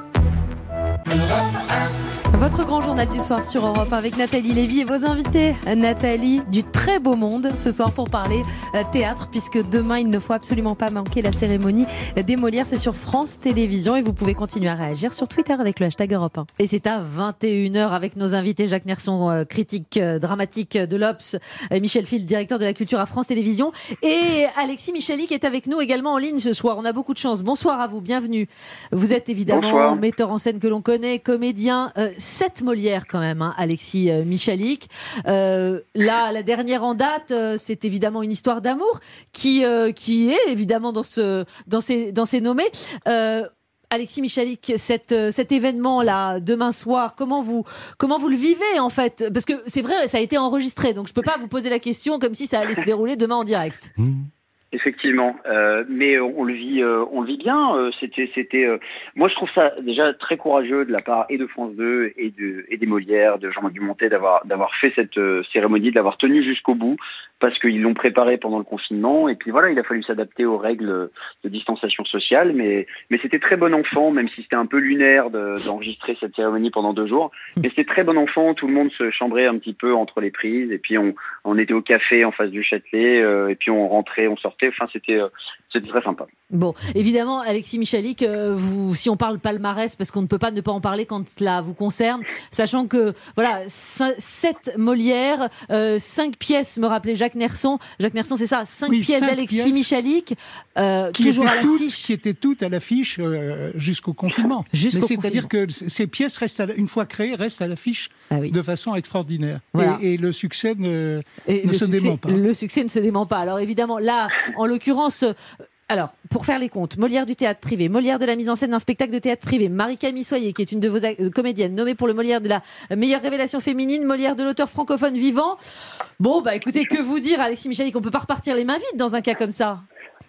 Votre grand journal du soir sur Europe avec Nathalie Lévy et vos invités. Nathalie du Très Beau Monde ce soir pour parler euh, théâtre, puisque demain il ne faut absolument pas manquer la cérémonie des Molières. C'est sur France Télévisions et vous pouvez continuer à réagir sur Twitter avec le hashtag Europe un. Et c'est à vingt et une heures avec nos invités Jacques Nerson, euh, critique euh, dramatique de l'Obs, euh, Michel Field, directeur de la culture à France Télévisions, et Alexis Michalik est avec nous également en ligne ce soir. On a beaucoup de chance. Bonsoir à vous, bienvenue. Vous êtes évidemment Bonsoir. metteur en scène que l'on connaît, comédien. Euh, sept Molières quand même, hein, Alexis euh, Michalik. Euh, là, la dernière en date, euh, c'est évidemment une histoire d'amour qui euh, qui est évidemment dans ce dans ces dans ces nommés. Euh, Alexis Michalik, cet, cet événement-là, demain soir, comment vous, comment vous le vivez en fait? Parce que c'est vrai, ça a été enregistré, donc je peux pas vous poser la question comme si ça allait se dérouler demain en direct. Mmh. Effectivement, euh, mais on le vit, euh, on le vit bien. Euh, c'était, c'était. Euh, moi, je trouve ça déjà très courageux de la part et de France deux et de et des Molières, de Jean-Marc Dumontet, d'avoir d'avoir fait cette euh, cérémonie, de l'avoir tenue jusqu'au bout, parce qu'ils l'ont préparée pendant le confinement. Et puis voilà, il a fallu s'adapter aux règles de distanciation sociale, mais mais c'était très bon enfant, même si c'était un peu lunaire de, d'enregistrer cette cérémonie pendant deux jours. Mais c'était très bon enfant. Tout le monde se chambrait un petit peu entre les prises, et puis on on était au café en face du Châtelet, euh, et puis on rentrait, on sortait. Enfin, c'était, euh, c'était très sympa. Bon, évidemment, Alexis Michalik, euh, vous, si on parle palmarès, parce qu'on ne peut pas ne pas en parler quand cela vous concerne, sachant que, voilà, sept Molières, euh, cinq pièces, me rappelait Jacques Nerson. Jacques Nerson, c'est ça, cinq oui, pièces cinq d'Alexis pièces Michalik, euh, qui toujours à l'affiche. Qui étaient toutes à l'affiche euh, jusqu'au confinement. Jusqu'au Mais c'est-à-dire confinement. que ces pièces, restent à, une fois créées, restent à l'affiche ah oui. de façon extraordinaire. Voilà. Et, et le succès ne, et ne se succès, dément pas. Le succès ne se dément pas. Alors évidemment, là, en l'occurrence... Alors, pour faire les comptes, Molière du théâtre privé, Molière de la mise en scène d'un spectacle de théâtre privé, Marie-Camille Soyer, qui est une de vos euh, comédiennes, nommée pour le Molière de la meilleure révélation féminine, Molière de l'auteur francophone vivant. Bon, bah écoutez, que vous dire, Alexis Michalik, on peut pas repartir les mains vides dans un cas comme ça.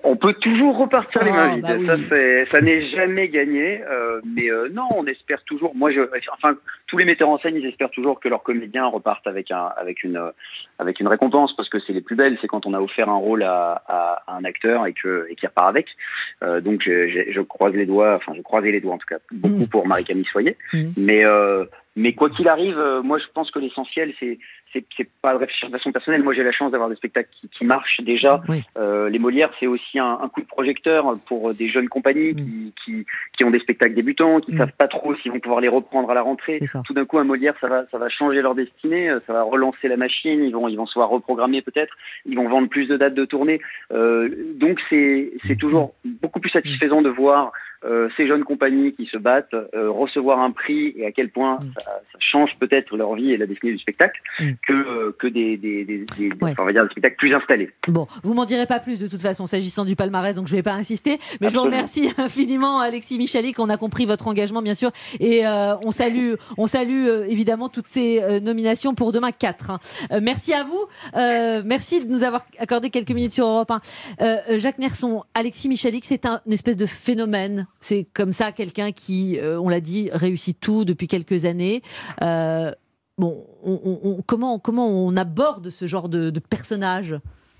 On peut toujours repartir les Oh, mains vides. bah oui. Ça, c'est, ça n'est jamais gagné. Euh, mais euh, non, on espère toujours. Moi, je, enfin, tous les metteurs en scène, ils espèrent toujours que leurs comédiens repartent avec un, avec une, avec une récompense, parce que c'est les plus belles. C'est quand on a offert un rôle à, à, à un acteur et que, et qu'il repart avec. Euh, donc, je, je, je croise les doigts. Enfin, je croisais les doigts en tout cas beaucoup mmh. pour Marie-Camille Soyer. Mmh. Mais euh, Mais quoi qu'il arrive, euh, moi je pense que l'essentiel c'est c'est c'est pas de réfléchir de façon personnelle. Moi j'ai la chance d'avoir des spectacles qui, qui marchent déjà. Oui. Euh, les Molières c'est aussi un, un coup de projecteur pour des jeunes compagnies mmh. qui, qui qui ont des spectacles débutants, qui mmh. savent pas trop s'ils vont pouvoir les reprendre à la rentrée. Tout d'un coup un Molière ça va ça va changer leur destinée, ça va relancer la machine. Ils vont ils vont se voir reprogrammer peut-être. Ils vont vendre plus de dates de tournée. Euh, donc c'est c'est toujours beaucoup plus satisfaisant de voir Euh, ces jeunes compagnies qui se battent, euh, recevoir un prix et à quel point mmh. ça, ça change peut-être leur vie et la destinée du spectacle mmh. que, euh, que des, des, des, des, ouais. enfin, on va dire des spectacles plus installés. Bon, vous m'en direz pas plus de toute façon s'agissant du palmarès, donc je vais pas insister, mais Absolument. Je vous remercie infiniment Alexis Michalik, on a compris votre engagement bien sûr et euh, on salue, on salue euh, évidemment toutes ces euh, nominations pour demain quatre. Hein. Euh, merci à vous, euh, merci de nous avoir accordé quelques minutes sur Europe un. Euh, Jacques Nerson, Alexis Michalik, c'est un une espèce de phénomène. C'est comme ça quelqu'un qui, euh, on l'a dit, réussit tout depuis quelques années. Euh, bon, on, on, on, comment, comment on aborde ce genre de, de personnage ?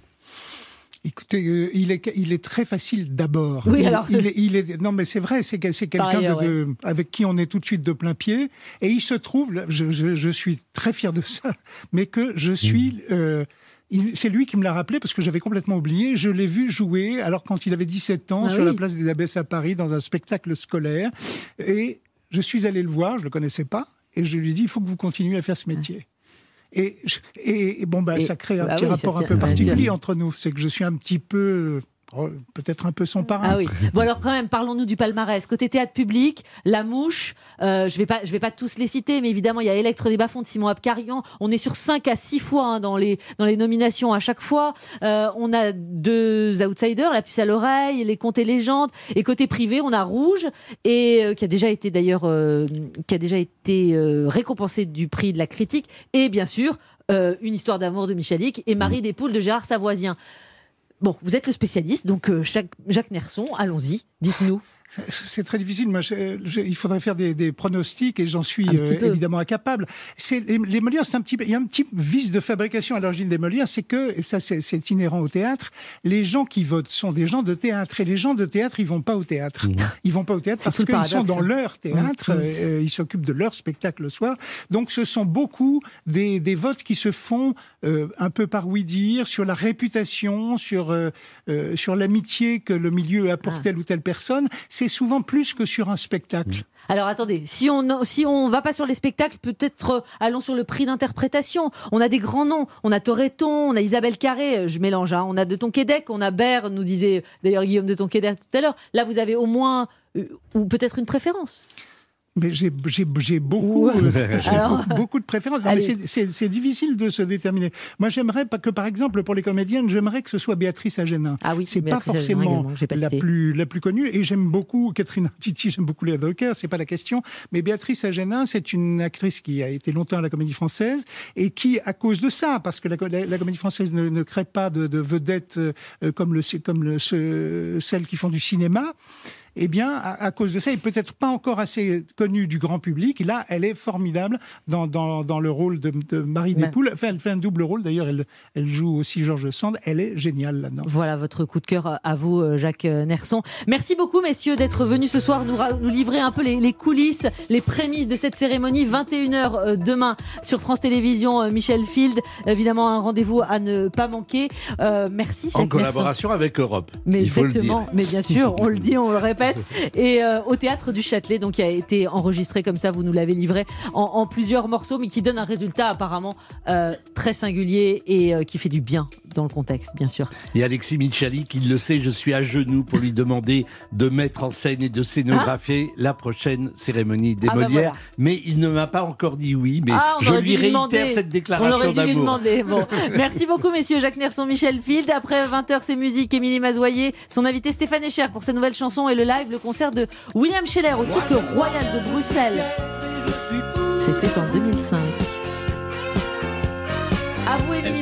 Écoutez, euh, il est il est très facile d'abord. Oui, il, alors. Il est, il est non mais c'est vrai, c'est c'est quelqu'un ailleurs, de, de, ouais. avec qui on est tout de suite de plein pied. Et il se trouve, je, je, je suis très fier de ça, mais que je suis. Euh, Il, c'est lui qui me l'a rappelé parce que j'avais complètement oublié. Je l'ai vu jouer alors quand il avait dix-sept ans ah sur oui. la place des Abbesses à Paris dans un spectacle scolaire. Et je suis allé le voir, je le connaissais pas, et je lui ai dit il faut que vous continuiez à faire ce métier. Et, et, et bon bah et, ça crée un bah petit oui, rapport un peu particulier entre nous. C'est que je suis un petit peu Oh, peut-être un peu son parrain. Ah oui. Bon alors quand même, parlons-nous du palmarès. Côté théâtre public, La Mouche, euh, je vais pas, je vais pas tous les citer, mais évidemment il y a Electre des Bas-Fonds de Simon Abkarian. On est sur cinq à six fois hein, dans les dans les nominations à chaque fois. Euh, on a deux outsiders, La Puce à l'oreille, Les Contes et légendes. Et côté privé, on a Rouge et euh, qui a déjà été d'ailleurs euh, qui a déjà été euh, récompensé du prix de la critique. Et bien sûr, euh, Une histoire d'amour de Michalik et Marie des Poules de Gérard Savoisien. Bon, vous êtes le spécialiste, donc euh, Jacques, Jacques Nerson, allons-y, dites-nous. C'est très difficile. Moi, je, je, il faudrait faire des, des pronostics et j'en suis euh, évidemment incapable. C'est, les, les Molières, c'est un petit, il y a un petit vice de fabrication à l'origine des Molières, c'est que, et ça c'est, c'est inhérent au théâtre, les gens qui votent sont des gens de théâtre et les gens de théâtre, ils vont pas au théâtre. Mmh. Ils vont pas au théâtre c'est parce qu'ils paradoxe. sont dans leur théâtre, mmh. euh, ils s'occupent de leur spectacle le soir. Donc, ce sont beaucoup des, des votes qui se font euh, un peu par oui-dire sur la réputation, sur euh, euh, sur l'amitié que le milieu a pour ah. telle ou telle personne. C'est souvent plus que sur un spectacle. Alors attendez, si on si on va pas sur les spectacles, peut-être euh, allons sur le prix d'interprétation. On a des grands noms, on a Toretton, on a Isabelle Carré, je mélange, hein, on a de Tonquédec, on a Baird, nous disait d'ailleurs Guillaume de Tonquédec tout à l'heure. Là, vous avez au moins euh, ou peut-être une préférence. Mais j'ai, j'ai, j'ai, beaucoup, euh, j'ai Alors, beaucoup, beaucoup de préférences. Non, mais c'est, c'est, c'est difficile de se déterminer. Moi, j'aimerais pas que, par exemple, pour les comédiennes, j'aimerais que ce soit Béatrice Agénin. Ah oui, c'est Béatrice pas forcément pas la plus, la plus connue. Et j'aime beaucoup Catherine Titi, j'aime beaucoup Léa Drucker, c'est pas la question. Mais Béatrice Agénin, c'est une actrice qui a été longtemps à la Comédie Française et qui, à cause de ça, parce que la, la, la Comédie Française ne, ne crée pas de, de vedettes euh, comme, le, comme le, ce, celles qui font du cinéma, eh bien, à, à cause de ça, elle n'est peut-être pas encore assez connue du grand public. Et là, elle est formidable dans, dans, dans le rôle de, de Marie ouais. Despoules. Enfin, elle fait un double rôle. D'ailleurs, elle, elle joue aussi Georges Sand. Elle est géniale là-dedans. Voilà votre coup de cœur à vous, Jacques Nerson. Merci beaucoup, messieurs, d'être venus ce soir nous, nous livrer un peu les, les coulisses, les prémices de cette cérémonie. vingt et une heures demain sur France Télévisions, Michel Field. Évidemment, un rendez-vous à ne pas manquer. Euh, merci, Jacques En collaboration Nerson. Avec Europe. Mais il exactement. Faut le dire. Mais bien sûr, on le dit, on le répète. Et euh, au Théâtre du Châtelet, donc qui a été enregistré comme ça, vous nous l'avez livré en, en plusieurs morceaux, mais qui donne un résultat apparemment euh, très singulier et euh, qui fait du bien dans le contexte, bien sûr. Et Alexis Michalik, il le sait, je suis à genoux pour lui demander de mettre en scène et de scénographier ah la prochaine cérémonie des ah Molières, bah voilà. Mais il ne m'a pas encore dit oui, mais ah, je lui réitère cette déclaration on aurait dû d'amour. Lui demander. Bon. Merci beaucoup, messieurs. Jacques Nerson, Michel Field. Après vingt heures, c'est musique. Émilie Mazoyer, son invité Stéphane Echer pour sa nouvelle chanson et le live, le concert de William Scheller au Cirque Royal de Bruxelles. C'était en deux mille cinq. À vous, Émilie.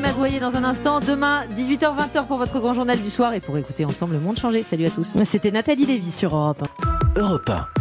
Mazoyer dans un instant. Demain, dix-huit heures vingt pour votre grand journal du soir et pour écouter ensemble Le Monde Changé. Salut à tous. C'était Nathalie Lévy sur Europe un. Europe un.